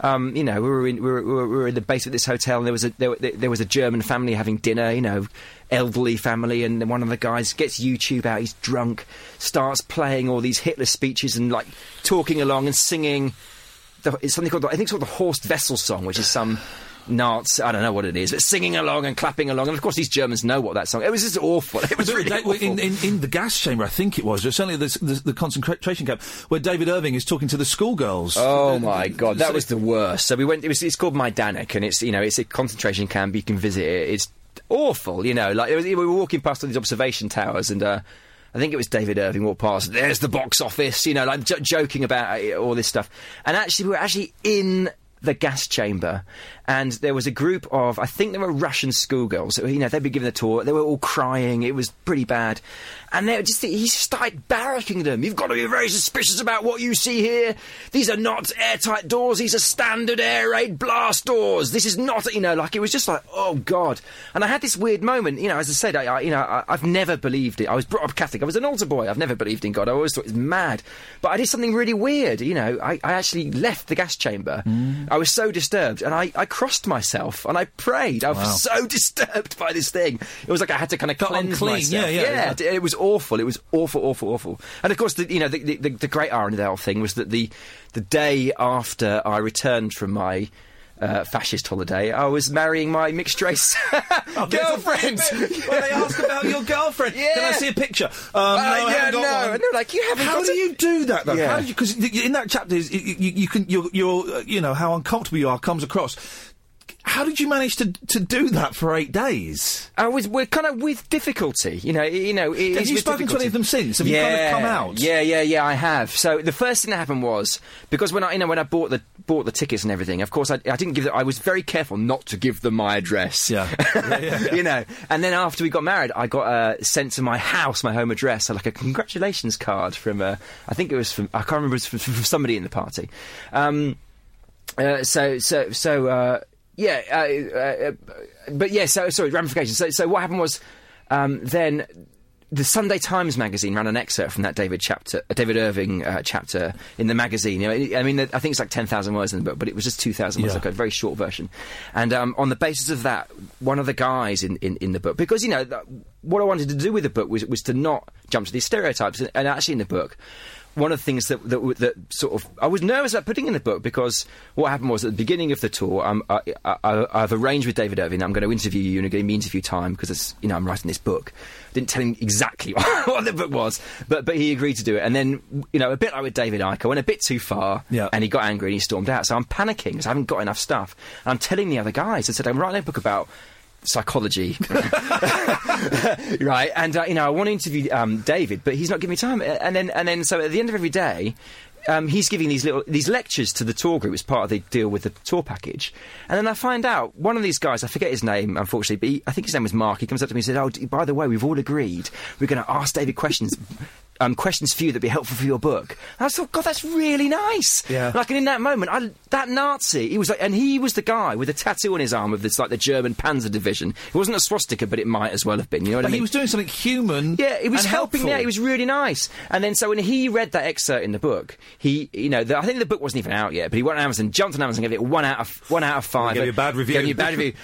[SPEAKER 18] the basement of this hotel, and there was a German family having dinner, elderly family, and then one of the guys gets YouTube out. He's drunk, starts playing all these Hitler speeches and talking along and singing. It's something called, I think it's called the Horst Wessel song, which is some Nazi, I don't know what it is, but singing along and clapping along. And of course, these Germans know what that song. It was just awful. It was really awful.
[SPEAKER 3] In the gas chamber, I think it was, or certainly the concentration camp, where David Irving is talking to the schoolgirls.
[SPEAKER 18] Oh my God, that was the worst. So we went. It's called Majdanek, and it's a concentration camp. You can visit it. It's awful. We were walking past all these observation towers, and I think it was David Irving walked past. There's the box office, joking about all this stuff. And actually, we were actually in the gas chamber, and there was a group of, I think they were Russian schoolgirls. They'd been given a tour. They were all crying. It was pretty bad. And he started barracking them. You've got to be very suspicious about what you see here. These are not airtight doors. These are standard air raid blast doors. This is not, it was just like, oh God. And I had this weird moment, as I said, I've never believed it. I was brought up Catholic. I was an altar boy. I've never believed in God. I always thought it was mad. But I did something really weird. I actually left the gas chamber. I was so disturbed, and I crossed myself, and I prayed. I was so disturbed by this thing. It was like I had to kind of cleanse myself. Yeah. It was awful. It was awful. And of course, the great irony of the whole thing was that the day after I returned from my fascist holiday, I was marrying my mixed race girlfriend.
[SPEAKER 3] Well, they asked about your girlfriend. Yeah. Can I see a picture? No, I haven't got one.
[SPEAKER 18] And they're like, you haven't.
[SPEAKER 3] How do you do that though?
[SPEAKER 18] Yeah.
[SPEAKER 3] Because in that chapter, you can, how uncomfortable you are comes across. How did you manage to do that for 8 days?
[SPEAKER 18] We're kind of with difficulty, you know.
[SPEAKER 3] Have you spoken to any of them since? Have you kind of come out?
[SPEAKER 18] Yeah, I have. So the first thing that happened was because when I bought the tickets and everything, of course I didn't give. I was very careful not to give them my address.
[SPEAKER 3] Yeah.
[SPEAKER 18] You know. And then after we got married, I got sent to my house, my home address, like a congratulations card from. I think it was from. I can't remember. It was from somebody in the party. Sorry, ramifications. So what happened was, then the Sunday Times magazine ran an excerpt from that David Irving chapter in the magazine. You know, I mean, I think it's like 10,000 words in the book, but it was just 2,000 words, like a very short version. And on the basis of that, one of the guys in the book, because, you know, what I wanted to do with the book was to not jump to these stereotypes, and actually in the book, one of the things that sort of I was nervous about putting in the book, because what happened was at the beginning of the tour, I've arranged with David Irving. I'm going to interview you and give me interview time because it's, you know, I'm writing this book. Didn't tell him exactly what the book was, but he agreed to do it. And then, you know, a bit like with David Icke, I went a bit too far, and he got angry and he stormed out. So I'm panicking because I haven't got enough stuff. And I'm telling the other guys, I said, I'm writing a book about psychology, right? And you know, I want to interview David, but he's not giving me time. And then, so at the end of every day, he's giving these lectures to the tour group as part of the deal with the tour package. And then I find out one of these guys, I forget his name, unfortunately, but I think his name was Mark. He comes up to me and said, "Oh, by the way, we've all agreed we're going to ask David questions." Questions for you that'd be helpful for your book. And I thought, God, that's really nice.
[SPEAKER 3] Yeah.
[SPEAKER 18] Like, and in that moment, that Nazi, he was like, and he was the guy with a tattoo on his arm of this, like, the German Panzer Division. It wasn't a swastika, but it might as well have been. You know what I mean?
[SPEAKER 3] He was doing something human.
[SPEAKER 18] Yeah, he was helping.
[SPEAKER 3] Helpful.
[SPEAKER 18] Yeah, he was really nice. And then, so when he read that excerpt in the book, he, you know, I think the book wasn't even out yet, but he went on Amazon, jumped on Amazon, gave it 1 out of 5.
[SPEAKER 3] Gave you a bad review.
[SPEAKER 18] And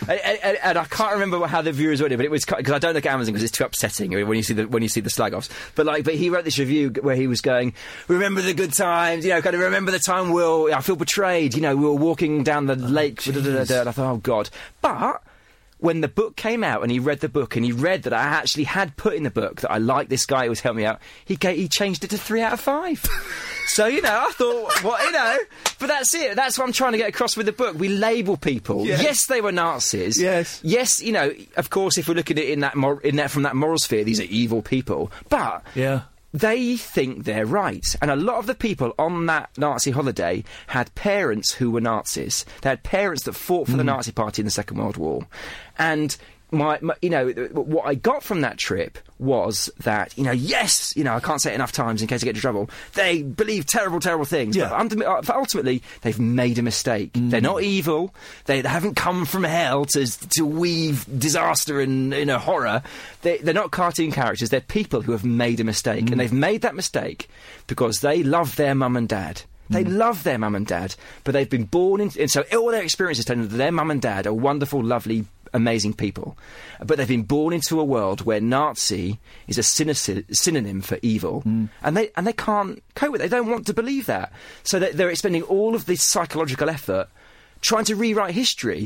[SPEAKER 18] I can't remember how the viewers wrote it, but it was because I don't look at Amazon because it's too upsetting when you see the slag offs. But he wrote this review where he was going, remember the good times, you know, kind of remember the time I feel betrayed, you know, we were walking down the lake, and I thought, oh God. But when the book came out and he read the book and he read that I actually had put in the book that I liked this guy who was helping me out, he changed it to 3 out of 5. So, you know, I thought, well, you know, but that's it. That's what I'm trying to get across with the book. We label people.
[SPEAKER 3] Yes,
[SPEAKER 18] yes, they were Nazis.
[SPEAKER 3] Yes,
[SPEAKER 18] you know, of course, if we're looking at it from that moral sphere, these are evil people. But they think they're right. And a lot of the people on that Nazi holiday had parents who were Nazis. They had parents that fought for the Nazi Party in the Second World War. And my, you know, what I got from that trip was that, you know, yes, you know, I can't say it enough times in case I get into trouble, they believe terrible, terrible things.
[SPEAKER 3] Yeah.
[SPEAKER 18] But ultimately, they've made a mistake. They're not evil. They haven't come from hell to weave disaster and, you know, horror. They're not cartoon characters. They're people who have made a mistake. And they've made that mistake because they love their mum and dad. They love their mum and dad, but they've been born in... And so all their experiences tell them that their mum and dad are wonderful, lovely, amazing people. But they've been born into a world where Nazi is a synonym for evil. And they can't cope with it. They don't want to believe that. So they're expending all of this psychological effort trying to rewrite history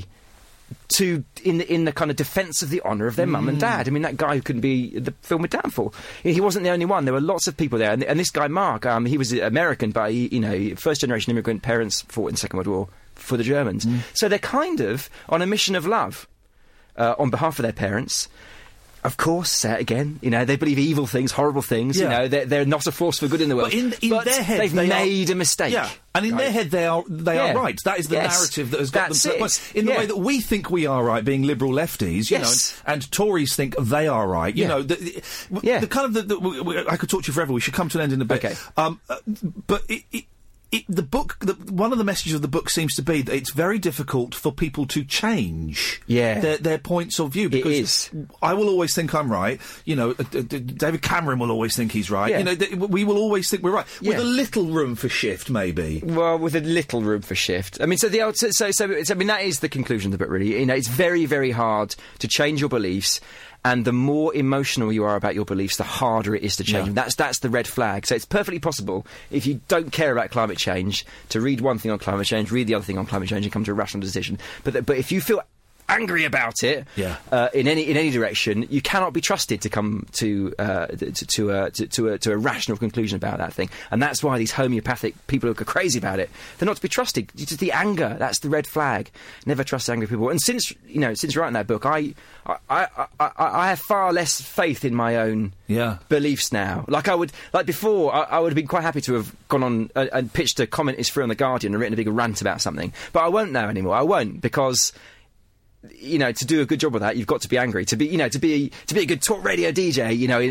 [SPEAKER 18] in the kind of defence of the honour of their mum and dad. I mean, that guy who couldn't be the film with Downfall, he wasn't the only one. There were lots of people there, and this guy Mark, he was American, but you know, first generation immigrant parents fought in the Second World War for the Germans. So they're kind of on a mission of love on behalf of their parents. Of course, say it again, you know, they believe evil things, horrible things, you know, they're not a force for good in the world.
[SPEAKER 3] But in their head,
[SPEAKER 18] they've made a mistake.
[SPEAKER 3] Yeah, and in their head, they are right. That is the narrative that has got them... In the way that we think we are right, being liberal lefties, you know, and Tories think they are right, you know. The kind of... I could talk to you forever, we should come to an end in a bit.
[SPEAKER 18] Okay.
[SPEAKER 3] But the book, one of the messages of the book seems to be that it's very difficult for people to change their points of view. Because
[SPEAKER 18] it is.
[SPEAKER 3] I will always think I'm right. You know, David Cameron will always think he's right. You know, we will always think we're right. With a little room for shift, maybe.
[SPEAKER 18] Well, with a little room for shift. I mean, so I mean, that is the conclusion of the book, really. You know, it's very, very hard to change your beliefs. And the more emotional you are about your beliefs, the harder it is to change them. That's the red flag. So it's perfectly possible, if you don't care about climate change, to read one thing on climate change, read the other thing on climate change, and come to a rational decision. But if you feel angry about it in any direction, you cannot be trusted to come to a rational conclusion about that thing. And that's why these homeopathic people who are crazy about it, they're not to be trusted. It's just the anger, that's the red flag. Never trust angry people. And since writing that book, I have far less faith in my own beliefs now. Before, I would have been quite happy to have gone on and pitched a comment is free on The Guardian and written a big rant about something. But I won't now anymore. I won't, because to do a good job of that, you've got to be angry. To be a good talk radio DJ,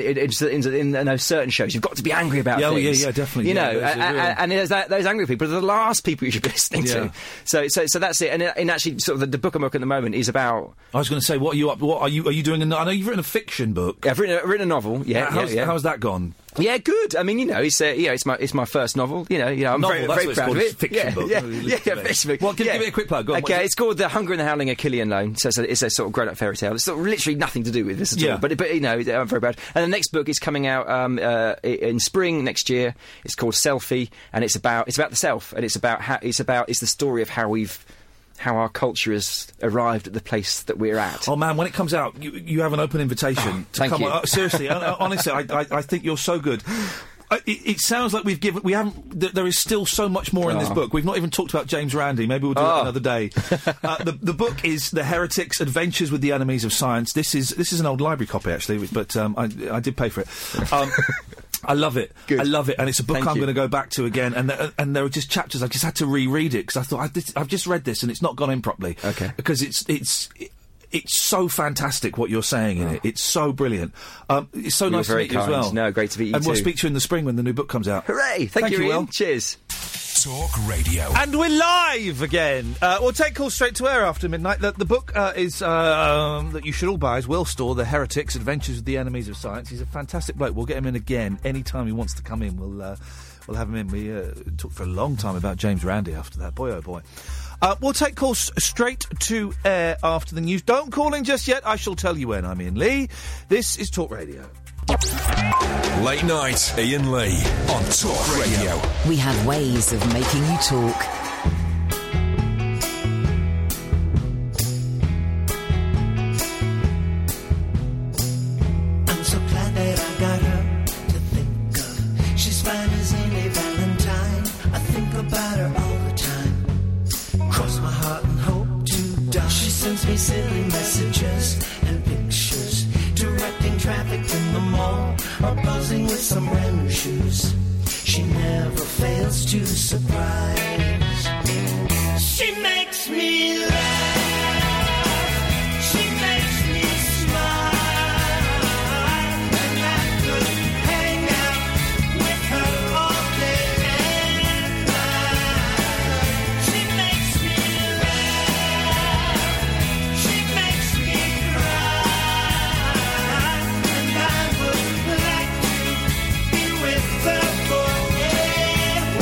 [SPEAKER 18] in those certain shows, you've got to be angry about things.
[SPEAKER 3] Yeah, definitely.
[SPEAKER 18] And there's those angry people are the last people you should be listening to. So that's it. And actually, sort of the book I'm working at the moment is about.
[SPEAKER 3] I was going to say, what are you up? What are you doing? I know you've written a fiction book.
[SPEAKER 18] I've written a novel.
[SPEAKER 3] How's that gone?
[SPEAKER 18] Yeah, good. I mean, it's my first novel. I'm very proud of it.
[SPEAKER 3] Fiction book.
[SPEAKER 18] Fiction book.
[SPEAKER 3] Well, give it a quick plug. Go on,
[SPEAKER 18] okay, it's called The Hunger and the Howling of Killian Lone. So it's a sort of grown-up fairy tale. It's literally nothing to do with this at all. But I'm very proud. And the next book is coming out in spring next year. It's called Selfie, and it's about the self, and it's the story of how our culture has arrived at the place that we're at.
[SPEAKER 3] Oh man, when it comes out, you have an open invitation to come on. Seriously, honestly, I think you're so good. It sounds like there is still so much more in this book. We've not even talked about James Randi. Maybe we'll do that another day. The book is The Heretics: Adventures with the Enemies of Science. This is an old library copy actually, but I did pay for it. I love it.
[SPEAKER 18] Good.
[SPEAKER 3] I love it, and it's a book I'm going to go back to again. And there are just chapters I just had to reread it because I thought I've just read this and it's not gone in properly.
[SPEAKER 18] Okay.
[SPEAKER 3] Because it's so fantastic what you're saying in it. It's so brilliant. It's so nice to meet you as well.
[SPEAKER 18] No, great to meet you
[SPEAKER 3] and we'll speak to you in the spring when the new book comes out.
[SPEAKER 18] Hooray! Thank you, Ian.
[SPEAKER 3] Will.
[SPEAKER 18] Cheers.
[SPEAKER 2] Talk Radio.
[SPEAKER 3] And we're live again. We'll take calls straight to air after midnight. The book is that you should all buy is Will Storr, The Heretics: Adventures with the Enemies of Science. He's a fantastic bloke. We'll get him in again anytime he wants to come in. We'll have him in. We talked for a long time about James Randi after that. Boy, oh boy. We'll take calls straight to air after the news. Don't call in just yet. I shall tell you when. I'm Ian Lee. This is Talk Radio.
[SPEAKER 2] Late night, Ian Lee on Talk Radio.
[SPEAKER 1] We have ways of making you talk.
[SPEAKER 5] I'm so glad that I got her to think of. She's fine as any Valentine. I think about her all the time. Cross my heart and hope to die. She sends me silly messages and pictures, directing traffic in the mall or posing with some brand new shoes. She never fails to surprise. She makes me laugh. She makes me smile. And I could hang out with her all day and night. She makes me laugh. She makes me cry. And I would like to be with her for a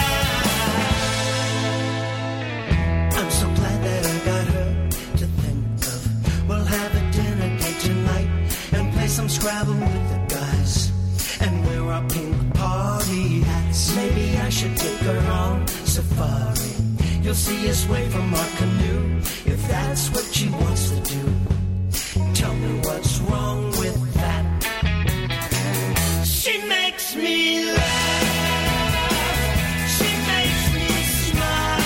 [SPEAKER 5] while. I'm so glad that I got her to think of. We'll have a dinner date tonight and play some Scrabble with the guys and wear our pink party hats. Maybe I should take her on safari. You'll see us wave from our canoe if that's what she wants to do. Tell me what's wrong with that. She makes me laugh. She makes me smile.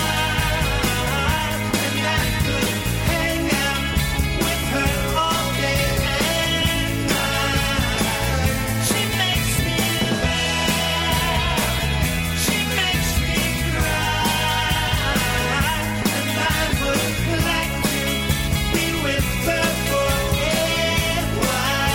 [SPEAKER 5] And I could hang out with her all day and night. She makes me laugh. She makes me cry. And I would like to be with her for a while.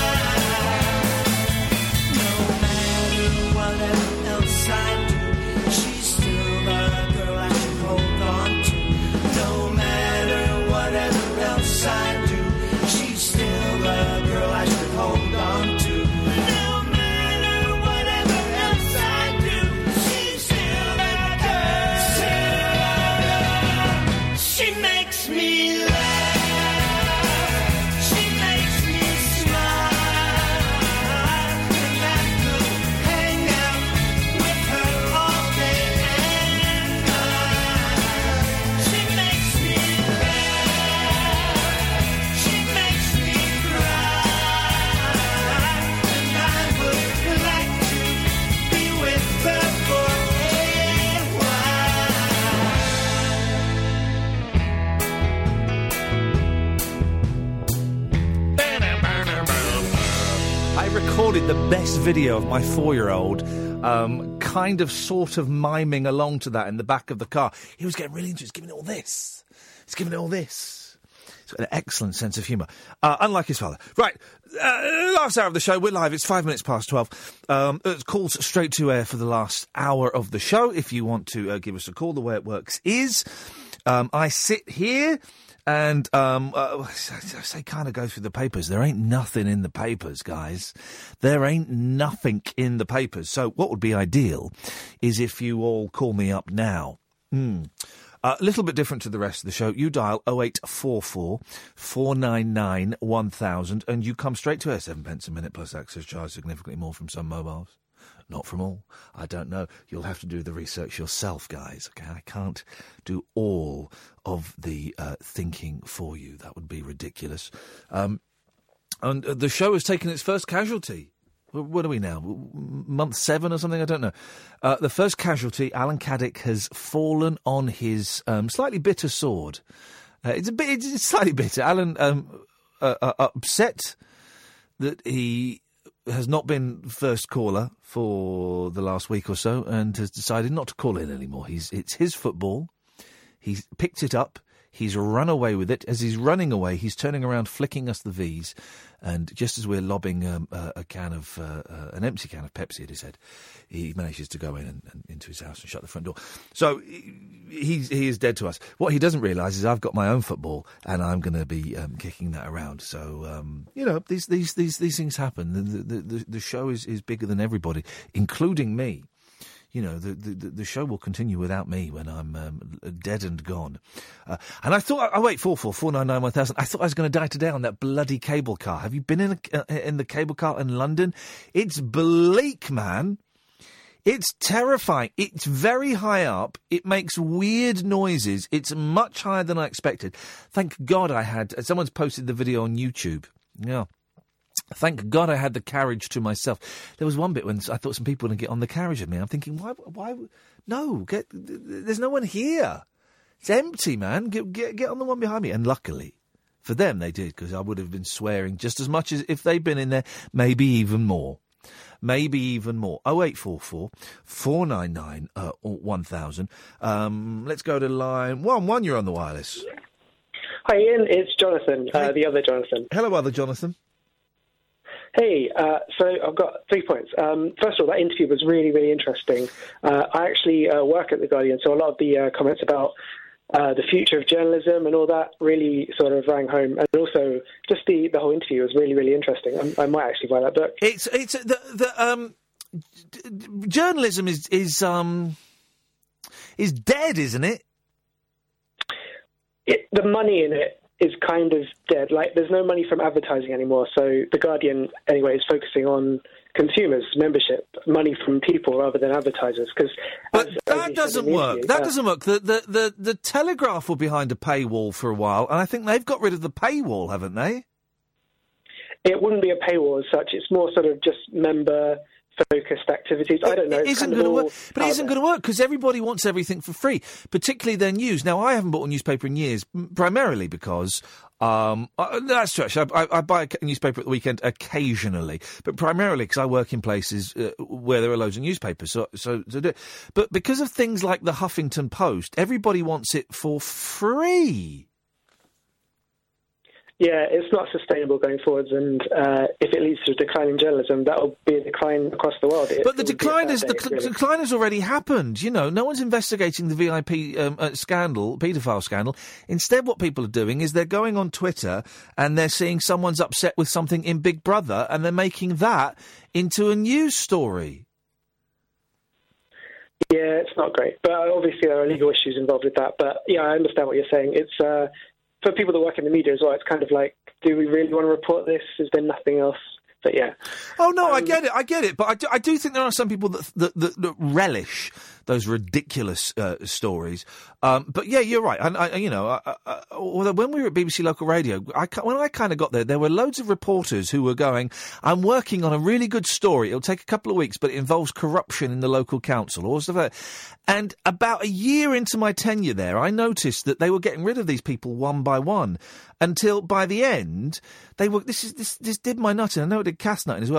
[SPEAKER 3] recorded the best video of my 4-year-old kind of sort of miming along to that in the back of the car. He was getting really into it. He's giving it all this. He's giving it all this. He's got an excellent sense of humour. Unlike his father. Right. Last hour of the show. We're live. It's 5 minutes past 12. It calls straight to air for the last hour of the show. If you want to give us a call, the way it works is I sit here and I say kind of go through the papers. There ain't nothing in the papers, guys. There ain't nothing in the papers. So what would be ideal is if you all call me up now. A little bit different to the rest of the show. You dial 0844 499 1000 and you come straight to air. 7 pence a minute plus access charge, significantly more from some mobiles. Not from all. I don't know. You'll have to do the research yourself, guys. Okay, I can't do all of the thinking for you. That would be ridiculous. And the show has taken its first casualty. What are we now? Month 7 or something? I don't know. The first casualty, Alan Caddick, has fallen on his slightly bitter sword. It's slightly bitter. Alan upset that he has not been first caller for the last week or so and has decided not to call in anymore. It's his football. He's picked it up. He's run away with it. As he's running away, he's turning around, flicking us the V's. And just as we're lobbing an empty can of Pepsi at his head, he manages to go in and into his house and shut the front door. So he is dead to us. What he doesn't realise is I've got my own football and I'm going to be kicking that around. So these things happen. The show is bigger than everybody, including me. You know, the show will continue without me when I'm dead and gone. And I thought, 44 499 1000. I thought I was going to die today on that bloody cable car. Have you been in the cable car in London? It's bleak, man. It's terrifying. It's very high up. It makes weird noises. It's much higher than I expected. Thank God I had... Someone's posted the video on YouTube. Yeah. Thank God I had the carriage to myself. There was one bit when I thought some people were going to get on the carriage with me. I'm thinking, why? No, there's no one here. It's empty, man. Get on the one behind me. And luckily, for them, they did, because I would have been swearing just as much as if they'd been in there, maybe even more. 0844 499 1000. Let's go to line 1. You're on the wireless.
[SPEAKER 19] Hi, Ian. It's Jonathan, the other Jonathan.
[SPEAKER 3] Hello, other Jonathan.
[SPEAKER 19] Hey, so I've got 3 points. First of all, that interview was really, really interesting. I actually work at The Guardian, so a lot of the comments about the future of journalism and all that really sort of rang home. And also, just the whole interview was really, really interesting. I might actually buy that book.
[SPEAKER 3] It's journalism is dead, isn't it?
[SPEAKER 19] The money in it is kind of dead. Like, there's no money from advertising anymore. So The Guardian, anyway, is focusing on consumers, membership, money from people rather than advertisers.
[SPEAKER 3] But that doesn't work. That doesn't work. The Telegraph were behind a paywall for a while, and I think they've got rid of the paywall, haven't they?
[SPEAKER 19] It wouldn't be a paywall as such. It's more sort of just member-focused activities. I don't know.
[SPEAKER 3] It isn't going to work. But it isn't going to work because everybody wants everything for free, particularly their news. Now, I haven't bought a newspaper in years, primarily because... that's true. I buy a newspaper at the weekend occasionally, but primarily because I work in places where there are loads of newspapers. So do it. But because of things like the Huffington Post, everybody wants it for free.
[SPEAKER 19] Yeah, it's not sustainable going forwards, and if it leads to a decline in journalism, that will be a decline across the world.
[SPEAKER 3] But the decline has already happened. You know, no one's investigating the VIP scandal, paedophile scandal. Instead, what people are doing is they're going on Twitter and they're seeing someone's upset with something in Big Brother, and they're making that into a news story.
[SPEAKER 19] Yeah, it's not great, but obviously there are legal issues involved with that. But yeah, I understand what you're saying. It's for people that work in the media as well, it's kind of like, do we really want to report this? Is there nothing else? But yeah.
[SPEAKER 3] Oh, no, I get it. But I do think there are some people that relish those ridiculous stories. But yeah, you're right. And although when we were at BBC Local Radio, when I kind of got there were loads of reporters who were going, I'm working on a really good story. It'll take a couple of weeks, but it involves corruption in the local council or stuff like that. And about a year into my tenure there, I noticed that they were getting rid of these people one by one until by the end, they were, this did my nut in. I know it did Cass nut in as well.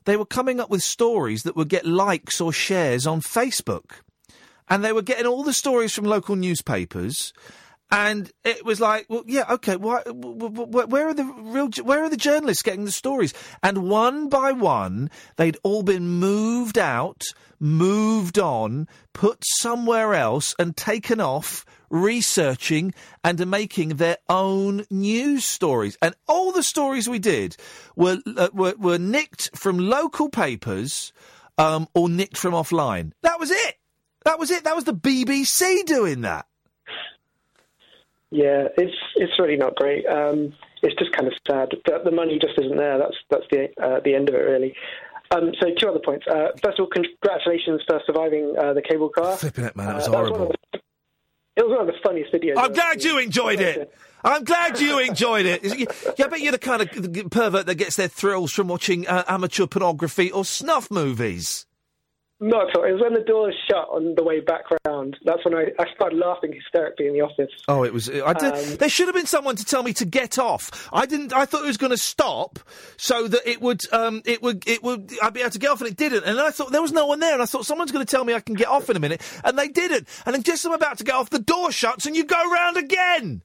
[SPEAKER 3] they were coming up with stories that would get likes or shares on Facebook. And they were getting all the stories from local newspapers. And it was like, well, yeah, okay, where are the journalists getting the stories? And one by one, they'd all been moved out, moved on, put somewhere else and taken off researching and making their own news stories. And all the stories we did were nicked from local papers or nicked from offline. That was it. That was it. That was the BBC doing that.
[SPEAKER 19] Yeah, it's really not great. It's just kind of sad. The money just isn't there. That's the end of it, really. So 2 other points. First of all, congratulations for surviving the cable car.
[SPEAKER 3] Flipping it, man. It was horrible.
[SPEAKER 19] It was one of the funniest videos.
[SPEAKER 3] I'm glad you enjoyed it. I'm glad you enjoyed it. Yeah, I bet you're the kind of pervert that gets their thrills from watching amateur pornography or snuff movies.
[SPEAKER 19] Not at all. It was when the doors shut on the way back round. That's when I started laughing hysterically in the office.
[SPEAKER 3] Oh, it was. There should have been someone to tell me to get off. I didn't. I thought it was going to stop so that it would. I'd be able to get off, and it didn't. And I thought there was no one there, and I thought someone's going to tell me I can get off in a minute, and they didn't. And then just as I'm about to get off, the door shuts, and you go round again.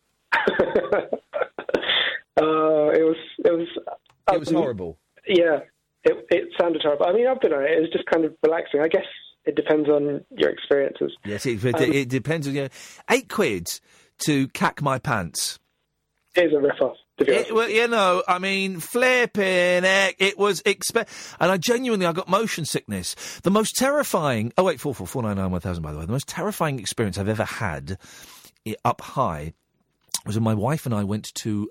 [SPEAKER 3] It was horrible.
[SPEAKER 19] Yeah. It sounded horrible. I mean, I've been on it. It was just kind of relaxing. I guess it depends on your experiences.
[SPEAKER 3] Yes, it depends on your... £8 to cack my pants.
[SPEAKER 19] It is a rip-off, to be honest.
[SPEAKER 3] Well, you know, I mean, flipping heck, it was... And I got motion sickness. The most terrifying... 444991000, by the way. The most terrifying experience I've ever had up high was when my wife and I went to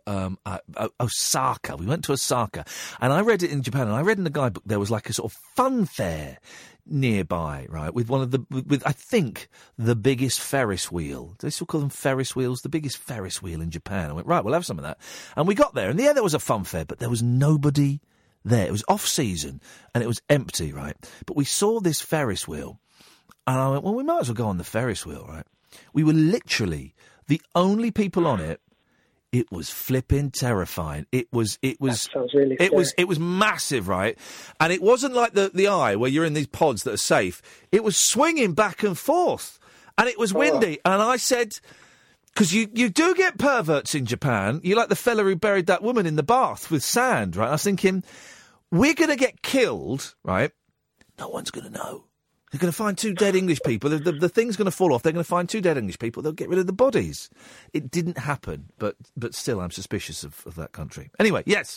[SPEAKER 3] Osaka. We went to Osaka, and I read it in Japan, and I read in the guidebook there was like a sort of fun fair nearby, right, with I think, the biggest Ferris wheel. Do they still call them Ferris wheels? The biggest Ferris wheel in Japan. I went, right, we'll have some of that. And we got there, and there was a fun fair, but there was nobody there. It was off-season, and it was empty, right? But we saw this Ferris wheel, and I went, well, we might as well go on the Ferris wheel, right? We were literally... the only people on it. It was flipping terrifying. It was
[SPEAKER 19] really
[SPEAKER 3] it was massive, right? And it wasn't like the Eye where you're in these pods that are safe. It was swinging back and forth, and it was windy. And I said, because you do get perverts in Japan. You like the fella who buried that woman in the bath with sand, right? I was thinking, we're going to get killed, right? No one's going to know. They're going to find 2 dead English people. The thing's going to fall off. They're going to find 2 dead English people. They'll get rid of the bodies. It didn't happen, but still, I'm suspicious of that country. Anyway, yes.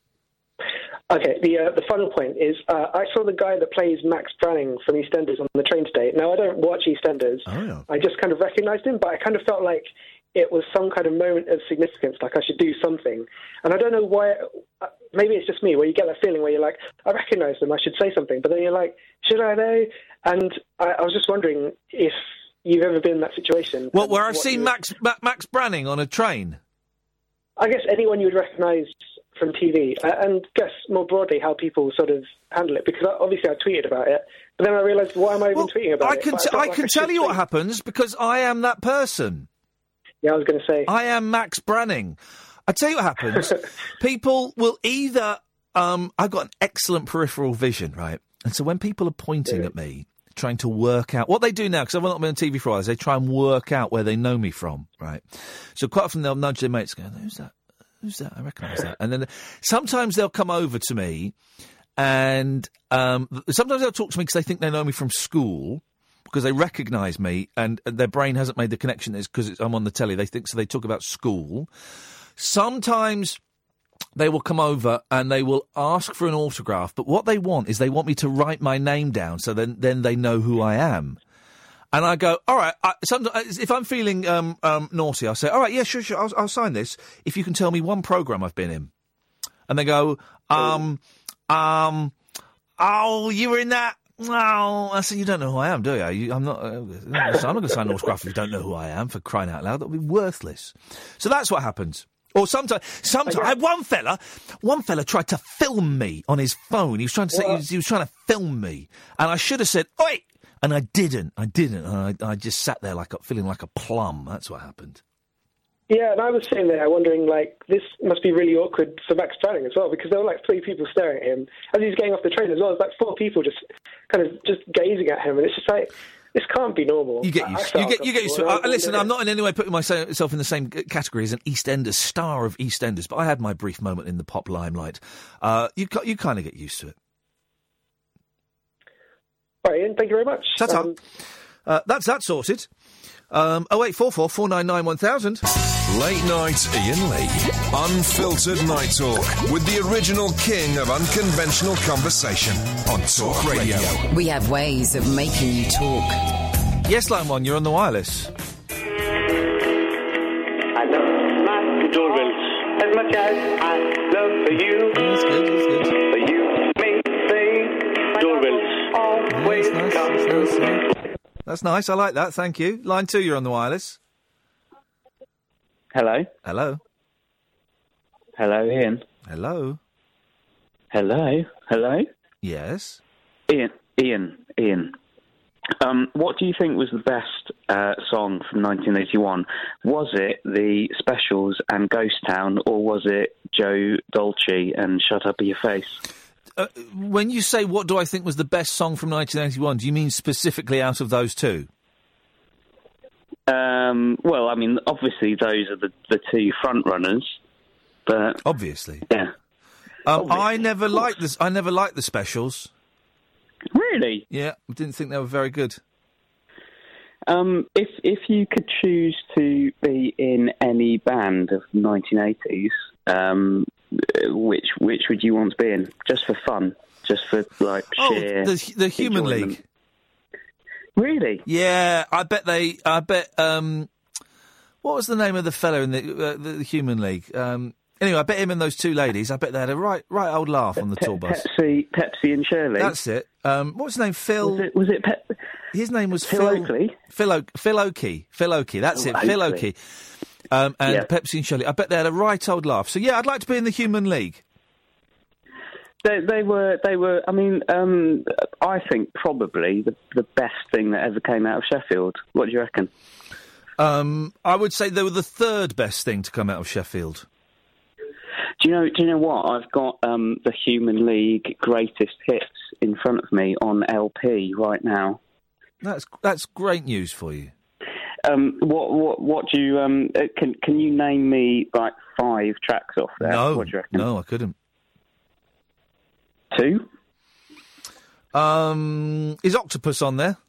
[SPEAKER 19] Okay, the final point is I saw the guy that plays Max Branning from EastEnders on the train today. Now, I don't watch EastEnders.
[SPEAKER 3] Oh, yeah.
[SPEAKER 19] I just kind of recognised him, but I kind of felt like it was some kind of moment of significance, like I should do something. And I don't know why... maybe it's just me, where you get that feeling where you're like, I recognise them, I should say something. But then you're like, should I though? And I was just wondering if you've ever been in that situation.
[SPEAKER 3] Well, where I've seen Max Branning on a train?
[SPEAKER 19] I guess anyone you would recognise from TV, and guess more broadly how people sort of handle it, because obviously I tweeted about it, but then I realised, why am I even tweeting about it?
[SPEAKER 3] I can tell you what happens, because I am that person.
[SPEAKER 19] Yeah, I was going to say.
[SPEAKER 3] I am Max Branning. I tell you what happens. People will either... I've got an excellent peripheral vision, right? And so when people are pointing at me, trying to work out... what they do now, because I've not been on TV for a while, is they try and work out where they know me from, right? So quite often they'll nudge their mates going, who's that? Who's that? I recognise that. And then sometimes they'll come over to me, and sometimes they'll talk to me because they think they know me from school, because they recognise me, and their brain hasn't made the connection because I'm on the telly. They think so. They talk about school. Sometimes they will come over and they will ask for an autograph, but what they want is they want me to write my name down, so then they know who I am. And I go, all right. Sometimes if I'm feeling naughty, I'll say, all right, yeah, sure, I'll sign this if you can tell me one programme I've been in. And they go, oh, you were in that. Oh, I said, you don't know who I am, do you? I'm not going to sign an autograph if you don't know who I am, for crying out loud. That would be worthless. So that's what happens. Or sometimes I had one fella tried to film me on his phone. He was trying to say he was trying to film me, and I should have said, "Oi!" And I didn't. And I just sat there feeling like a plum. That's what happened.
[SPEAKER 19] Yeah, and I was sitting there wondering, like, this must be really awkward for Max Channing as well, because there were like 3 people staring at him as he was getting off the train as well. There's like 4 people just kind of just gazing at him, and it's just like, this can't be normal.
[SPEAKER 3] You get used. You get used to it. Listen, I'm not in any way putting myself in the same category as an EastEnders star of EastEnders, but I had my brief moment in the pop limelight. You kind of get used to it.
[SPEAKER 19] All right, Ian, thank you very much.
[SPEAKER 3] That's that sorted. 0844 499 1000.
[SPEAKER 2] Late night Ian Lee. Unfiltered night talk with the original king of unconventional conversation on Talk Radio.
[SPEAKER 1] We have ways of making you talk.
[SPEAKER 3] Yes, line 1, you're on the wireless.
[SPEAKER 5] I love my doorbells as much as I love for you.
[SPEAKER 3] That's good.
[SPEAKER 5] For you make the doorbells always come.
[SPEAKER 3] That's nice. I like that. Thank you. Line 2, you're on the wireless.
[SPEAKER 20] Hello.
[SPEAKER 3] Hello.
[SPEAKER 20] Hello, Ian.
[SPEAKER 3] Hello.
[SPEAKER 20] Hello. Hello.
[SPEAKER 3] Yes.
[SPEAKER 20] Ian. What do you think was the best song from 1981? Was it the Specials and Ghost Town, or was it Joe Dolce and Shut Up Your Face?
[SPEAKER 3] When you say what do I think was the best song from 1981, do you mean specifically out of those two?
[SPEAKER 20] Well, I mean, obviously those are the 2 front runners, but
[SPEAKER 3] obviously,
[SPEAKER 20] yeah.
[SPEAKER 3] I never liked this. I never liked the Specials.
[SPEAKER 20] Really?
[SPEAKER 3] Yeah, I didn't think they were very good.
[SPEAKER 20] If you could choose to be in any band of 1980s, which would you want to be in? Just for fun, just for like sheer
[SPEAKER 3] the Human
[SPEAKER 20] enjoyment.
[SPEAKER 3] League.
[SPEAKER 20] Really?
[SPEAKER 3] Yeah, I bet. What was the name of the fellow in the Human League? Anyway, I bet him and those 2 ladies. I bet they had a right old laugh on the tour bus.
[SPEAKER 20] Pepsi and Shirley.
[SPEAKER 3] That's it. What was his name? Phil.
[SPEAKER 20] Was it?
[SPEAKER 3] His name was
[SPEAKER 20] Phil Oakley.
[SPEAKER 3] Phil Oakey. Phil Oakey. That's it. Phil Oakey. And Pepsi and Shirley. I bet they had a right old laugh. So yeah, I'd like to be in the Human League.
[SPEAKER 20] They were. I mean, I think probably the best thing that ever came out of Sheffield. What do you reckon?
[SPEAKER 3] I would say they were the 3rd best thing to come out of Sheffield.
[SPEAKER 20] Do you know what? I've got the Human League greatest hits in front of me on LP right now.
[SPEAKER 3] That's great news for you.
[SPEAKER 20] What do you can you name me like 5 tracks off there? What do you reckon?
[SPEAKER 3] No, I couldn't.
[SPEAKER 20] 2?
[SPEAKER 3] Is Octopus on there?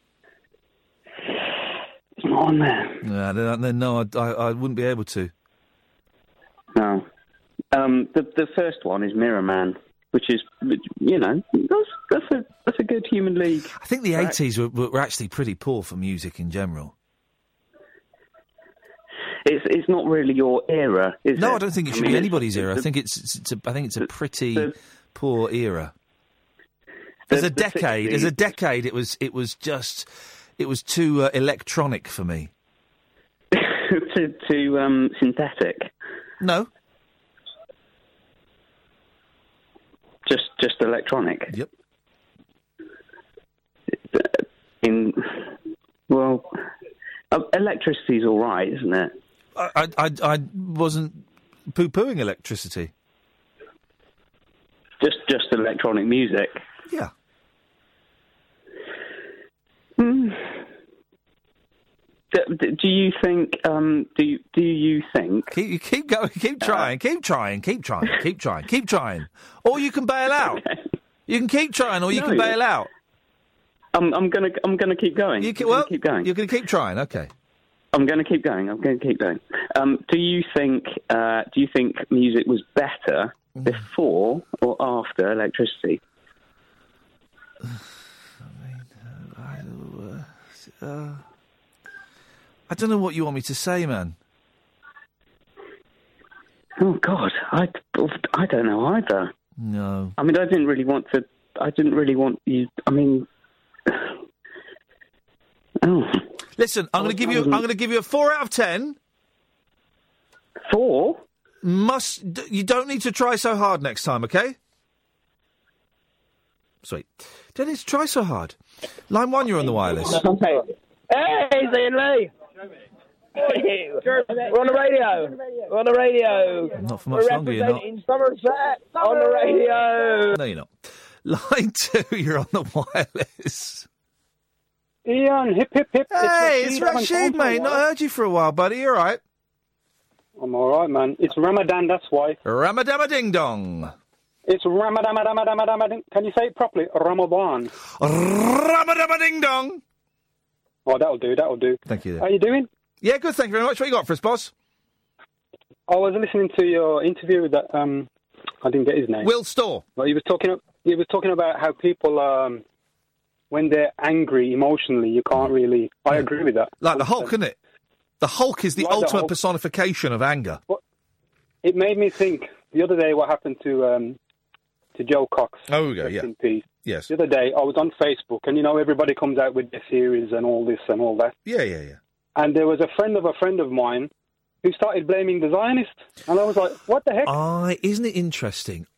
[SPEAKER 20] It's not on there.
[SPEAKER 3] No, I wouldn't be able to.
[SPEAKER 20] No. The first one is Mirror Man, which is, you know, that's a good Human League.
[SPEAKER 3] I think the 80s were actually pretty poor for music in general.
[SPEAKER 20] It's not really your era, is it?
[SPEAKER 3] No, I don't think it should be anybody's era. I think it's a pretty poor era. There's a decade. It was too electronic for me.
[SPEAKER 20] too synthetic.
[SPEAKER 3] No.
[SPEAKER 20] Just electronic.
[SPEAKER 3] Yep.
[SPEAKER 20] Electricity's all right, isn't it?
[SPEAKER 3] I wasn't poo-pooing electricity.
[SPEAKER 20] Just electronic music.
[SPEAKER 3] Yeah.
[SPEAKER 20] Do you think? Do you think?
[SPEAKER 3] Keep going. Keep trying. Or you can bail out. Okay. You can keep trying, or you can bail out.
[SPEAKER 20] I'm gonna keep going.
[SPEAKER 3] Keep going. You're gonna keep trying. Okay.
[SPEAKER 20] I'm gonna keep going. Do you think music was better before or after electricity?
[SPEAKER 3] I don't know what you want me to say, man.
[SPEAKER 20] Oh God, I don't know either.
[SPEAKER 3] No.
[SPEAKER 20] I mean, I didn't really want you. I mean, oh.
[SPEAKER 3] Listen, I'm going to give you a 4 out of 10.
[SPEAKER 20] 4?
[SPEAKER 3] You don't need to try so hard next time, okay? Sweet. Don't need to try so hard. Line 1, you're on the wireless.
[SPEAKER 21] Okay. Hey, it's Ian Lee. We're on the radio. We're on the radio.
[SPEAKER 3] Not for much longer, you're not.
[SPEAKER 21] Representing Somerset on the radio.
[SPEAKER 3] No, you're not. Line 2, you're on the wireless.
[SPEAKER 22] Ian, hip, hip, hip.
[SPEAKER 3] Hey, it's Rashid, mate. Not heard you for a while, buddy. You all right?
[SPEAKER 22] I'm all right, man. It's Ramadan, that's why.
[SPEAKER 3] Ramadan ding dong.
[SPEAKER 22] It's Ramadan. Can you say it properly? Ramadan.
[SPEAKER 3] Ramadan ding dong.
[SPEAKER 22] Oh, that'll do.
[SPEAKER 3] Thank you.
[SPEAKER 22] How you doing?
[SPEAKER 3] Yeah, good. Thank you very much. What you got for us, boss?
[SPEAKER 22] I was listening to your interview with that. I didn't get his name.
[SPEAKER 3] Will Storr.
[SPEAKER 22] Well, he was talking about how people, when they're angry emotionally, you can't really. I agree with that.
[SPEAKER 3] Like the Hulk, isn't it? The Hulk is the ultimate personification of anger.
[SPEAKER 22] Well, it made me think the other day what happened to Joe Cox.
[SPEAKER 3] Oh, yeah, yeah.
[SPEAKER 22] In peace.
[SPEAKER 3] Yes.
[SPEAKER 22] The other day I was on Facebook, and everybody comes out with their series and all this and all that.
[SPEAKER 3] Yeah.
[SPEAKER 22] And there was a friend of mine who started blaming the Zionists, and I was like, "What the heck?"
[SPEAKER 3] Isn't it interesting?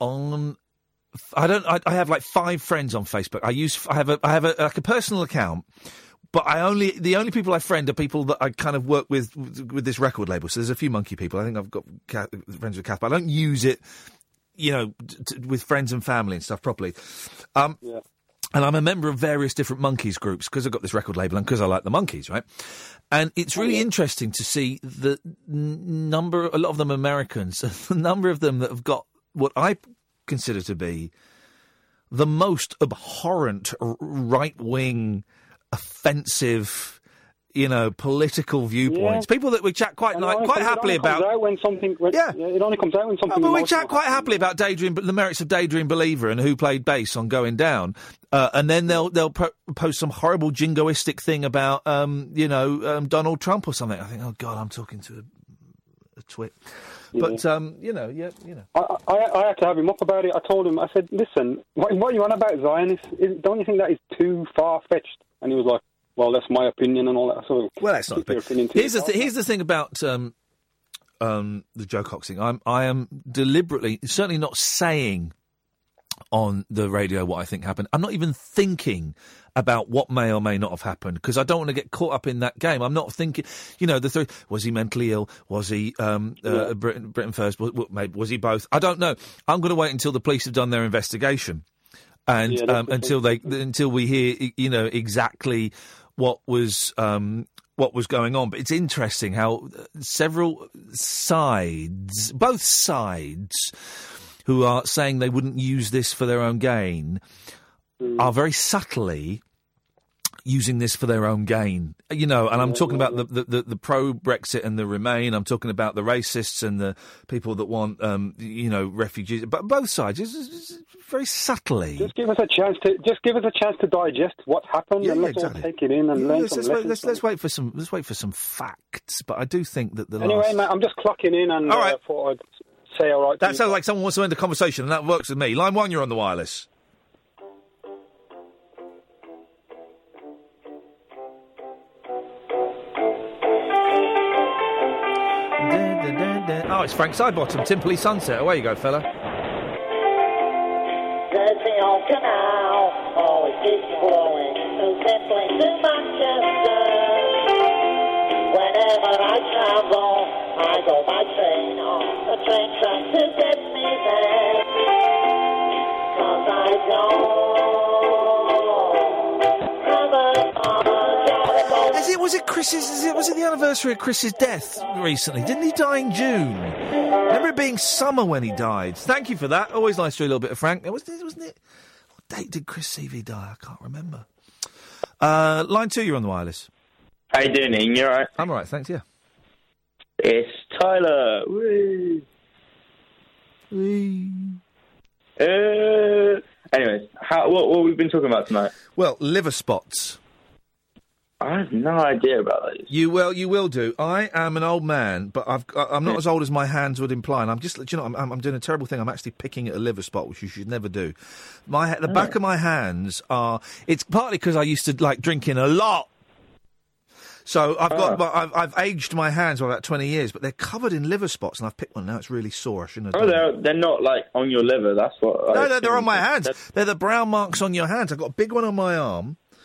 [SPEAKER 3] I have like 5 friends on Facebook. I have a personal account, but the only people I friend are people that I kind of work with this record label. So there's a few Monkey people. I think I've got friends with Kath, but I don't use it, with friends and family and stuff properly.
[SPEAKER 22] Yeah.
[SPEAKER 3] And I'm a member of various different Monkeys groups because I've got this record label and because I like the Monkeys, right? And it's really interesting to see the number, a lot of them Americans, the number of them that have got what I consider to be the most abhorrent right-wing, offensive, political viewpoints. Yeah. People that we chat quite happily about.
[SPEAKER 22] It only comes out when something.
[SPEAKER 3] But we chat quite happily about the merits of Daydream Believer and who played bass on Going Down, and then they'll post some horrible jingoistic thing about Donald Trump or something. I think, oh God, I'm talking to a twit. But
[SPEAKER 22] I had to have him up about it. I told him, I said, listen, what are you on about Zionists? Don't you think that is too far-fetched? And he was like, well, that's my opinion and all that. So,
[SPEAKER 3] well, that's not your opinion. Here's the thing about the Joe Cox thing. I am deliberately, certainly not saying on the radio what I think happened. I'm not even thinking about what may or may not have happened because I don't want to get caught up in that game. I'm not thinking, was he mentally ill? Was he Britain First? Was he both? I don't know. I'm going to wait until the police have done their investigation and until we hear, exactly what was going on. But it's interesting how several sides, both sides, who are saying they wouldn't use this for their own gain, are very subtly using this for their own gain. And I'm talking about the pro-Brexit and the Remain. I'm talking about the racists and the people that want, refugees. But both sides, it's very subtly.
[SPEAKER 22] Just give us a chance to digest what's happened, and let's all take it in and learn some lessons.
[SPEAKER 3] Let's wait for some facts. But I do think that
[SPEAKER 22] Anyway, mate, I'm just clocking in, and
[SPEAKER 3] all right.
[SPEAKER 22] Thought I'd say all right.
[SPEAKER 3] That sounds like someone wants to end a conversation, and that works with me. Line 1, you're on the wireless. Oh, it's Frank Sidebottom, Timperley Sunset. Away you go, fella.
[SPEAKER 23] Jersey on Canal, always keeps flowing to Simply to Manchester. Whenever I travel, I go by train on the train track to get me there. 'Cause I
[SPEAKER 3] Was it the anniversary of Chris's death recently? Didn't he die in June? Remember it being summer when he died. Thank you for that. Always nice to do a little bit of Frank. Wasn't it? What date did Chris CV die? I can't remember. Line 2, you're on the wireless.
[SPEAKER 24] How you doing, Ian? You all right?
[SPEAKER 3] I'm all right, thanks, yeah.
[SPEAKER 24] It's Tyler. Whee. Anyways, what have we been talking about tonight?
[SPEAKER 3] Well, liver spots.
[SPEAKER 24] I have no idea about those.
[SPEAKER 3] You will do. I am an old man, but I'm not as old as my hands would imply. And I'm just, I'm doing a terrible thing. I'm actually picking at a liver spot, which you should never do. The back of my hands are. It's partly because I used to like drinking a lot. So I've aged my hands by about 20 years, but they're covered in liver spots, and I've picked one now. It's really sore. I shouldn't have done it.
[SPEAKER 24] They're not like on your liver. That's what.
[SPEAKER 3] No, they're on my hands. They're the brown marks on your hands. I've got a big one on my arm.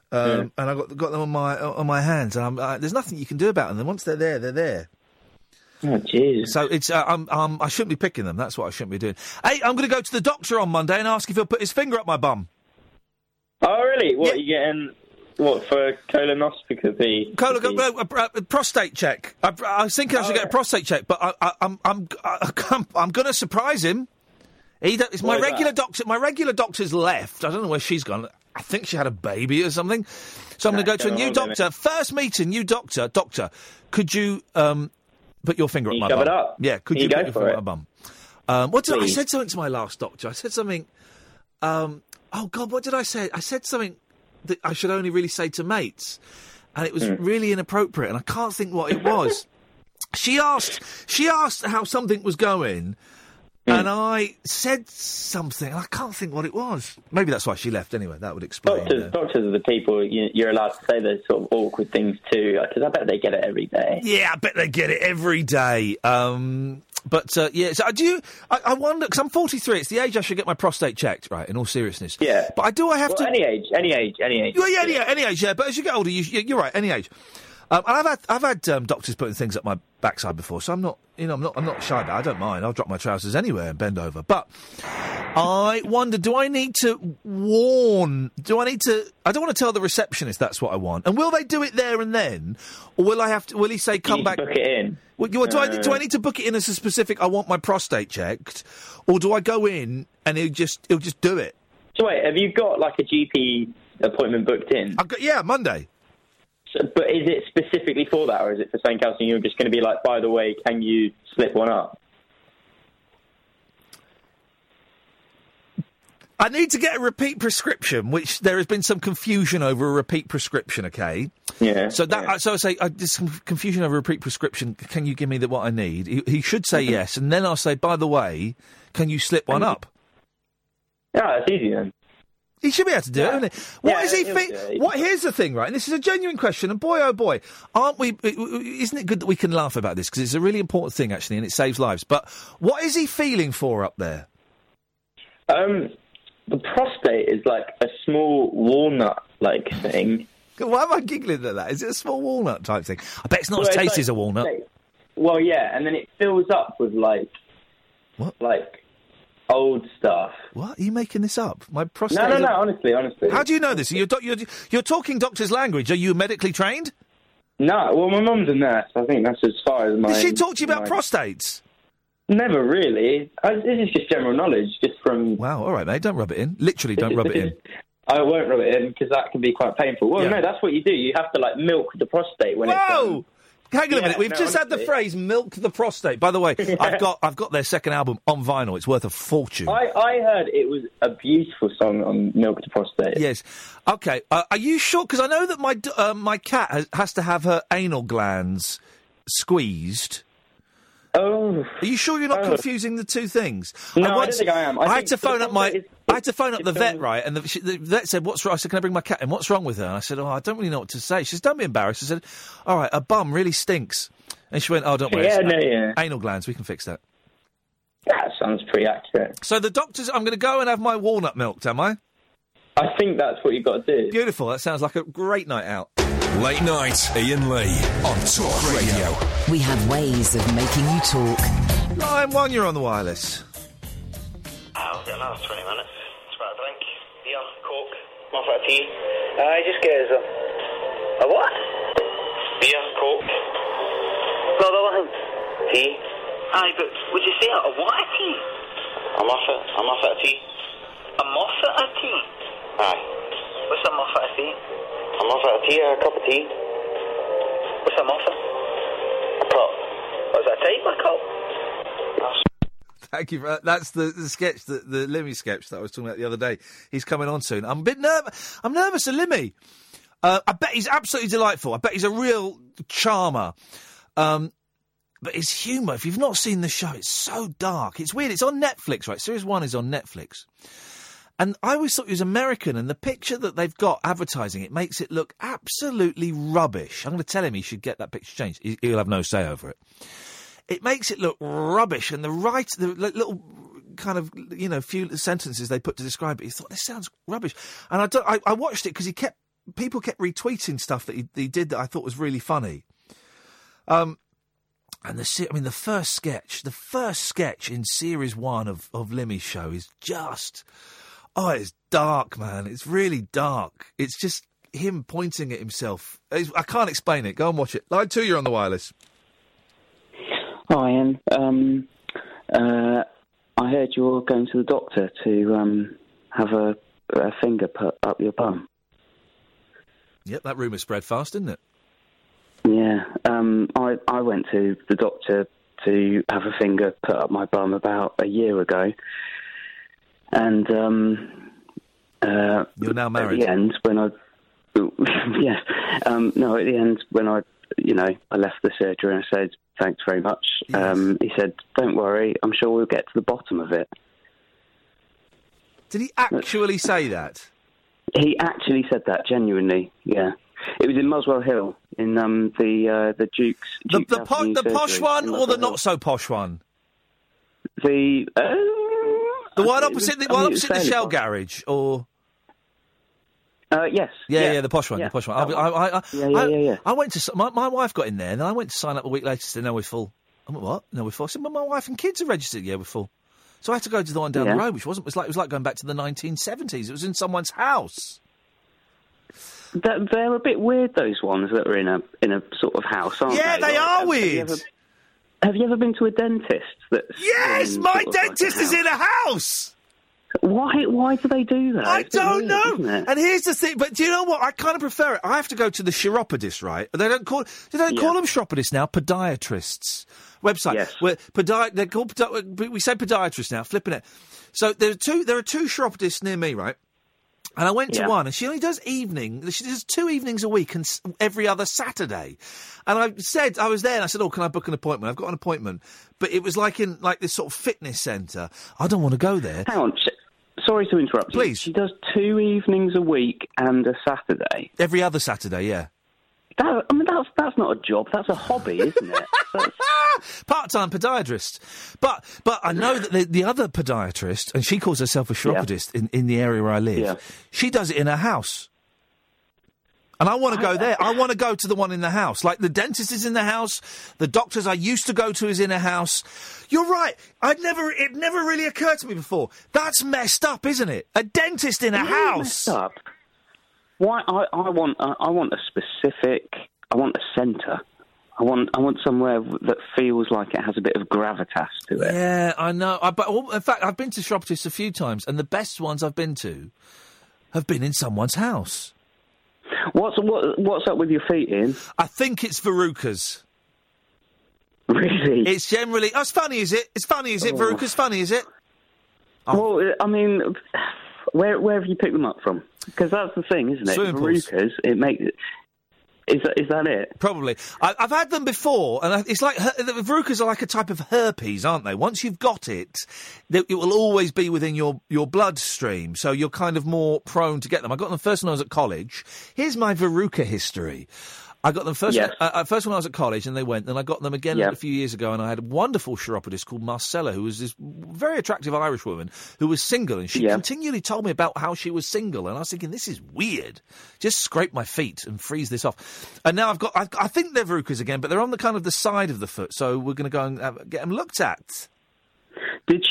[SPEAKER 3] And I got them on my hands, and there's nothing you can do about them. Once they're there, they're there.
[SPEAKER 24] Oh, jeez.
[SPEAKER 3] So it's I shouldn't be picking them. That's what I shouldn't be doing. Hey, I'm going to go to the doctor on Monday and ask if he'll put his finger up my bum.
[SPEAKER 24] Oh, really? What, you getting... What, for colonoscopy?
[SPEAKER 3] Prostate check. I was thinking I should get a prostate check, but I'm going to surprise him. It's my regular doctor. My regular doctor's left. I don't know where she's gone. I think she had a baby or something. So I'm going to go to a new doctor. First meeting, new doctor. Doctor, could you put your finger up my bum?
[SPEAKER 24] Shove it up.
[SPEAKER 3] Yeah, could you put your finger up my bum? What did I said something to my last doctor? I said something. Oh God, what did I say? I said something that I should only really say to mates, and it was really inappropriate, and I can't think what it was. She asked how something was going, and I said something, and I can't think what it was. Maybe that's why she left anyway. That would explain.
[SPEAKER 24] Doctors are the people you're allowed to say those sort of awkward things to, because I bet they get it every day.
[SPEAKER 3] Yeah, I bet they get it every day. But, yeah, so I wonder, because I'm 43, it's the age I should get my prostate checked, right, in all seriousness.
[SPEAKER 24] Yeah.
[SPEAKER 3] But I have to...
[SPEAKER 24] Any age.
[SPEAKER 3] Well, yeah, any age, yeah, but as you get older, you're right, any age. And I've had doctors putting things up my backside before, so I'm not shy about it. I don't mind. I'll drop my trousers anywhere and bend over. But I wonder, do I need to warn? I don't want to tell the receptionist that's what I want. And will they do it there and then, or will he say come back?
[SPEAKER 24] Book it in.
[SPEAKER 3] Do I need to book it in as a specific? I want my prostate checked, or do I go in and he'll just do it?
[SPEAKER 24] So wait, have you got like a GP appointment booked in?
[SPEAKER 3] Monday.
[SPEAKER 24] So, but is it specifically for that, or is it for St. Kelsey? You're just going to be like, by the way, can you slip one up?
[SPEAKER 3] I need to get a repeat prescription, which there has been some confusion over a repeat prescription. Okay.
[SPEAKER 24] Yeah.
[SPEAKER 3] So I say there's some confusion over a repeat prescription. Can you give me what I need? He should say yes, and then I'll say, by the way, can you slip one up?
[SPEAKER 24] Yeah, that's easy then.
[SPEAKER 3] He should be able to do it, isn't he? What is he? Here's the thing, right? And this is a genuine question. And boy, oh boy, aren't we? Isn't it good that we can laugh about this, because it's a really important thing actually, and it saves lives. But what is he feeling for up there?
[SPEAKER 24] The prostate is like a small walnut-like thing.
[SPEAKER 3] Why am I giggling at that? Is it a small walnut type thing? I bet it's not as tasty as a walnut.
[SPEAKER 24] Well, yeah, and then it fills up with what? Like old stuff.
[SPEAKER 3] What? Are you making this up? My prostate.
[SPEAKER 24] No. Honestly.
[SPEAKER 3] How do you know this? You're talking doctor's language. Are you medically trained?
[SPEAKER 24] No. Well, my mum's a nurse. I think that's as far as my.
[SPEAKER 3] Did she talk to you about prostates?
[SPEAKER 24] Never really. This is just general knowledge, just from.
[SPEAKER 3] Wow. All right, mate. Don't rub it in. Literally, don't rub it in.
[SPEAKER 24] I won't rub it in because that can be quite painful. Well, no, that's what you do. You have to milk the prostate when it's.
[SPEAKER 3] Whoa! Hang on a minute. We've just had the phrase "milk the prostate." By the way, I've got their second album on vinyl. It's worth a fortune.
[SPEAKER 24] I heard it was a beautiful song on "Milk the Prostate."
[SPEAKER 3] Yes. Okay. Are you sure? Because I know that my cat has to have her anal glands squeezed.
[SPEAKER 24] Oh.
[SPEAKER 3] Are you sure you're not confusing the two things?
[SPEAKER 24] No, I don't think I am.
[SPEAKER 3] I had to phone up the vet, right? And the vet said, "What's wrong?" I said, "Can I bring my cat in? What's wrong with her?" And I said, "Oh, I don't really know what to say." She said, "Don't be embarrassed." I said, "All right, her bum really stinks." And she went, "Oh, don't worry. Anal glands, we can fix that."
[SPEAKER 24] That sounds pretty accurate.
[SPEAKER 3] So the doctors, I'm going to go and have my walnut milked, am I?
[SPEAKER 24] I think that's what you've got to do.
[SPEAKER 3] Beautiful. That sounds like a great night out.
[SPEAKER 2] Late night, Ian Lee on Talk Radio.
[SPEAKER 1] We have ways of making you talk.
[SPEAKER 3] Line 1, you're on the wireless.
[SPEAKER 4] I'll get another 20 minutes. It's about a drink. Beer, Coke, muffin of tea. I just get a what? Beer, Coke. No, the other thing. Tea. Aye, but would you say a what of tea? A muffin of tea. A muffin of tea? Aye. What's a muffin of tea? A muffin of tea, a cup of tea. What's a muffin? A cup. Was that a type of cup?
[SPEAKER 3] Thank you. That's the sketch, the Limmy sketch that I was talking about the other day. He's coming on soon. I'm a bit nervous. I'm nervous of Limmy. I bet he's absolutely delightful. I bet he's a real charmer. But his humour, if you've not seen the show, it's so dark. It's weird. It's on Netflix, right? Series 1 is on Netflix. And I always thought he was American, and the picture that they've got advertising it makes it look absolutely rubbish. I'm going to tell him he should get that picture changed. He'll have no say over it. It makes it look rubbish, and the little kind of, few sentences they put to describe it, he thought, this sounds rubbish. And I watched it because he kept people kept retweeting stuff that he did that I thought was really funny. And the first sketch in series 1 of Limmy's show is just, it's dark, man. It's really dark. It's just him pointing at himself. I can't explain it. Go and watch it. Line 2, you're on the wireless.
[SPEAKER 20] Hi, Ian. I heard you're going to the doctor to have a finger put up your bum.
[SPEAKER 3] Yep, that rumour spread fast, didn't it?
[SPEAKER 20] Yeah, I went to the doctor to have a finger put up my bum about a year ago, and
[SPEAKER 3] you're now married.
[SPEAKER 20] At the end, when at the end when I left the surgery and I said thanks very much. Yes. He said, "Don't worry, I'm sure we'll get to the bottom of it."
[SPEAKER 3] Did he actually say that?
[SPEAKER 20] He actually said that, genuinely. Yeah. It was in Muswell Hill, in the Duke's...
[SPEAKER 3] The posh one or the not-so-posh one?
[SPEAKER 20] The
[SPEAKER 3] one opposite the Shell garage, or...
[SPEAKER 20] Yes.
[SPEAKER 3] Yeah, the posh one, the posh one. I went to... My wife got in there, and I went to sign up a week later to say, no, we're full. I went, what? No, we're full. I said, but my wife and kids are registered. Yeah, we're full. So I had to go to the one down the road, which wasn't... It was like going back to the 1970s. It was in someone's house.
[SPEAKER 20] They're a bit weird, those ones that are in a sort of house, aren't they?
[SPEAKER 3] Yeah, they are weird.
[SPEAKER 20] Have you ever been to a dentist?
[SPEAKER 3] Yes, my dentist is in a house.
[SPEAKER 20] Why do they do that?
[SPEAKER 3] I don't know. And here's the thing, but do you know what? I kind of prefer it. I have to go to the chiropodist, right? They don't call them chiropodists now, podiatrists. Website.
[SPEAKER 20] Yes.
[SPEAKER 3] Where they're called we say podiatrists now, flipping it. So there are two chiropodists near me, right? And I went to one, and she only does evening. She does 2 evenings a week and every other Saturday. And I was there, and I said, "Oh, can I book an appointment?" I've got an appointment, but it was like in this sort of fitness centre. I don't want to go there.
[SPEAKER 20] Hang on, sorry to interrupt you.
[SPEAKER 3] Please.
[SPEAKER 20] She does 2 evenings a week and a Saturday.
[SPEAKER 3] Every other Saturday, yeah.
[SPEAKER 20] That's not a job. That's a hobby, isn't it?
[SPEAKER 3] Part-time podiatrist. But I know that the other podiatrist, and she calls herself a chiropodist in the area where I live, she does it in her house. And I want to go there. I want to go to the one in the house. Like, the dentist is in the house. The doctors I used to go to is in a house. You're right. It never really occurred to me before. That's messed up, isn't it? A dentist in a house.
[SPEAKER 20] Messed up. Why? I want a specific. I want a centre. I want somewhere that feels like it has a bit of gravitas to it.
[SPEAKER 3] Yeah, I know. In fact, I've been to chiropodists a few times, and the best ones I've been to have been in someone's house.
[SPEAKER 20] What's up with your feet, Ian?
[SPEAKER 3] I think it's verrucas.
[SPEAKER 20] Really?
[SPEAKER 3] It's generally... Oh, it's funny, is it? It's funny, is it? Verrucas funny, is it?
[SPEAKER 20] Oh. Well, I mean, where have you picked them up from? Because that's the thing, isn't it? Verrucas, it makes... Is that it?
[SPEAKER 3] Probably. I've had them before, and it's like the verrucas are like a type of herpes, aren't they? Once you've got it, it will always be within your bloodstream, so you're kind of more prone to get them. I got them first when I was at college. Here's my verruca history. I got them first when I was at college, and they went. Then I got them again a few years ago, and I had a wonderful chiropodist called Marcella, who was this very attractive Irish woman who was single, and she continually told me about how she was single, and I was thinking, this is weird. Just scrape my feet and freeze this off. And now I think they're verrucas again, but they're on the kind of the side of the foot, so we're going to go and get them looked at.
[SPEAKER 20] Is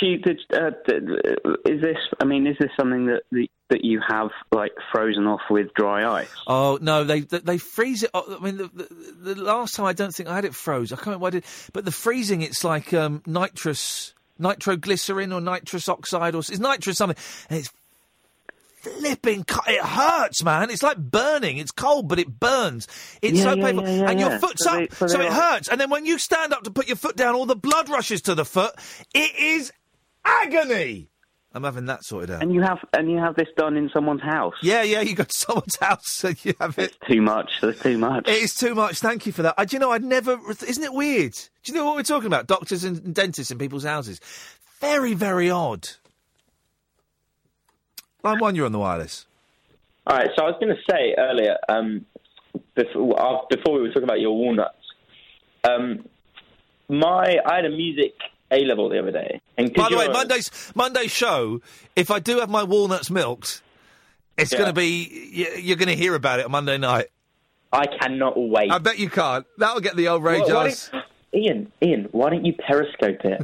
[SPEAKER 20] this something that you have like frozen off with dry ice?
[SPEAKER 3] Oh no, they freeze it. I mean, the last time I don't think I had it froze. I can't remember what I did, but the freezing, it's like nitroglycerin or nitrous oxide, or it's nitrous something, and it's flipping. It hurts, man. It's like burning. It's cold, but it burns. It's so painful, and your foot's up, so it hurts. And then when you stand up to put your foot down, all the blood rushes to the foot. It is agony. I'm having that sorted out.
[SPEAKER 20] And you have this done in someone's house.
[SPEAKER 3] Yeah, you go to someone's house and you have it.
[SPEAKER 20] It's too much. That's too much.
[SPEAKER 3] It is too much. Thank you for that. Do you know, I'd never... Isn't it weird? Do you know what we're talking about? Doctors and dentists in people's houses. Very, very odd. Line 1, you're on the wireless.
[SPEAKER 24] All right, so I was going to say earlier, before we were talking about your walnuts, I had a music A-level the other day. And
[SPEAKER 3] by the way, Monday's show, if I do have my walnuts milked, It's going to be... You're going to hear about it on Monday night.
[SPEAKER 24] I cannot wait.
[SPEAKER 3] I bet you can't. That'll get the old rage eyes.
[SPEAKER 24] Ian, why don't you Periscope it?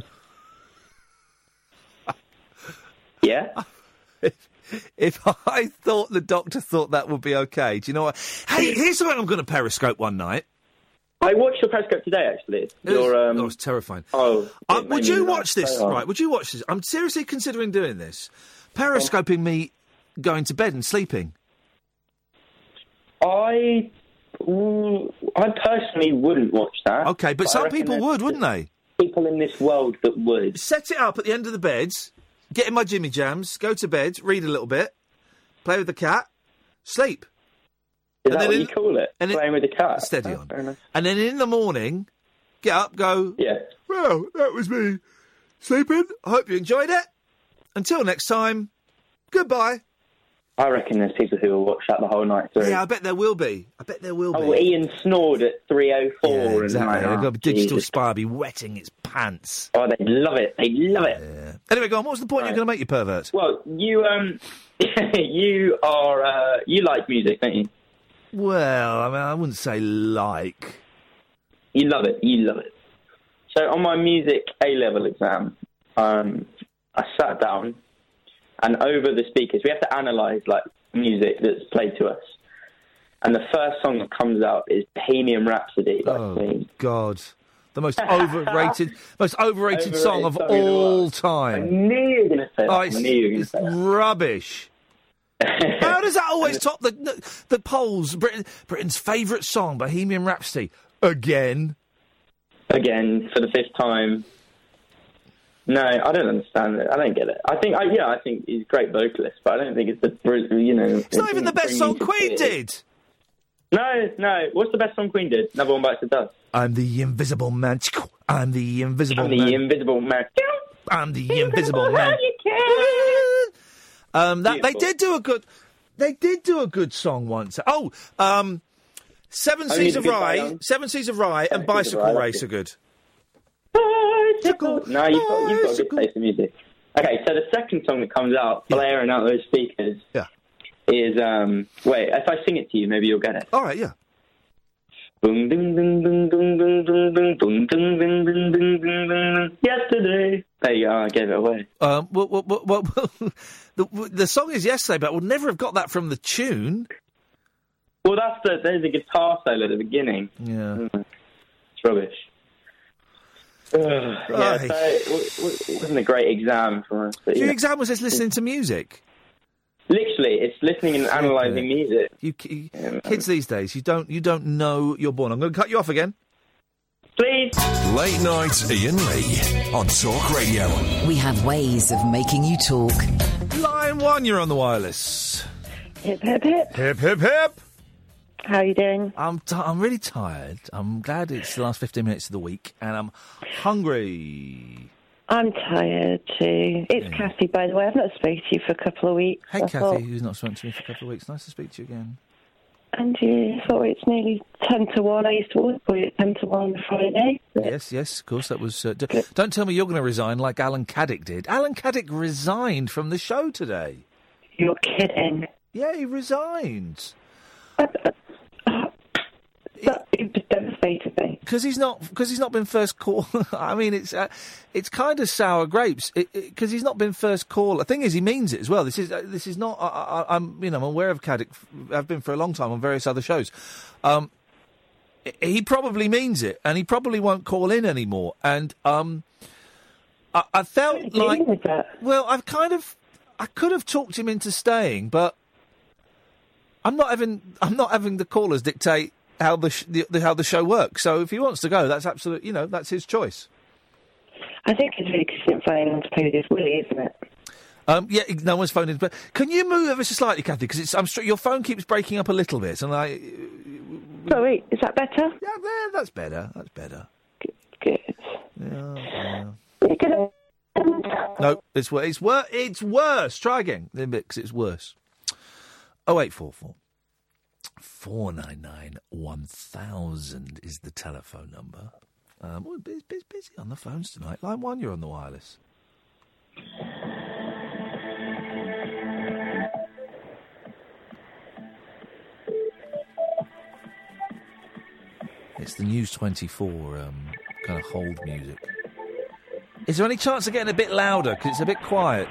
[SPEAKER 24] Yeah?
[SPEAKER 3] If I thought the doctor thought that would be okay, do you know what? Hey, here's something I'm going to Periscope one night.
[SPEAKER 24] I watched your Periscope today, actually.
[SPEAKER 3] That was terrifying.
[SPEAKER 24] Oh.
[SPEAKER 3] Would you watch this? Right, would you watch this? I'm seriously considering doing this. Periscoping me going to bed and sleeping.
[SPEAKER 24] I personally wouldn't watch that.
[SPEAKER 3] Okay, but some people would, wouldn't they?
[SPEAKER 24] People in this world that would.
[SPEAKER 3] Set it up at the end of the beds, get in my Jimmy Jams, go to bed, read a little bit, play with the cat, sleep.
[SPEAKER 24] Is that what you call it? Playing with the cat?
[SPEAKER 3] Steady on. And then in the morning, get up, go,
[SPEAKER 24] yeah.
[SPEAKER 3] Well, that was me sleeping. I hope you enjoyed it. Until next time, goodbye.
[SPEAKER 24] I reckon there's people who will watch that the whole night through.
[SPEAKER 3] Yeah, I bet there will be.
[SPEAKER 24] Oh, Ian snored at 3:04.
[SPEAKER 3] Yeah, exactly.
[SPEAKER 24] And
[SPEAKER 3] I've got a digital spy be wetting its pants.
[SPEAKER 24] Oh, they love it. They love it.
[SPEAKER 3] Yeah. Anyway, go on. What was the point you're going to make, you pervert?
[SPEAKER 24] Well, you you are you like music, don't you?
[SPEAKER 3] Well, I mean, I wouldn't say like.
[SPEAKER 24] You love it. You love it. So on my music A-level exam, I sat down, and over the speakers, we have to analyse like music that's played to us. And the first song that comes out is Bohemian Rhapsody.
[SPEAKER 3] God. The most overrated song of all time.
[SPEAKER 24] I knew you were going to say that.
[SPEAKER 3] It's rubbish. How does that always top the polls? Britain's favourite song, Bohemian Rhapsody. Again,
[SPEAKER 24] for the fifth time. No, I don't understand it. I don't get it. I think he's a great vocalist, but I don't think it's
[SPEAKER 3] It's not even the best song Queen did.
[SPEAKER 24] No. What's the best song Queen did? Another One Bites the Dust.
[SPEAKER 3] I'm the invisible man. I'm the invisible man.
[SPEAKER 24] I'm the invisible man.
[SPEAKER 3] I'm the invisible man. They did do a good song once. Seven Seas of Rye and Bicycle Race are good.
[SPEAKER 24] No, you've got a good taste in music. Okay, so the second song that comes out, blaring out those speakers, is wait, if I sing it to you, maybe you'll get it.
[SPEAKER 3] All right, yeah.
[SPEAKER 24] Boom, ding, ding, ding, ding, ding, ding, ding, boom, ding, ding, ding, ding, ding, ding. Yesterday. There you go. I gave it away.
[SPEAKER 3] The song is Yesterday, but I would never have got that from the tune.
[SPEAKER 24] Well, there's a guitar solo at the beginning.
[SPEAKER 3] Yeah,
[SPEAKER 24] it's rubbish. Yeah, so it wasn't a great exam for us.
[SPEAKER 3] Your exam was just listening to music.
[SPEAKER 24] Literally, it's listening and analysing music.
[SPEAKER 3] Kids these days, you don't know you're born. I'm going to cut you off again.
[SPEAKER 24] Please.
[SPEAKER 2] Late night Ian Lee on Talk Radio.
[SPEAKER 1] We have ways of making you talk.
[SPEAKER 3] Line 1, you're on the wireless.
[SPEAKER 6] Hip, hip, hip.
[SPEAKER 3] Hip, hip, hip.
[SPEAKER 6] How are you doing?
[SPEAKER 3] I'm really tired. I'm glad it's the last 15 minutes of the week, and I'm hungry.
[SPEAKER 6] I'm tired too. It's Kathy, by the way. I've not spoken to you for a couple of weeks.
[SPEAKER 3] Hey, Kathy, who's not spoken to me for a couple of weeks. Nice to speak to you again.
[SPEAKER 6] And you thought it's nearly 10 to 1. I used to always call it 10 to 1 on a Friday.
[SPEAKER 3] Yes, of course, that was... don't tell me you're going to resign like Alan Caddick did. Alan Caddick resigned from the show today.
[SPEAKER 6] You're kidding.
[SPEAKER 3] Yeah, he resigned.
[SPEAKER 6] It was devastating me.
[SPEAKER 3] Because he's not been first call. I mean, it's kind of sour grapes. Because he's not been first call. The thing is, he means it as well. This is not. I'm aware of Caddick. I've been for a long time on various other shows. He probably means it, and he probably won't call in anymore. And I felt like, well, I could have talked him into staying, but I'm not having the callers dictate how the show works. So if he wants to go, that's absolutely, that's his choice.
[SPEAKER 6] I think it's really concerning to play with his Willie, isn't it?
[SPEAKER 3] Yeah, no one's phoning. But can you move ever so slightly, Kathy? Because your phone keeps breaking up a little bit, and
[SPEAKER 6] Sorry, is that better?
[SPEAKER 3] Yeah, that's better. That's better.
[SPEAKER 6] Good.
[SPEAKER 3] Yeah. No, it's worse. Try again, because it's worse. 0844 499 1000 is the telephone number. It's busy on the phones tonight. Line 1, you're on the wireless. It's the News 24 kind of hold music. Is there any chance of getting a bit louder? Because it's a bit quiet.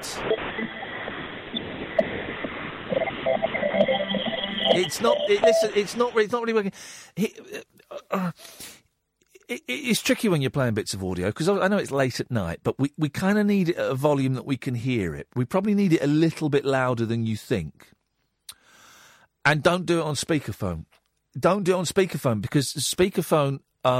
[SPEAKER 3] It's not. Listen, it's not really working. It's tricky when you're playing bits of audio, because I know it's late at night, but we kind of need it at a volume that we can hear it. We probably need it a little bit louder than you think. And don't do it on speakerphone. Don't do it on speakerphone, because speakerphone,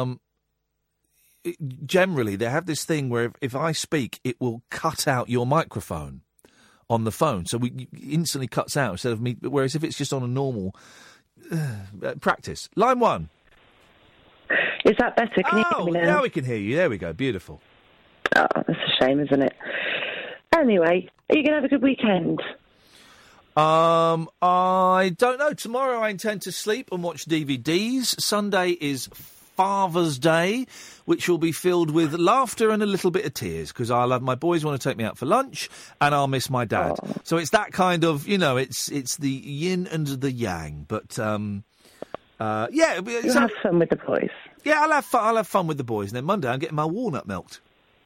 [SPEAKER 3] generally, they have this thing where if I speak, it will cut out your microphone on the phone. So it instantly cuts out instead of me. Whereas if it's just on a normal practice. Line 1.
[SPEAKER 6] Is that better? Can you hear me now?
[SPEAKER 3] Now we can hear you. There we go. Beautiful.
[SPEAKER 6] Oh, that's a shame, isn't it? Anyway, are you going to have a good weekend?
[SPEAKER 3] I don't know. Tomorrow I intend to sleep and watch DVDs. Sunday is Father's Day, which will be filled with laughter and a little bit of tears, because I'll have my boys want to take me out for lunch and I'll miss my dad. Oh. So it's that kind of, it's the yin and the yang. But yeah,
[SPEAKER 6] you'll have fun with the boys.
[SPEAKER 3] Yeah, I'll have fun with the boys. And then Monday I'm getting my walnut milked.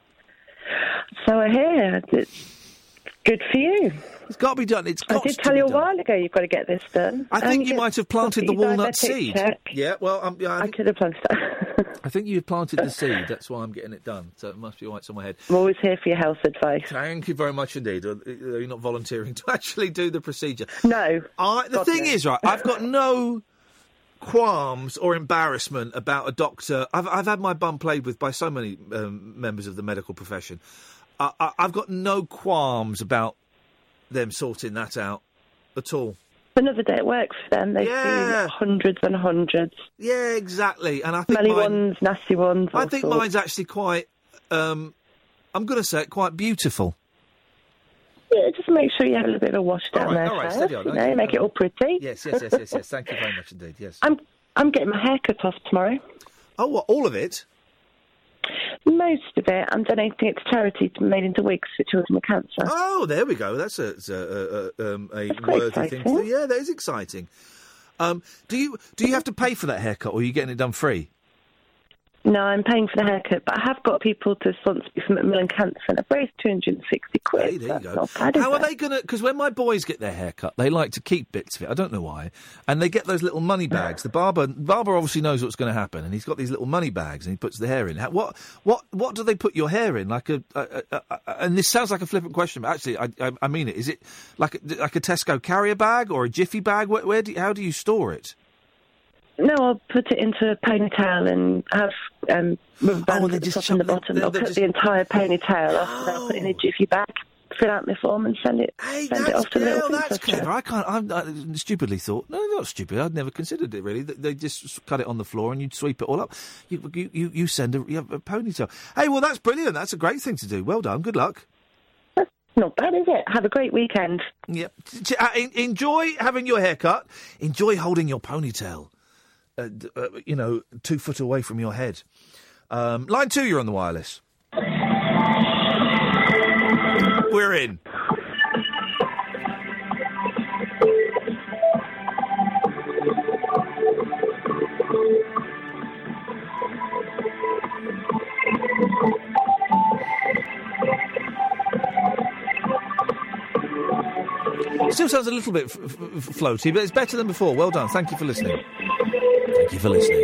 [SPEAKER 6] So I hear. Good for you.
[SPEAKER 3] It's got to be done. I
[SPEAKER 6] did tell you a while ago you've got to get this done.
[SPEAKER 3] I think you might have planted the walnut seed.
[SPEAKER 6] Check.
[SPEAKER 3] Yeah, well,
[SPEAKER 6] I could have planted that.
[SPEAKER 3] I think you've planted the seed. That's why I'm getting it done. So it must be right on my head.
[SPEAKER 6] I'm always here for your health advice.
[SPEAKER 3] Thank you very much indeed. You're not volunteering to actually do the procedure.
[SPEAKER 6] No.
[SPEAKER 3] The thing is, right, I've got no qualms or embarrassment about a doctor. I've had my bum played with by so many members of the medical profession. I've got no qualms about them sorting that out at all.
[SPEAKER 6] Another day at work for them. They've seen hundreds and hundreds.
[SPEAKER 3] Yeah, exactly. And I think
[SPEAKER 6] smelly ones, nasty ones.
[SPEAKER 3] I think mine's actually quite, I'm going to say it, quite beautiful.
[SPEAKER 6] Yeah, just make sure you have a little bit of a wash down there.
[SPEAKER 3] All right, steady on.
[SPEAKER 6] Make it all pretty.
[SPEAKER 3] Yes. Thank you very much indeed, yes.
[SPEAKER 6] I'm getting my hair cut off tomorrow.
[SPEAKER 3] Oh, what, all of it?
[SPEAKER 6] Most of it. I'm donating it to charity to be made into wigs for children with cancer.
[SPEAKER 3] Oh, there we go. That's a worthy thing to do. Yeah, that is exciting. Do you have to pay for that haircut, or are you getting it done free?
[SPEAKER 6] No, I'm paying for the haircut, but I have got people to sponsor me from Macmillan Cancer, and I've raised £260.
[SPEAKER 3] Hey, there you go. How are they going to... Because when my boys get their haircut, they like to keep bits of it. I don't know why. And they get those little money bags. The barber obviously knows what's going to happen, and he's got these little money bags, and he puts the hair in. What do they put your hair in? Like and this sounds like a flippant question, but actually, I mean it. Is it like a Tesco carrier bag or a Jiffy bag? How do you store it?
[SPEAKER 6] No, I'll put it into a ponytail and have rubber bands at the top and the bottom. I'll cut the entire ponytail off, and then I'll put it in a Jiffy bag, fill out my form, and send it off to the little
[SPEAKER 3] that's clever. I stupidly thought. No, not stupid. I'd never considered it really. They just cut it on the floor and you'd sweep it all up. You send a ponytail. Hey, well, that's brilliant. That's a great thing to do. Well done. Good luck.
[SPEAKER 6] Not bad, is it? Have a great weekend.
[SPEAKER 3] Yep. Enjoy having your haircut. Enjoy holding your ponytail. 2 foot away from your head. Line 2, you're on the wireless. We're in. Still sounds a little bit floaty, but it's better than before. Well done. Thank you for listening. Thank you for listening.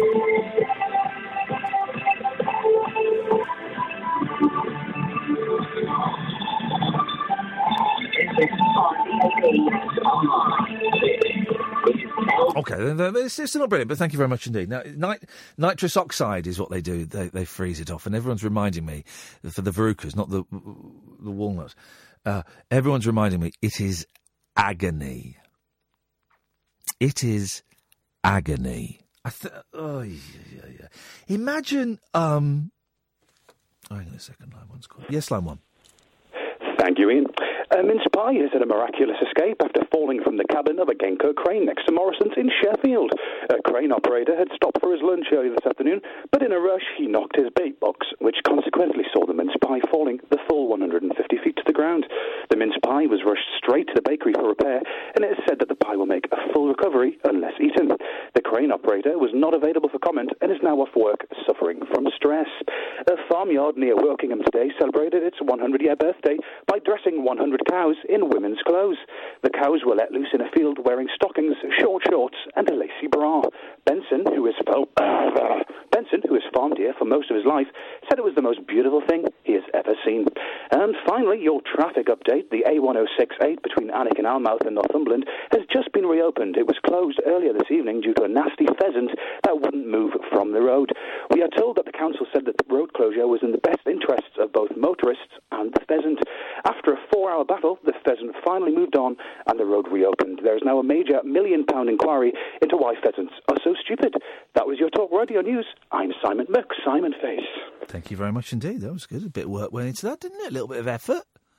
[SPEAKER 3] Okay, it's still not brilliant, but thank you very much indeed. Now, nitrous oxide is what they do. They freeze it off, and everyone's reminding me, for the verrucas, not the walnuts, everyone's reminding me it is agony. It is agony. Yeah. Imagine, hang on a second, line one's called. Yes, line one.
[SPEAKER 13] Thank you, Ian. A mince pie has had a miraculous escape after falling from the cabin of a Genco crane next to Morrison's in Sheffield. A crane operator had stopped for his lunch early this afternoon, but in a rush he knocked his bait box, which consequently saw the mince pie falling the full 150 feet to the ground. The mince pie was rushed straight to the bakery for repair, and it is said that the pie will make a full recovery unless eaten. The crane operator was not available for comment and is now off work suffering from stress. A farmyard near Wokingham today celebrated its 100-year birthday by dressing 100 cows in women's clothes. The cows were let loose in a field wearing stockings, short shorts and a lacy bra. Benson, who has farmed here for most of his life, said it was the most beautiful thing he has ever seen. And finally, your traffic update. The A1068 between Alnwick and Almouth in Northumberland has just been reopened. It was closed earlier this evening due to a nasty pheasant that wouldn't move from the road. We are told that the council said that the road closure was in the best interests of both motorists and the pheasant. After a 4-hour battle, the pheasant finally moved on and the road reopened. There is now a major £1 million inquiry into why pheasants are so stupid. That was your Talk Radio News. I'm Simon Face.
[SPEAKER 3] Thank you very much indeed. That was good. A bit of work went into that, didn't it? A little bit of effort.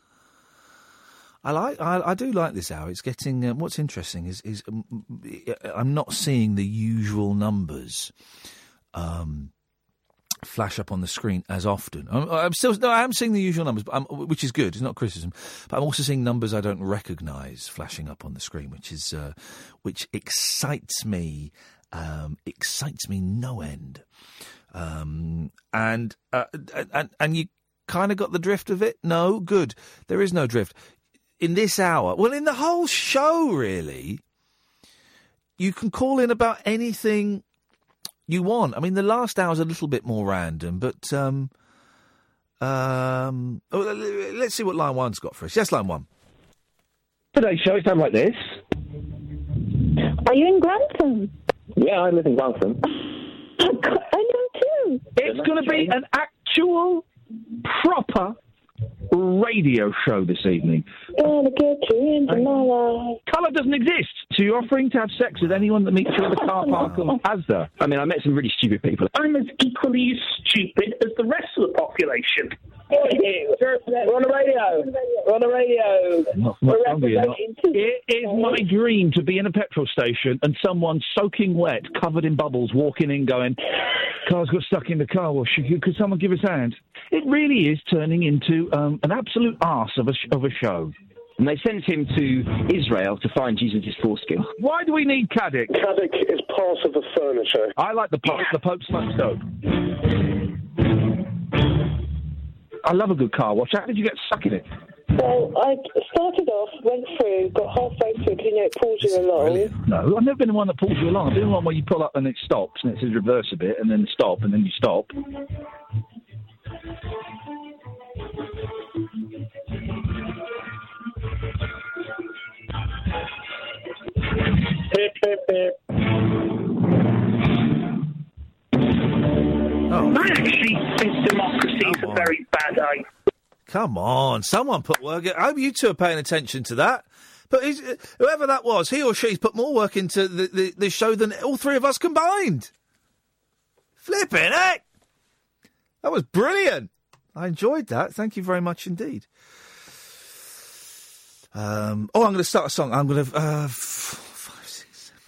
[SPEAKER 3] I do like this hour. It's getting. What's interesting is I'm not seeing the usual numbers flash up on the screen as often. I am seeing the usual numbers, which is good. It's not criticism, but I'm also seeing numbers I don't recognise flashing up on the screen, which excites me. Excites me no end. And you kind of got the drift of it? No? Good. There is no drift. In this hour, well, in the whole show, really, you can call in about anything you want. I mean, the last hour's a little bit more random, but let's see what line one's got for us. Yes, line one.
[SPEAKER 7] Today's show, it sounds like this.
[SPEAKER 6] Are you in Grantham?
[SPEAKER 7] Yeah, I live in Grantham.
[SPEAKER 6] I know too.
[SPEAKER 7] It's going to be an actual, proper radio show this evening.
[SPEAKER 6] Gonna get you into my life.
[SPEAKER 7] Colour doesn't exist, so you're offering to have sex with anyone that meets you at the car park on Asda. I mean, I met some really stupid people.
[SPEAKER 8] I'm as equally as stupid as the rest of the population. We're on the radio. We're on the radio.
[SPEAKER 7] It is my dream to be in a petrol station and someone soaking wet, covered in bubbles, walking in going, "Car's got stuck in the car wash. Could someone give us a hand?" It really is turning into an absolute arse of a show.
[SPEAKER 9] And they sent him to Israel to find Jesus' foreskin.
[SPEAKER 7] Why do we need Caddick?
[SPEAKER 8] Caddick is part of the furniture.
[SPEAKER 7] I like the Pope. The Pope smokes dope. I love a good car wash. How did you get stuck in it?
[SPEAKER 6] Well, I started off, went through, got halfway through, because, it pulls you along.
[SPEAKER 7] No, I've never been in one that pulls you along. I've been in one where you pull up and it stops, and it says reverse a bit, and then stop, and then you stop.
[SPEAKER 8] Hip, hip, hip. I actually think democracy is a very bad idea.
[SPEAKER 3] Come on, someone put work. I hope you two are paying attention to that. But whoever that was, he or she's put more work into the show than all three of us combined. Flipping heck! That was brilliant. I enjoyed that. Thank you very much indeed. I'm going to start a song. I'm going to 5, 6, 7.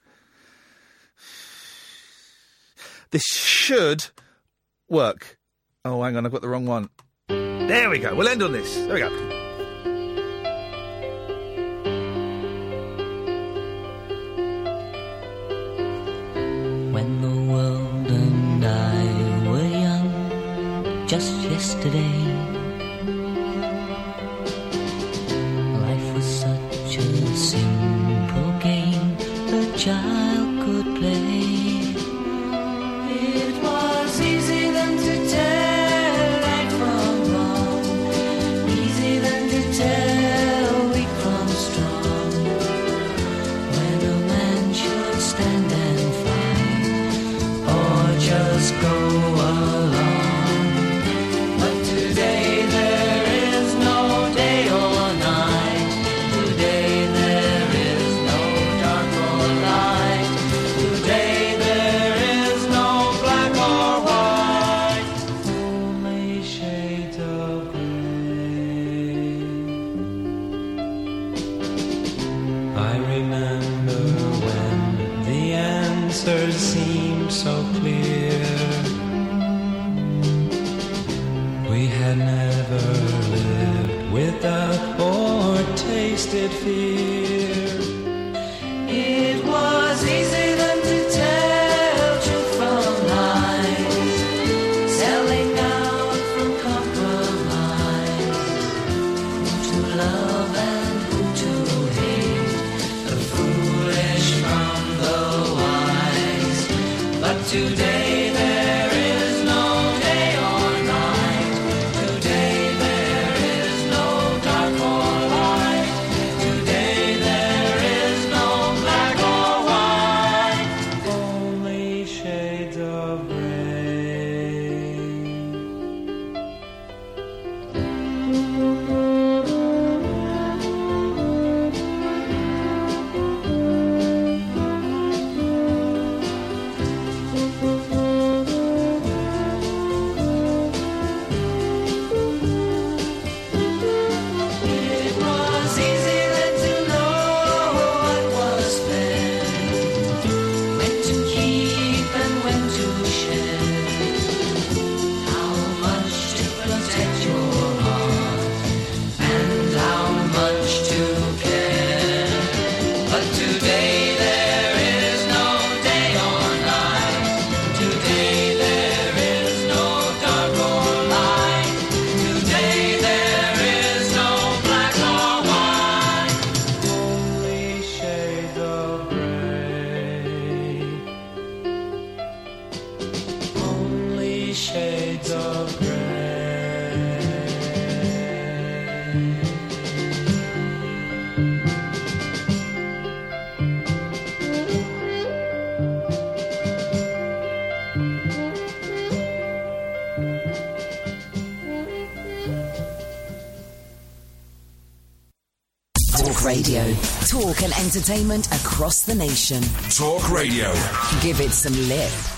[SPEAKER 3] This should work. Oh, hang on, I've got the wrong one. There we go. We'll end on this. There we go.
[SPEAKER 12] When the world and I were young, just yesterday, life was such a simple game a child could play. It was easy then to tell right from wrong, easy then to tell weak from strong. When a man should stand and fight, or just go along. But today there is no day or night. Today there is no dark or light. Today there is no black or white. Only shades of grey. I remember when the answers seemed so clear. We had never lived without or tasted fear. It was easy then to tell
[SPEAKER 5] shades of grey.
[SPEAKER 1] Talk Radio. Talk and entertainment across the nation.
[SPEAKER 2] Talk Radio.
[SPEAKER 1] Give it some lip.